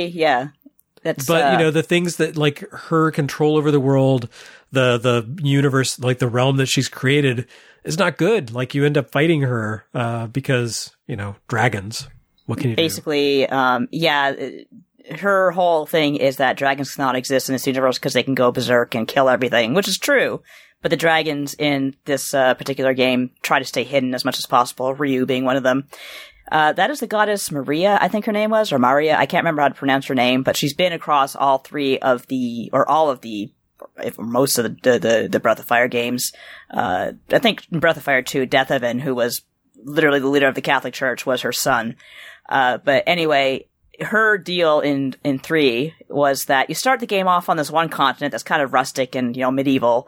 the things that like her control over the world, the universe, like the realm that she's created, is not good. Like you end up fighting her because, you know, dragons. What can you do? Her whole thing is that dragons cannot exist in this universe because they can go berserk and kill everything, which is true. But the dragons in this particular game try to stay hidden as much as possible, Ryu being one of them. That is the goddess Maria, I think her name was, or Maria. I can't remember how to pronounce her name, but she's been across most of the Breath of Fire games. I think in Breath of Fire 2, Deathaven, who was literally the leader of the Catholic Church, was her son. But anyway, her deal in 3 was that you start the game off on this one continent that's kind of rustic and, you know, medieval.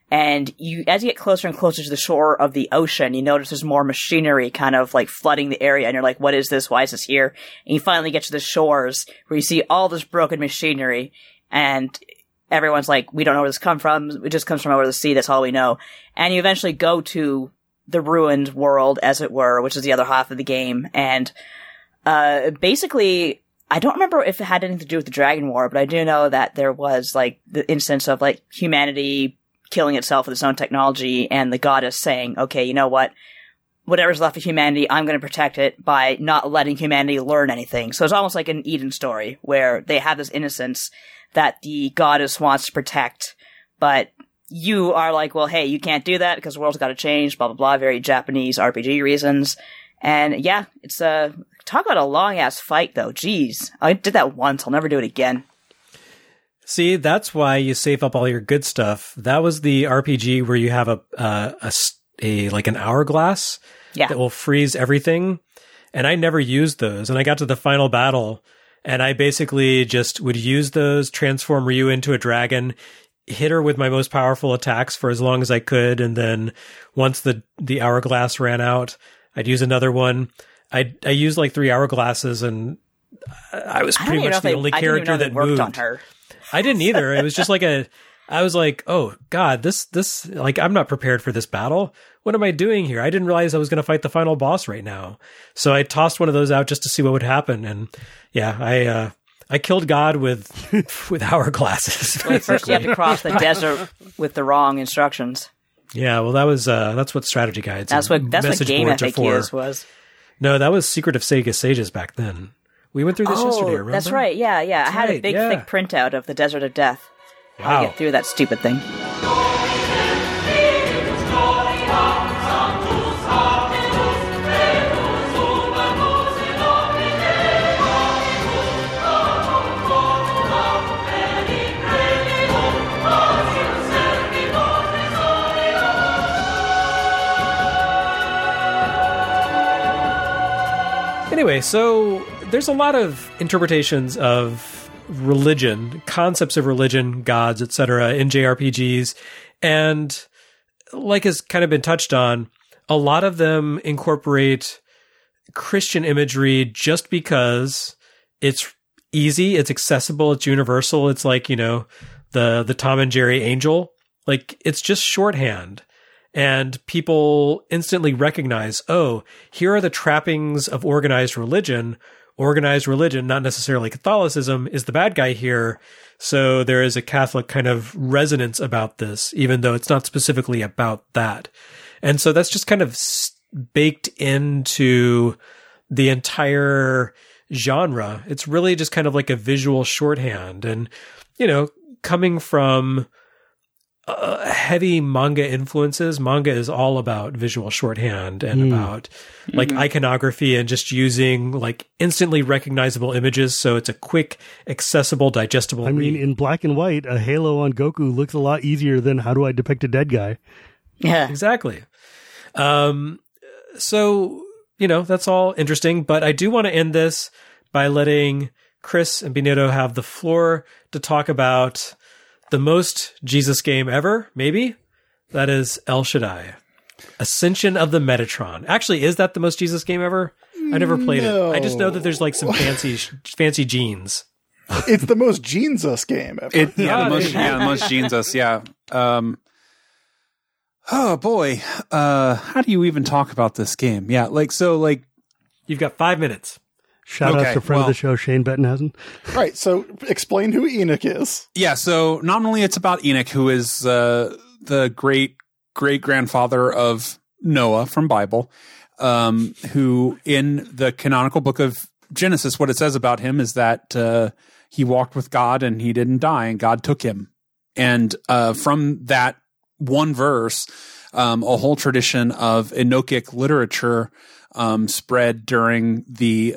And as you get closer and closer to the shore of the ocean, you notice there's more machinery kind of like flooding the area. And you're like, what is this? Why is this here? And you finally get to the shores where you see all this broken machinery. And everyone's like, we don't know where this comes from. It just comes from over the sea. That's all we know. And you eventually go to the ruined world, as it were, which is the other half of the game. And basically, I don't remember if it had anything to do with the Dragon War, but I do know that there was like the instance of like humanity killing itself with its own technology, and the goddess saying, okay, you know what? Whatever's left of humanity, I'm going to protect it by not letting humanity learn anything. So it's almost like an Eden story where they have this innocence that the goddess wants to protect, but you are like, well, hey, you can't do that because the world's got to change, blah, blah, blah, very Japanese RPG reasons. And yeah, it's talk about a long-ass fight, though. Jeez. I did that once. I'll never do it again. See, that's why you save up all your good stuff. That was the RPG where you have like an hourglass that will freeze everything. And I never used those. And I got to the final battle, and I basically just would use those, transform Ryu into a dragon, hit her with my most powerful attacks for as long as I could. And then once the hourglass ran out, I'd use another one. I used like 3 hourglasses, and I was pretty much the only character that moved. On her. I didn't either. It was just like I was like, oh God, this, like, I'm not prepared for this battle. What am I doing here? I didn't realize I was going to fight the final boss right now. So I tossed one of those out just to see what would happen. And yeah, I killed God with hourglasses. Well, first you have to cross the desert with the wrong instructions. Yeah. Well, that's what strategy guides. That's what game FAQs was. No, that was Secret of Sega Sages back then. We went through this yesterday, remember? That's right. Yeah. I had a big, thick printout of the Desert of Death. Wow. How to get through that stupid thing. Anyway, so there's a lot of interpretations of religion, concepts of religion, gods, etc. in JRPGs. And like has kind of been touched on, a lot of them incorporate Christian imagery just because it's easy, it's accessible, it's universal. It's like, the Tom and Jerry angel. Like, it's just shorthand. And people instantly recognize, oh, here are the trappings of organized religion. Organized religion, not necessarily Catholicism, is the bad guy here. So there is a Catholic kind of resonance about this, even though it's not specifically about that. And so that's just kind of baked into the entire genre. It's really just kind of like a visual shorthand. And, coming from heavy manga influences. Manga is all about visual shorthand and about like iconography and just using like instantly recognizable images. So it's a quick, accessible, digestible read. mean, in black and white, a halo on Goku looks a lot easier than how do I depict a dead guy? Yeah, exactly. So, that's all interesting, but I do want to end this by letting Chris and Binito have the floor to talk about the most Jesus game ever, maybe. That is El Shaddai. Ascension of the Metatron. Actually, is that the most Jesus game ever? I never played it. I just know that there's like some fancy genes. It's the most Jesus game ever. The most Jesus, yeah. Oh boy. How do you even talk about this game? Yeah, you've got 5 minutes. Shout out to friend of the show, Shane Bettenhausen. Right, so explain who Enoch is. Yeah, so not only it's about Enoch, who is the great-grandfather of Noah from Bible, who in the canonical book of Genesis, what it says about him is that he walked with God and he didn't die, and God took him. And from that one verse, a whole tradition of Enochic literature spread during the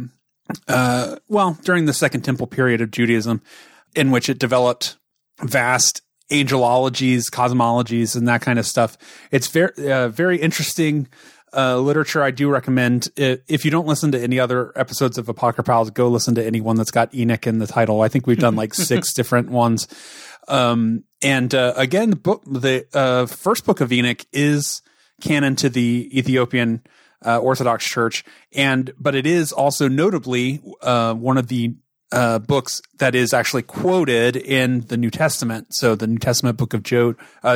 during the Second Temple period of Judaism, in which it developed vast angelologies, cosmologies, and that kind of stuff. It's very interesting literature. I do recommend it. If you don't listen to any other episodes of Apocrypals, go listen to any one that's got Enoch in the title. I think we've done like 6 different ones. Again, the first book of Enoch is canon to the Ethiopian Orthodox Church, but it is also notably one of the books that is actually quoted in the New Testament. So the New Testament book of Jude,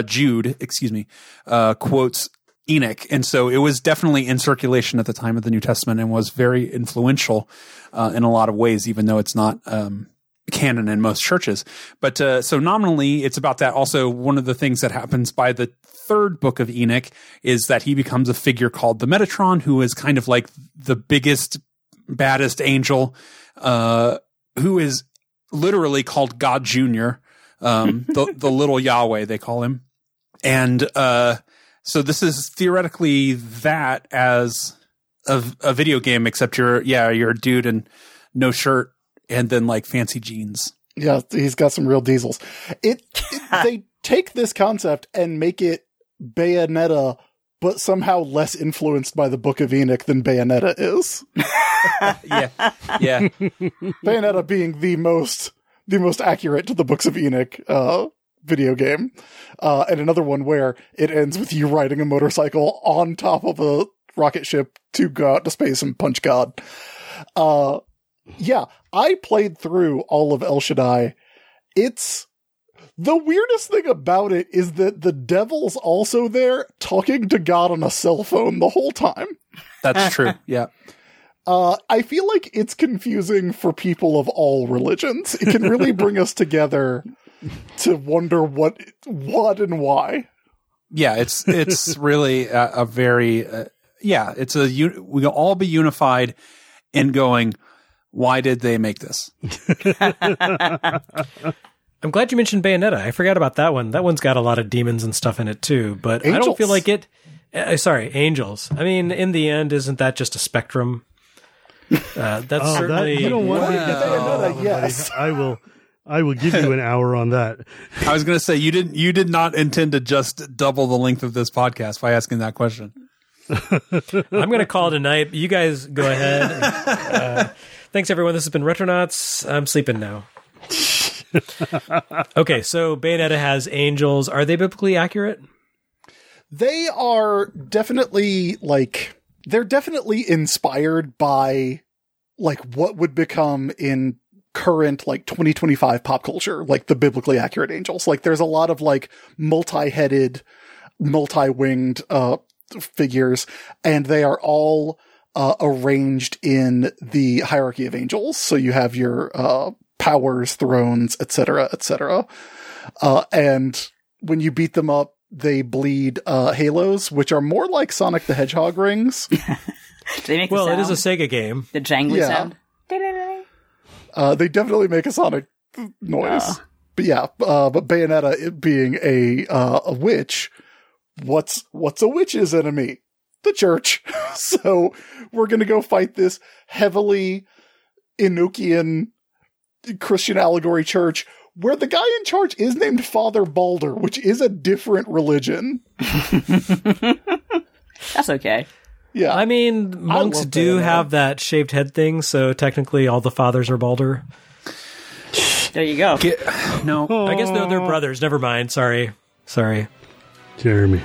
quotes Enoch. And so it was definitely in circulation at the time of the New Testament and was very influential in a lot of ways, even though it's not canon in most churches. But so nominally, it's about that. Also, one of the things that happens by the third book of Enoch is that he becomes a figure called the Metatron, who is kind of like the biggest, baddest angel, who is literally called God Jr., the little Yahweh, they call him. And so this is theoretically that as a video game, except you're a dude and no shirt and then like fancy jeans. Yeah, he's got some real diesels. They take this concept and make it Bayonetta, but somehow less influenced by the Book of Enoch than Bayonetta is. Yeah. Bayonetta being the most accurate to the Books of Enoch video game, and another one where it ends with you riding a motorcycle on top of a rocket ship to go out to space and punch God. Yeah, I played through all of El Shaddai. It's the weirdest thing about it is that the devil's also there talking to God on a cell phone the whole time. That's true. Yeah. I feel like it's confusing for people of all religions. It can really bring us together to wonder what and why. Yeah, it's really a very we'll all be unified in going, why did they make this? I'm glad you mentioned Bayonetta. I forgot about that one. That one's got a lot of demons and stuff in it too, but Angels. I don't feel like it. Angels. I mean, in the end, isn't that just a spectrum? That's certainly. You know what? Yes. I will give you an hour on that. I was going to say you did not intend to just double the length of this podcast by asking that question. I'm going to call it a night. You guys go ahead. Thanks, everyone. This has been Retronauts. I'm sleeping now. Okay, so Bayonetta has angels. Are they biblically accurate? They are definitely they're definitely inspired by what would become in current 2025 pop culture, the biblically accurate angels. There's a lot of multi-headed, multi-winged figures, and they are all arranged in the hierarchy of angels. So you have your powers, thrones, etc., etc. And when you beat them up, they bleed halos, which are more like Sonic the Hedgehog rings. Do they make it is a Sega game. The jangly sound. They definitely make a Sonic noise. But yeah, but Bayonetta, it being a witch, what's a witch's enemy? The church. So we're going to go fight this heavily Enochian Christian allegory church where the guy in charge is named Father Balder, which is a different religion. That's okay. Yeah. I mean, monks do have that shaved head thing, so technically all the fathers are Balder. There you go. No. I guess they're brothers. Never mind. Sorry. Jeremy.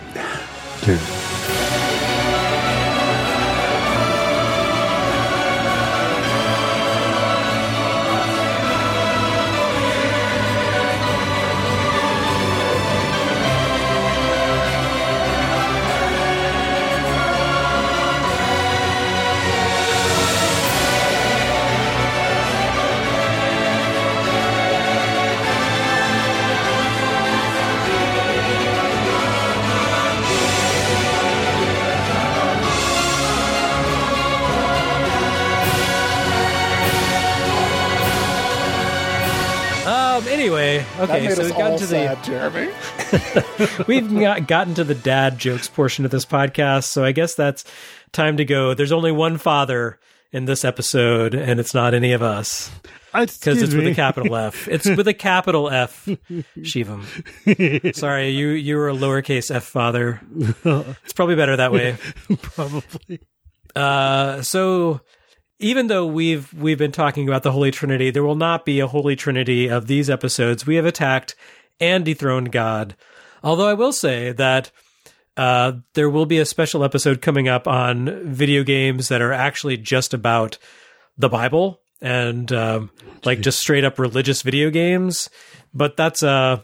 Anyway, okay, so we've gotten to Jeremy. We've gotten to the dad jokes portion of this podcast, so I guess that's time to go. There's only one father in this episode, and it's not any of us. Because it's with a capital F. It's with a capital F, Shivam. Sorry, you were a lowercase f father. It's probably better that way. Probably. So even though we've been talking about the Holy Trinity, there will not be a Holy Trinity of these episodes. We have attacked and dethroned God. Although I will say that there will be a special episode coming up on video games that are actually just about the Bible and like just straight up religious video games. But that's a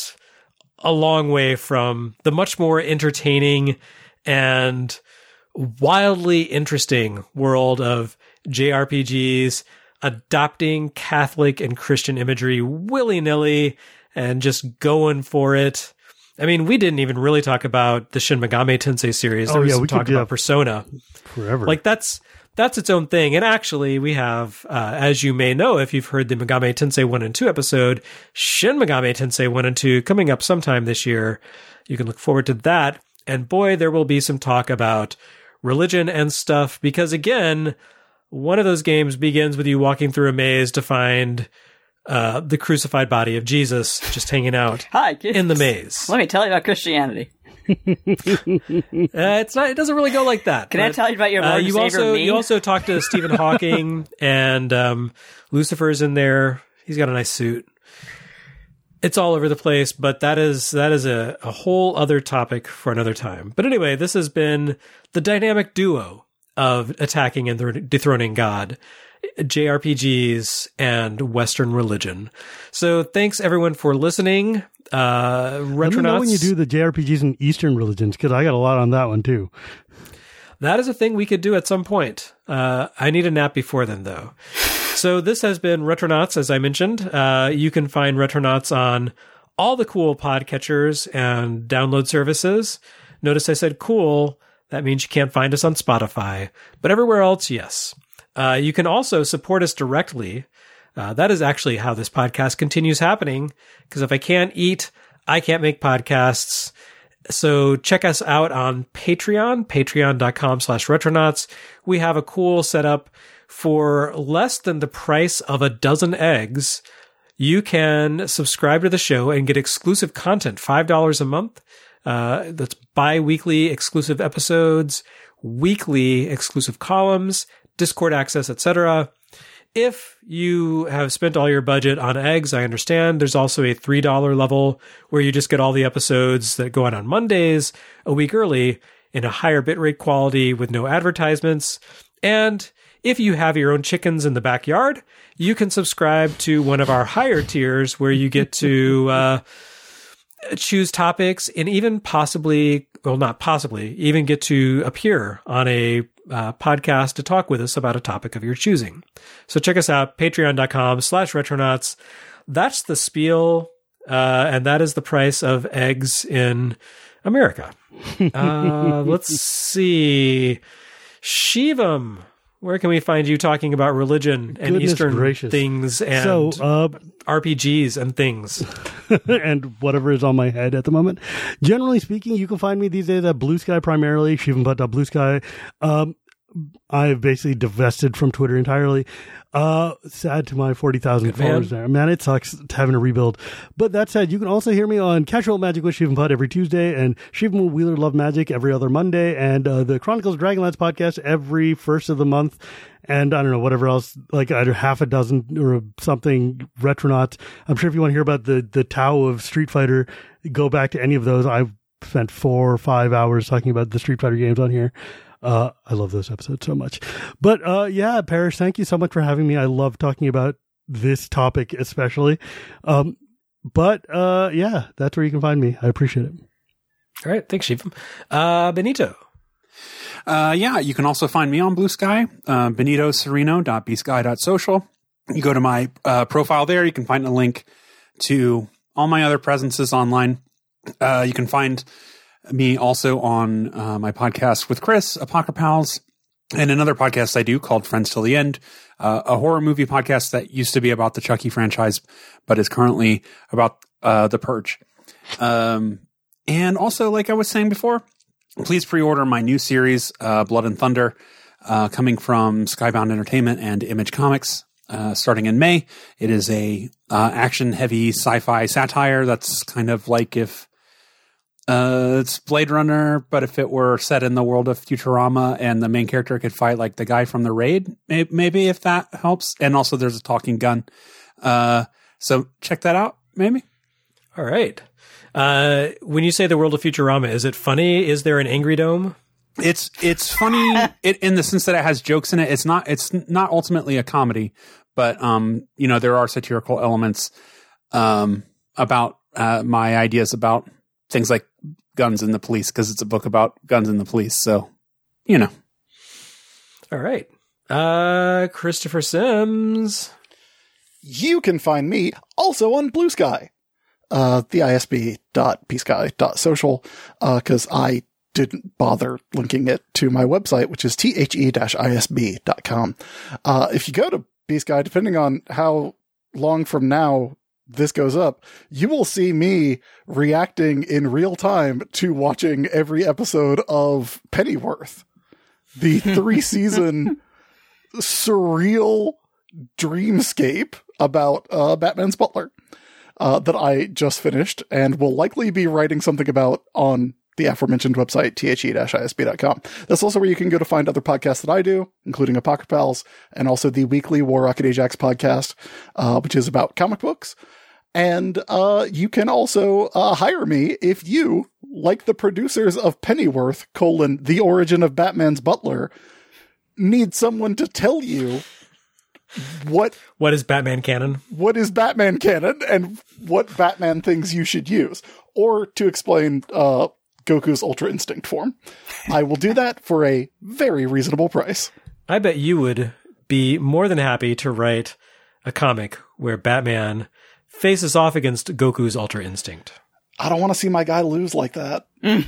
long way from the much more entertaining and wildly interesting world of JRPGs, adopting Catholic and Christian imagery willy-nilly and just going for it. I mean, we didn't even really talk about the Shin Megami Tensei series. There was some talk about Persona. Forever. Like, that's its own thing. And actually, we have, as you may know, if you've heard the Megami Tensei 1 and 2 episode, Shin Megami Tensei 1 and 2 coming up sometime this year. You can look forward to that. And boy, there will be some talk about religion and stuff, because again, one of those games begins with you walking through a maze to find the crucified body of Jesus just hanging out Hi, kids. in the maze. Let me tell you about Christianity. It doesn't really go like that. Can I tell you about your Lord and Savior me? You also talk to Stephen Hawking, and Lucifer's in there. He's got a nice suit. It's all over the place, but that is a whole other topic for another time. But anyway, this has been the dynamic duo of attacking and dethroning God, JRPGs, and Western religion. So thanks everyone for listening. Let me know when you do the JRPGs and Eastern religions, because I got a lot on that one too. That is a thing we could do at some point. I need a nap before then, though. So this has been Retronauts, as I mentioned. You can find Retronauts on all the cool podcatchers and download services. Notice I said cool. That means you can't find us on Spotify. But everywhere else, yes. You can also support us directly. That is actually how this podcast continues happening, because if I can't eat, I can't make podcasts. So check us out on Patreon, patreon.com/Retronauts. We have a cool setup. For less than the price of a dozen eggs, you can subscribe to the show and get exclusive content, $5 a month. That's bi-weekly exclusive episodes, weekly exclusive columns, Discord access, etc. If you have spent all your budget on eggs, I understand. There's also a $3 level where you just get all the episodes that go out on Mondays a week early in a higher bitrate quality with no advertisements. And if you have your own chickens in the backyard, you can subscribe to one of our higher tiers where you get to choose topics and even even get to appear on a podcast to talk with us about a topic of your choosing. So check us out, patreon.com/Retronauts. That's the spiel, and that is the price of eggs in America. Let's see. Shivam, where can we find you talking about religion and Eastern things and RPGs and things? And whatever is on my head at the moment. Generally speaking, you can find me these days at Blue Sky primarily, shivamput.bluesky. I've basically divested from Twitter entirely. Sad to my 40,000 followers there. Man, it sucks having to rebuild. But that said, you can also hear me on Casual Magic with Shivam Putt every Tuesday, and Shivam Wheeler Love Magic every other Monday, and the Chronicles of Dragonlance podcast every first of the month. And I don't know, whatever else, like either half a dozen or something Retronauts. I'm sure if you want to hear about the Tao of Street Fighter, go back to any of those. I've spent 4 or 5 hours talking about the Street Fighter games on here. I love those episodes so much. But yeah, Parrish, thank you so much for having me. I love talking about this topic especially. But yeah, that's where you can find me. I appreciate it. All right. Thanks, Shivam. Benito. Yeah, you can also find me on Blue Sky, benitosereno.bsky.social. You go to my profile there. You can find a link to all my other presences online. You can find me also on my podcast with Chris, Apocalypse, and another podcast I do called Friends Till the End, a horror movie podcast that used to be about the Chucky franchise, but is currently about The Purge. And also, like I was saying before, please pre-order my new series, Blood and Thunder, coming from Skybound Entertainment and Image Comics, starting in May. It is a action-heavy sci-fi satire that's kind of like if it's Blade Runner, but if it were set in the world of Futurama and the main character could fight like the guy from The Raid, maybe if that helps. And also there's a talking gun. So check that out, maybe. All right. When you say the world of Futurama, is it funny? Is there an Angry Dome? It's funny in the sense that it has jokes in it. It's not ultimately a comedy, but there are satirical elements about my ideas about things like guns and the police, because it's a book about guns and the police. So, All right. Christopher Sims. You can find me also on Blue Sky, the isb.bsky.social, because I didn't bother linking it to my website, which is the-isb.com. If you go to BSky, depending on how long from now this goes up, you will see me reacting in real time to watching every episode of Pennyworth, the 3-season surreal dreamscape about Batman's butler that I just finished and will likely be writing something about on the aforementioned website, the-isb.com. That's also where you can go to find other podcasts that I do, including Apocryphals, and also the weekly War Rocket Ajax podcast, which is about comic books. And you can also hire me if you, like the producers of Pennyworth, the origin of Batman's butler, need someone to tell you what is Batman canon? What is Batman canon and what Batman things you should use, or to explain Goku's Ultra Instinct form. I will do that for a very reasonable price. I bet you would be more than happy to write a comic where Batman faces off against Goku's Ultra Instinct. I don't want to see my guy lose like that.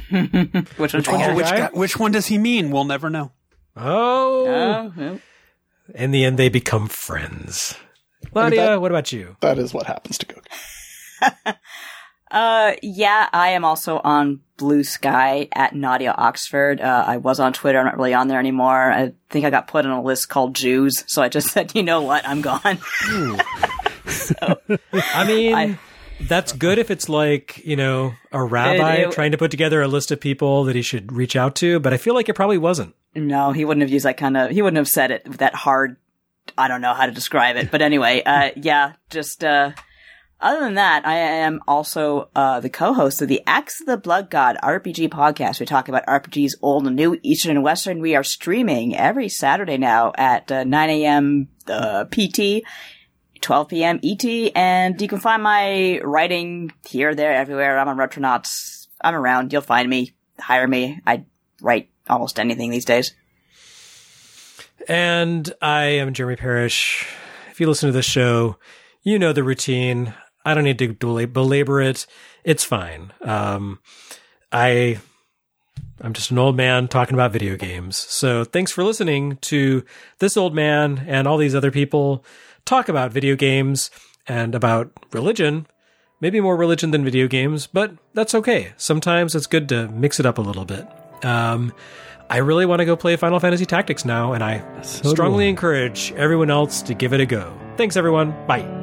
Which one does he mean? We'll never know. Oh. In the end, they become friends. Claudia, what about you? That is what happens to Goku. Yeah, I am also on Blue Sky at Nadia Oxford. I was on Twitter. I'm not really on there anymore. I think I got put on a list called Jews, so I just said, you know what, I'm gone. I mean, that's good if it's like, a rabbi trying to put together a list of people that he should reach out to, but I feel like it probably wasn't. No, he wouldn't have used he wouldn't have said it with that hard, I don't know how to describe it. But anyway, other than that, I am also the co-host of the Axe of the Blood God RPG podcast. We talk about RPGs old and new, Eastern and Western. We are streaming every Saturday now at 9 a.m. PT, 12 p.m. ET, and you can find my writing here, there, everywhere. I'm on Retronauts. I'm around. You'll find me. Hire me. I write almost anything these days. And I am Jeremy Parrish. If you listen to this show, you know the routine. I don't need to belabor it. It's fine. I'm just an old man talking about video games. So thanks for listening to this old man and all these other people talk about video games and about religion. Maybe more religion than video games, but that's okay. Sometimes it's good to mix it up a little bit. I really want to go play Final Fantasy Tactics now, and I strongly encourage everyone else to give it a go. Thanks, everyone. Bye.